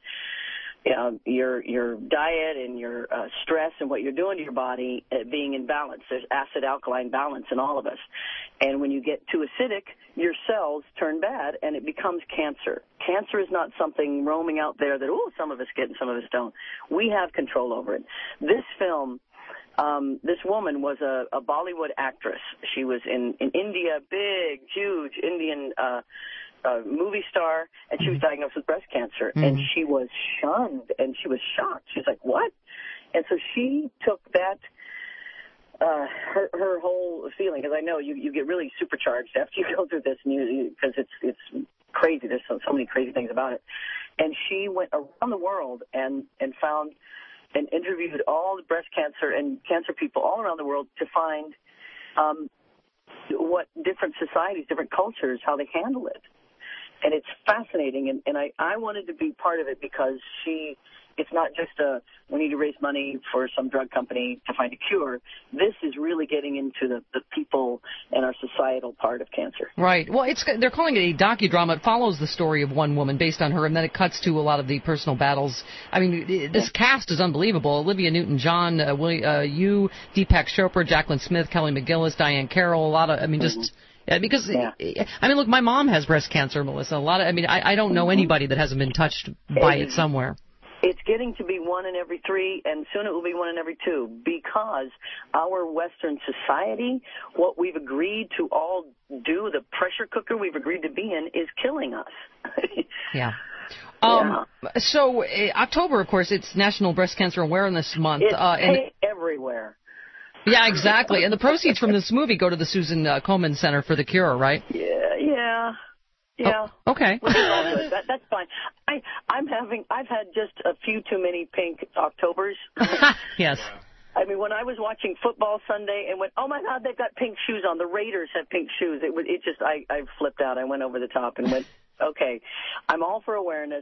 uh, your your diet and your uh, stress and what you're doing to your body uh, being in balance. There's acid-alkaline balance in all of us. And when you get too acidic, your cells turn bad, and it becomes cancer. Cancer is not something roaming out there that, oh, some of us get and some of us don't. We have control over it. This film, um, this woman was a, a Bollywood actress. She was in, in India, big, huge Indian uh, uh, movie star, and she was diagnosed with breast cancer. Mm-hmm. And she was shunned, and she was shocked. She was like, what? And so she took that uh, her her whole feeling, because I know you you get really supercharged after you go through this news because it's it's crazy. There's so, so many crazy things about it. And she went around the world and and found and interviewed all the breast cancer and cancer people all around the world to find um, what different societies, different cultures, how they handle it. And it's fascinating, and, and I, I wanted to be part of it because she, it's not just a, we need to raise money for some drug company to find a cure. This is really getting into the, the people and our societal part of cancer. Right. Well, it's they're calling it a docudrama. It follows the story of one woman based on her, and then it cuts to a lot of the personal battles. I mean, this yeah. cast is unbelievable. Olivia Newton-John, uh, Willie, uh, you, Deepak Chopra, Jacqueline Smith, Kelly McGillis, Diane Carroll, a lot of, I mean, just... Mm-hmm. Yeah, because, yeah. I mean, look, my mom has breast cancer, Melissa. A lot of, I mean, I, I don't know anybody that hasn't been touched by it somewhere. It's getting to be one in every three, and soon it will be one in every two, because our Western society, what we've agreed to all do, the pressure cooker we've agreed to be in, is killing us. yeah. Um, yeah. So, uh, October, of course, it's National Breast Cancer Awareness Month. It's uh, and everywhere. Yeah, exactly. And the proceeds from this movie go to the Susan uh, Komen Center for the Cure, right? Yeah, yeah, yeah. Oh, okay. that, that's fine. I, I'm having, I've had just a few too many pink Octobers. Yes. I mean, when I was watching football Sunday and went, oh my God, they've got pink shoes on. The Raiders have pink shoes. It was, it just, I, I flipped out. I went over the top and went, okay, I'm all for awareness.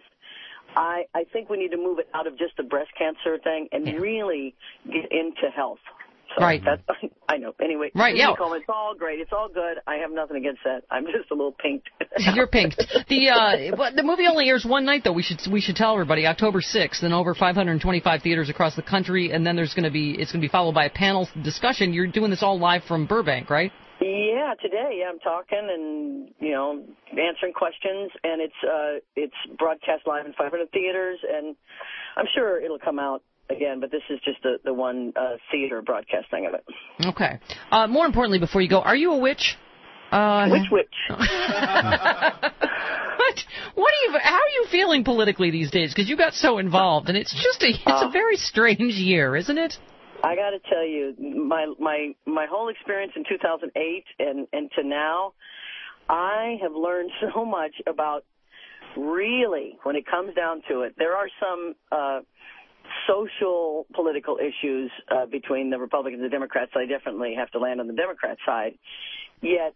I, I think we need to move it out of just the breast cancer thing and yeah. really get into health. So right. That's, I know. Anyway, right, yeah. It's all great. It's all good. I have nothing against that. I'm just a little pinked. You're pinked. The uh, the movie only airs one night, though. We should we should tell everybody October sixth, in over five hundred twenty-five theaters across the country, and then there's going to be it's going to be followed by a panel discussion. You're doing this all live from Burbank, right? Yeah, today yeah, I'm talking and you know answering questions, and it's uh, it's broadcast live in five hundred theaters, and I'm sure it'll come out again, but this is just the, the one uh, theater broadcasting of it. Okay. Uh, more importantly, before you go, are you a witch? Uh, Which witch? what? What are you? How are you feeling politically these days? Because you got so involved, and it's just a it's uh, a very strange year, isn't it? I got to tell you, my my my whole experience in two thousand eight and and to now, I have learned so much about really when it comes down to it. There are some. Uh, social political issues uh, between the Republicans and the Democrats. I definitely have to land on the Democrat side. Yet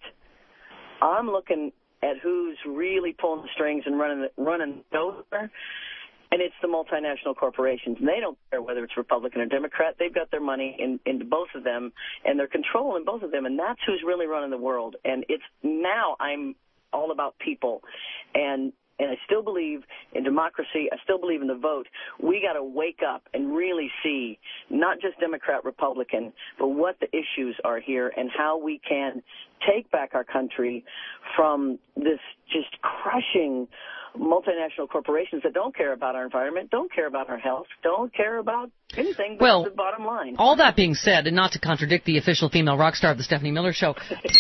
I'm looking at who's really pulling the strings and running the, running over, and it's the multinational corporations. And they don't care whether it's Republican or Democrat. They've got their money in, into both of them, and they're controlling both of them, and that's who's really running the world. And it's now I'm all about people, and And I still believe in democracy. I still believe in the vote. We got to wake up and really see not just Democrat, Republican, but what the issues are here and how we can take back our country from this just crushing multinational corporations that don't care about our environment, don't care about our health, don't care about anything but well, the bottom line. All that being said, and not to contradict the official female rock star of the Stephanie Miller Show,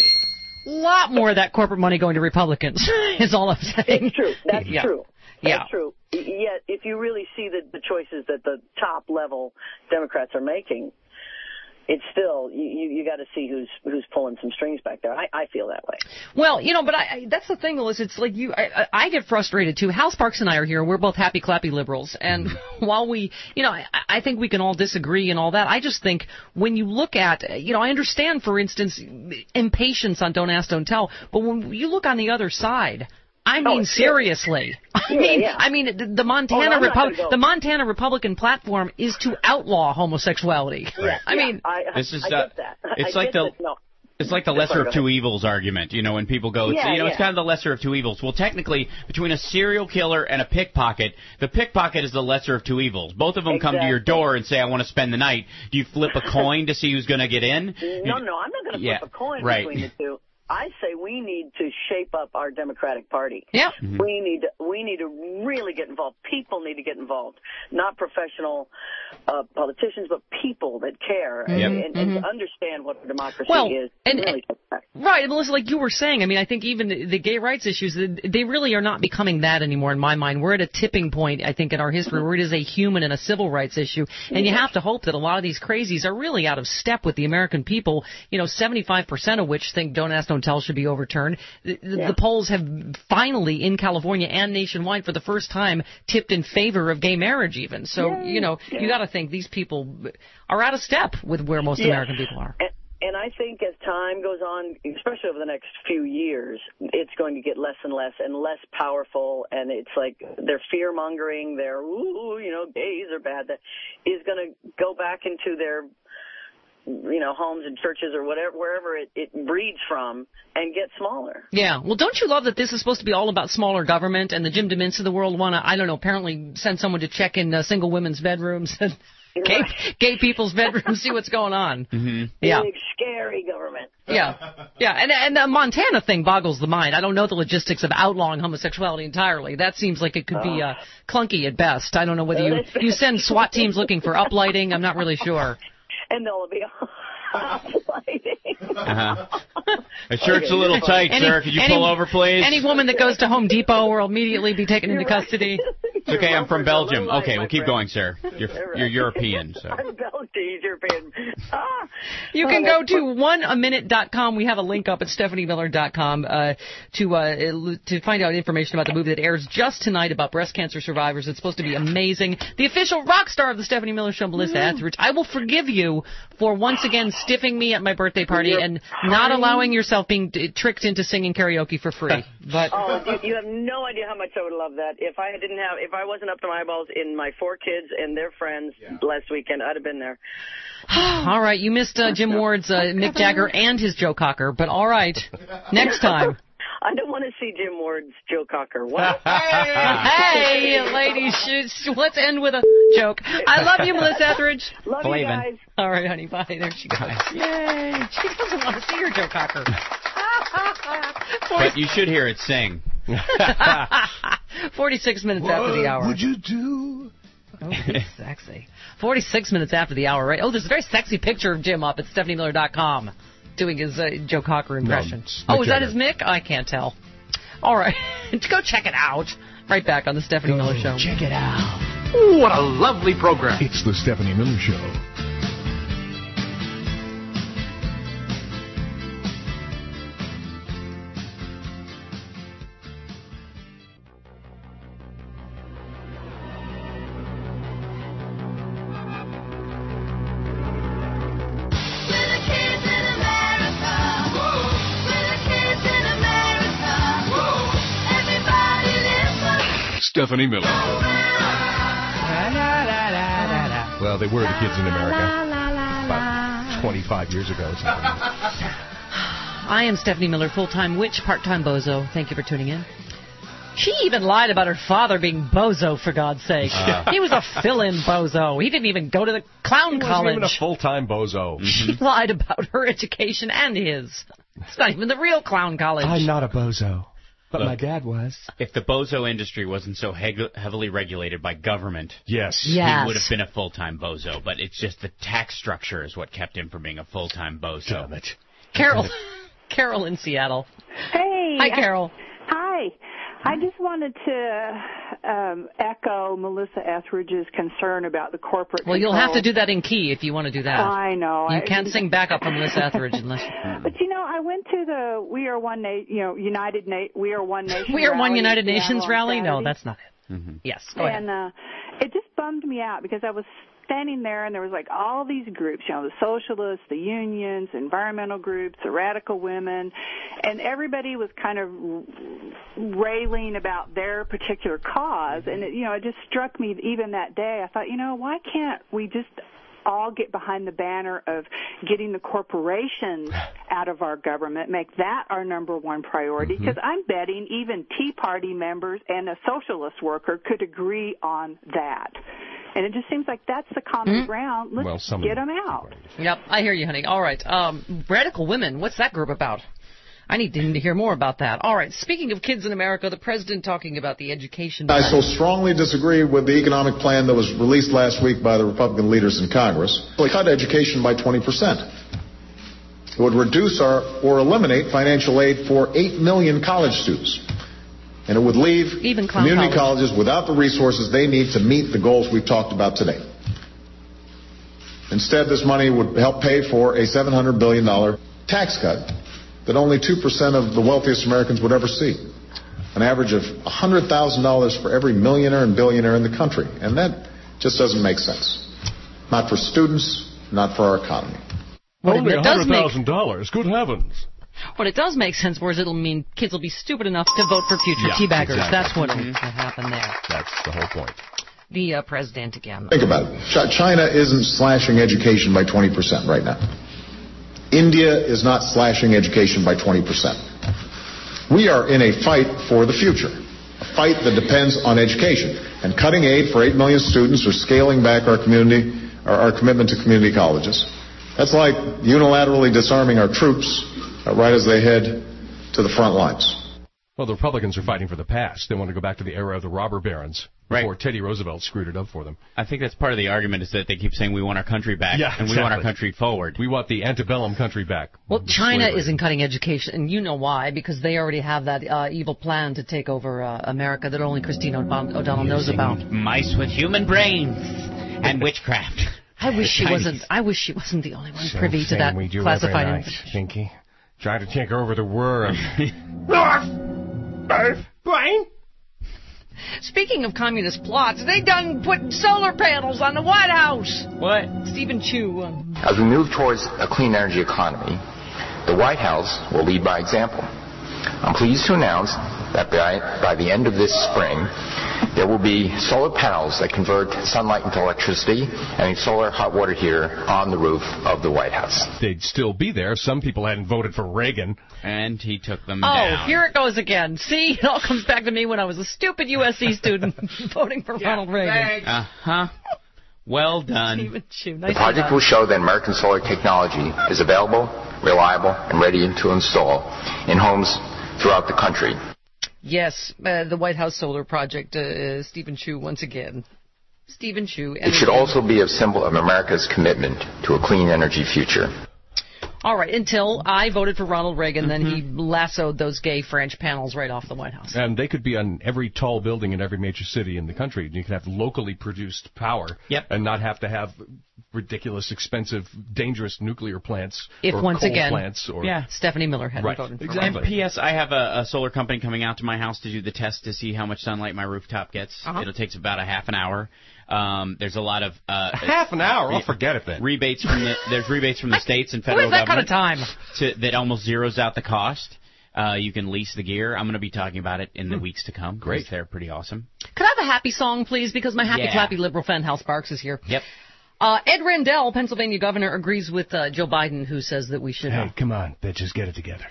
a lot more of that corporate money going to Republicans is all I'm saying. It's true. That's yeah. true. Yeah. That's true. Yet, if you really see the, the choices that the top-level Democrats are making, it's still, you, you got to see who's who's pulling some strings back there. I, I feel that way. Well, you know, but I, I, that's the thing, Melissa. It's like you, I, I get frustrated, too. Hal Sparks and I are here. We're both happy, clappy liberals. And while we, you know, I, I think we can all disagree and all that. I just think when you look at, you know, I understand, for instance, impatience on Don't Ask, Don't Tell. But when you look on the other side, I mean, oh, seriously. I yeah, mean, yeah. I mean, the, the Montana oh, no, Repu- go. the Montana Republican platform is to outlaw homosexuality. Yeah, I yeah, mean, I, this is I uh, get that. It's I like get the. that. No. It's like the That's lesser fine, of two evils argument, you know, when people go, it's, yeah, you know, yeah. it's kind of the lesser of two evils. Well, technically, between a serial killer and a pickpocket, the pickpocket is the lesser of two evils. Both of them exactly. come to your door and say, I want to spend the night. Do you flip a coin to see who's going to get in? No, no, I'm not going to yeah, flip a coin right. between the two. I say we need to shape up our Democratic Party. Yeah. Mm-hmm. We need we need to really get involved. People need to get involved, not professional uh, politicians, but people that care Mm-hmm. and, Yep. and, and Mm-hmm. understand what democracy Well, is. and, really right, Melissa, like you were saying, I mean, I think even the, the gay rights issues, they really are not becoming that anymore in my mind. We're at a tipping point, I think, in our history where it is a human and a civil rights issue, and you have to hope that a lot of these crazies are really out of step with the American people, you know, seventy-five percent of which think Don't Ask, Don't Tell should be overturned. The, Yeah. the polls have finally, in California and nationwide, for the first time, tipped in favor of gay marriage even. So, Yay. you know, Yeah. you got to think these people are out of step with where most Yes. American people are. And, and I think as time goes on, especially over the next few years, it's going to get less and less and less powerful. And it's like they're fear mongering. They're, ooh, you know, gays are bad. That is going to go back into their, you know, homes and churches or whatever, wherever it, it breeds from, and get smaller. Yeah. Well, don't you love that this is supposed to be all about smaller government, and the Jim DeMints of the world want to, I don't know, apparently send someone to check in uh, single women's bedrooms and gay, gay people's bedrooms, see what's going on. Mm-hmm. Yeah. Big, scary government. Yeah, yeah, and and the Montana thing boggles the mind. I don't know the logistics of outlawing homosexuality entirely. That seems like it could be uh, clunky at best. I don't know whether you you send SWAT teams looking for uplighting. I'm not really sure. And they'll be Uh-huh. The shirt's a little tight, Any- sir. Could you any- pull over, please? Any woman that goes to Home Depot will immediately be taken into custody. It's okay, I'm from Belgium. Okay, well, keep going, sir. You're you're European, so. I'm Belgian, European. Ah. You can go to one a minute dot com. We have a link up at stephanie miller dot com uh, to uh, to find out information about the movie that airs just tonight about breast cancer survivors. It's supposed to be amazing. The official rock star of the Stephanie Miller Show, Melissa Etheridge. I will forgive you for once again stiffing me at my birthday party and not allowing yourself being d- tricked into singing karaoke for free. But Oh, you, you have no idea how much I would love that. If I didn't have, if I wasn't up to my eyeballs in my four kids and their friends last weekend, I'd have been there. all right, you missed uh, Jim Ward's uh, Mick Jagger and his Joe Cocker, but all right, next time. I don't want to see Jim Ward's Joe Cocker. What? Hey, ladies, sh- sh- let's end with a joke. I love you, Melissa Etheridge. Love you guys. All right, honey, bye. There she goes. Yay. She doesn't want to see her Joe Cocker. But you should hear it sing. forty-six minutes after the hour. What would you do? Oh, he's sexy. forty-six minutes after the hour, right? Oh, there's a very sexy picture of Jim up at stephanie miller dot com doing his uh, Joe Cocker impression. it's oh, Mick is that Jagger. his Mick? I can't tell. All right. Go check it out. Right back on the Stephanie Miller Show. Check it out. What a lovely program. It's the Stephanie Miller Show. Stephanie Miller. Well, they were the kids in America about twenty-five years ago. or something. I am Stephanie Miller, full-time witch, part-time bozo. Thank you for tuning in. She even lied about her father being bozo, for God's sake. Uh. He was a fill-in bozo. He didn't even go to the clown He wasn't college. even a full-time bozo. She lied about her education and his. It's not even the real clown college. I'm not a bozo, but Look, my dad was. If the bozo industry wasn't so heg- heavily regulated by government, Yes. Yes. he would have been a full-time bozo. But it's just the tax structure is what kept him from being a full-time bozo. Damn it. Carol. Carol in Seattle. Hey. Hi, Carol. Hi. I just wanted to um, echo Melissa Etheridge's concern about the corporate Well, you'll have to control. do that in key if you want to do that. I know. You I- can't sing backup from Melissa Etheridge unless you... But you know, I went to the We Are One, Na- you know, United Na- We Are One Nation. We are one rally United in Nations Seattle on rally? No, Saturday. that's not it. Mm-hmm. Yes, go ahead. And uh, it just bummed me out because I was standing there and there was like all these groups, you know, the socialists, the unions, environmental groups, the radical women, and everybody was kind of railing about their particular cause. And, it, you know, it just struck me even that day. I thought, you know, why can't we just all get behind the banner of getting the corporations out of our government, make that our number one priority, because Mm-hmm. I'm betting even Tea Party members and a socialist worker could agree on that. And it just seems like that's the common Mm-hmm. ground. Let's Well, some get them out. Yep, I hear you, honey. All right. Um, radical women, what's that group about? I need to hear more about that. All right, speaking of kids in America, the president talking about the education. I so strongly disagree with the economic plan that was released last week by the Republican leaders in Congress. They cut education by twenty percent. It would reduce our, or eliminate financial aid for eight million college students. And it would leave Even clown community college. colleges without the resources they need to meet the goals we've talked about today. Instead, this money would help pay for a seven hundred billion dollars tax cut that only two percent of the wealthiest Americans would ever see. An average of one hundred thousand dollars for every millionaire and billionaire in the country. And that just doesn't make sense. Not for students, not for our economy. What Only it one does hundred make- thousand dollars. Good heavens. What it does make sense for is it'll mean kids will be stupid enough to vote for future Yeah, teabaggers. exactly. That's what will Mm-hmm. happen there. That's the whole point. The uh, president again. Think about it. Ch- China isn't slashing education by twenty percent right now. India is not slashing education by twenty percent. We are in a fight for the future, a fight that depends on education. And cutting aid for eight million students or scaling back our community, our, our commitment to community colleges, that's like unilaterally disarming our troops uh, right as they head to the front lines. Well, the Republicans are fighting for the past. They want to go back to the era of the robber barons before Right. Teddy Roosevelt screwed it up for them. I think that's part of the argument is that they keep saying we want our country back Yeah, and we want our exactly. country forward. We want the antebellum country back. Well, China Slavery. isn't cutting education, and you know why, because they already have that uh, evil plan to take over uh, America that only Christine O'Don- O'Donnell knows about. Mice with human brains and witchcraft. I wish she Chinese. wasn't. I wish she wasn't the only one Same privy to thing that we do classified every night, information. Pinky. Trying to take over the world. Brian? Speaking of communist plots, they done put solar panels on the White House. What? Stephen Chu. Uh, As we move towards a clean energy economy, the White House will lead by example. I'm pleased to announce that by, by the end of this spring, there will be solar panels that convert sunlight into electricity and a solar hot water heater on the roof of the White House. They'd still be there. Some people hadn't voted for Reagan. And he took them oh, down. here it goes again. See, it all comes back to me when I was a stupid U S C student voting for Ronald Reagan. Uh-huh. Well done. Stephen Chu. The Nice project will show that American solar technology is available, reliable, and ready to install in homes throughout the country. Yes, uh, the White House Solar Project, uh, Stephen Chu once again. Stephen Chu. It should also be a symbol of America's commitment to a clean energy future. All right, until I voted for Ronald Reagan, then he lassoed those gay French panels right off the White House. And they could be on every tall building in every major city in the country. You could have locally produced power Yep. and not have to have ridiculous, expensive, dangerous nuclear plants If or once coal again, plants. Or, Yeah. Stephanie Miller hadn't Right. voted for Exactly. And P S. I have a, a solar company coming out to my house to do the test to see how much sunlight my rooftop gets. Uh-huh. It'll take about a half an hour. Um, there's a lot of uh, half an hour. I'll forget it then. Rebates from the there's rebates from the states and Who federal has that kind of government time? to, that almost zeroes out the cost. Uh, you can lease the gear. I'm going to be talking about it in the Hmm. weeks to come. Great. They're pretty awesome. Could I have a happy song, please? Because my happy, Yeah. clappy liberal fan, Hal Sparks, is here. Yep. Uh, Ed Rendell, Pennsylvania governor, agrees with uh, Joe Biden, who says that we should... Hey, come on, bitches, get it together.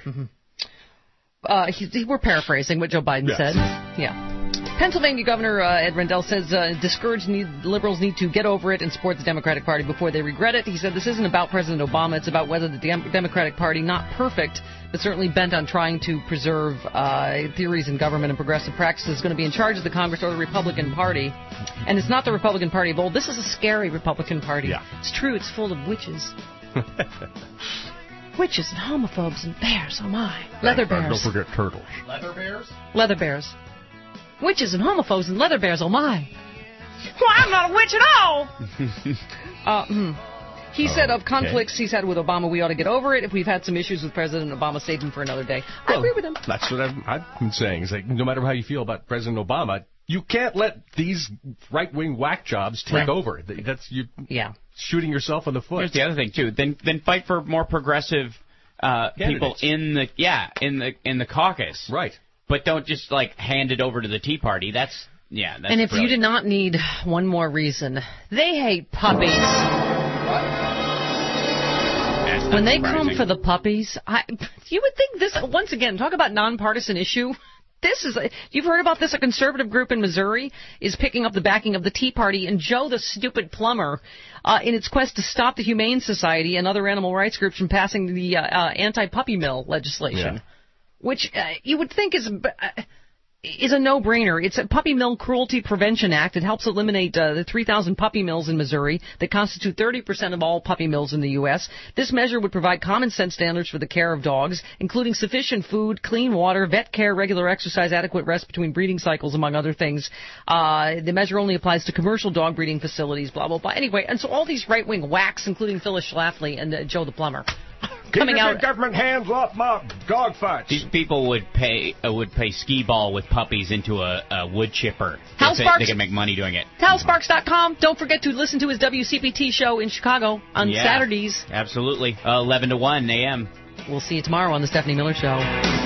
Uh, he, he- we're paraphrasing what Joe Biden Yes. said. Yeah. Pennsylvania Governor uh, Ed Rendell says uh, discouraged need, liberals need to get over it and support the Democratic Party before they regret it. He said this isn't about President Obama. It's about whether the Dem- Democratic Party, not perfect, but certainly bent on trying to preserve uh, theories in government and progressive practices, is going to be in charge of the Congress or the Republican Party. And it's not the Republican Party of old. This is a scary Republican Party. Yeah. It's true. It's full of witches. Witches and homophobes and bears. Oh, my. Leather And bears. Don't forget turtles. Leather bears? Leather bears. Witches and homophobes and leather bears, oh my. Well, I'm not a witch at all! uh, hmm. He said of conflicts he's had with Obama, we ought to get over it. If we've had some issues with President Obama, save them for another day. I agree with him. That's what I've, I've been saying. It's like, no matter how you feel about President Obama, you can't let these right-wing whack jobs take Right. over. That's you yeah. shooting yourself in the foot. Here's the other thing too. Then then fight for more progressive uh, people Candidates. in the yeah in the in the caucus. Right. But don't just like hand it over to the Tea Party. That's yeah. That's And if you brilliant. did not need one more reason, they hate puppies. That's not When they surprising. come for the puppies, I, you would think this, once again, talk about nonpartisan issue. This is, a, you've heard about this, a conservative group in Missouri is picking up the backing of the Tea Party and Joe the stupid plumber uh, in its quest to stop the Humane Society and other animal rights groups from passing the uh, uh, anti-puppy mill legislation. Yeah. which uh, you would think is uh, is a no-brainer. It's a Puppy Mill Cruelty Prevention Act. It helps eliminate uh, the three thousand puppy mills in Missouri that constitute thirty percent of all puppy mills in the U S This measure would provide common-sense standards for the care of dogs, including sufficient food, clean water, vet care, regular exercise, adequate rest between breeding cycles, among other things. Uh, the measure only applies to commercial dog breeding facilities, blah, blah, blah. Anyway, and so all these right-wing whacks, including Phyllis Schlafly and uh, Joe the Plumber, coming Keep out. the government hands off my dog fights. These people would pay uh, would pay skee ball with puppies into a, a wood chipper. Hal if they, Sparks- they can make money doing it. Hal Sparks dot com. Don't forget to listen to his W C P T show in Chicago on Yeah, Saturdays. Absolutely. Uh, eleven to one a.m. We'll see you tomorrow on the Stephanie Miller Show.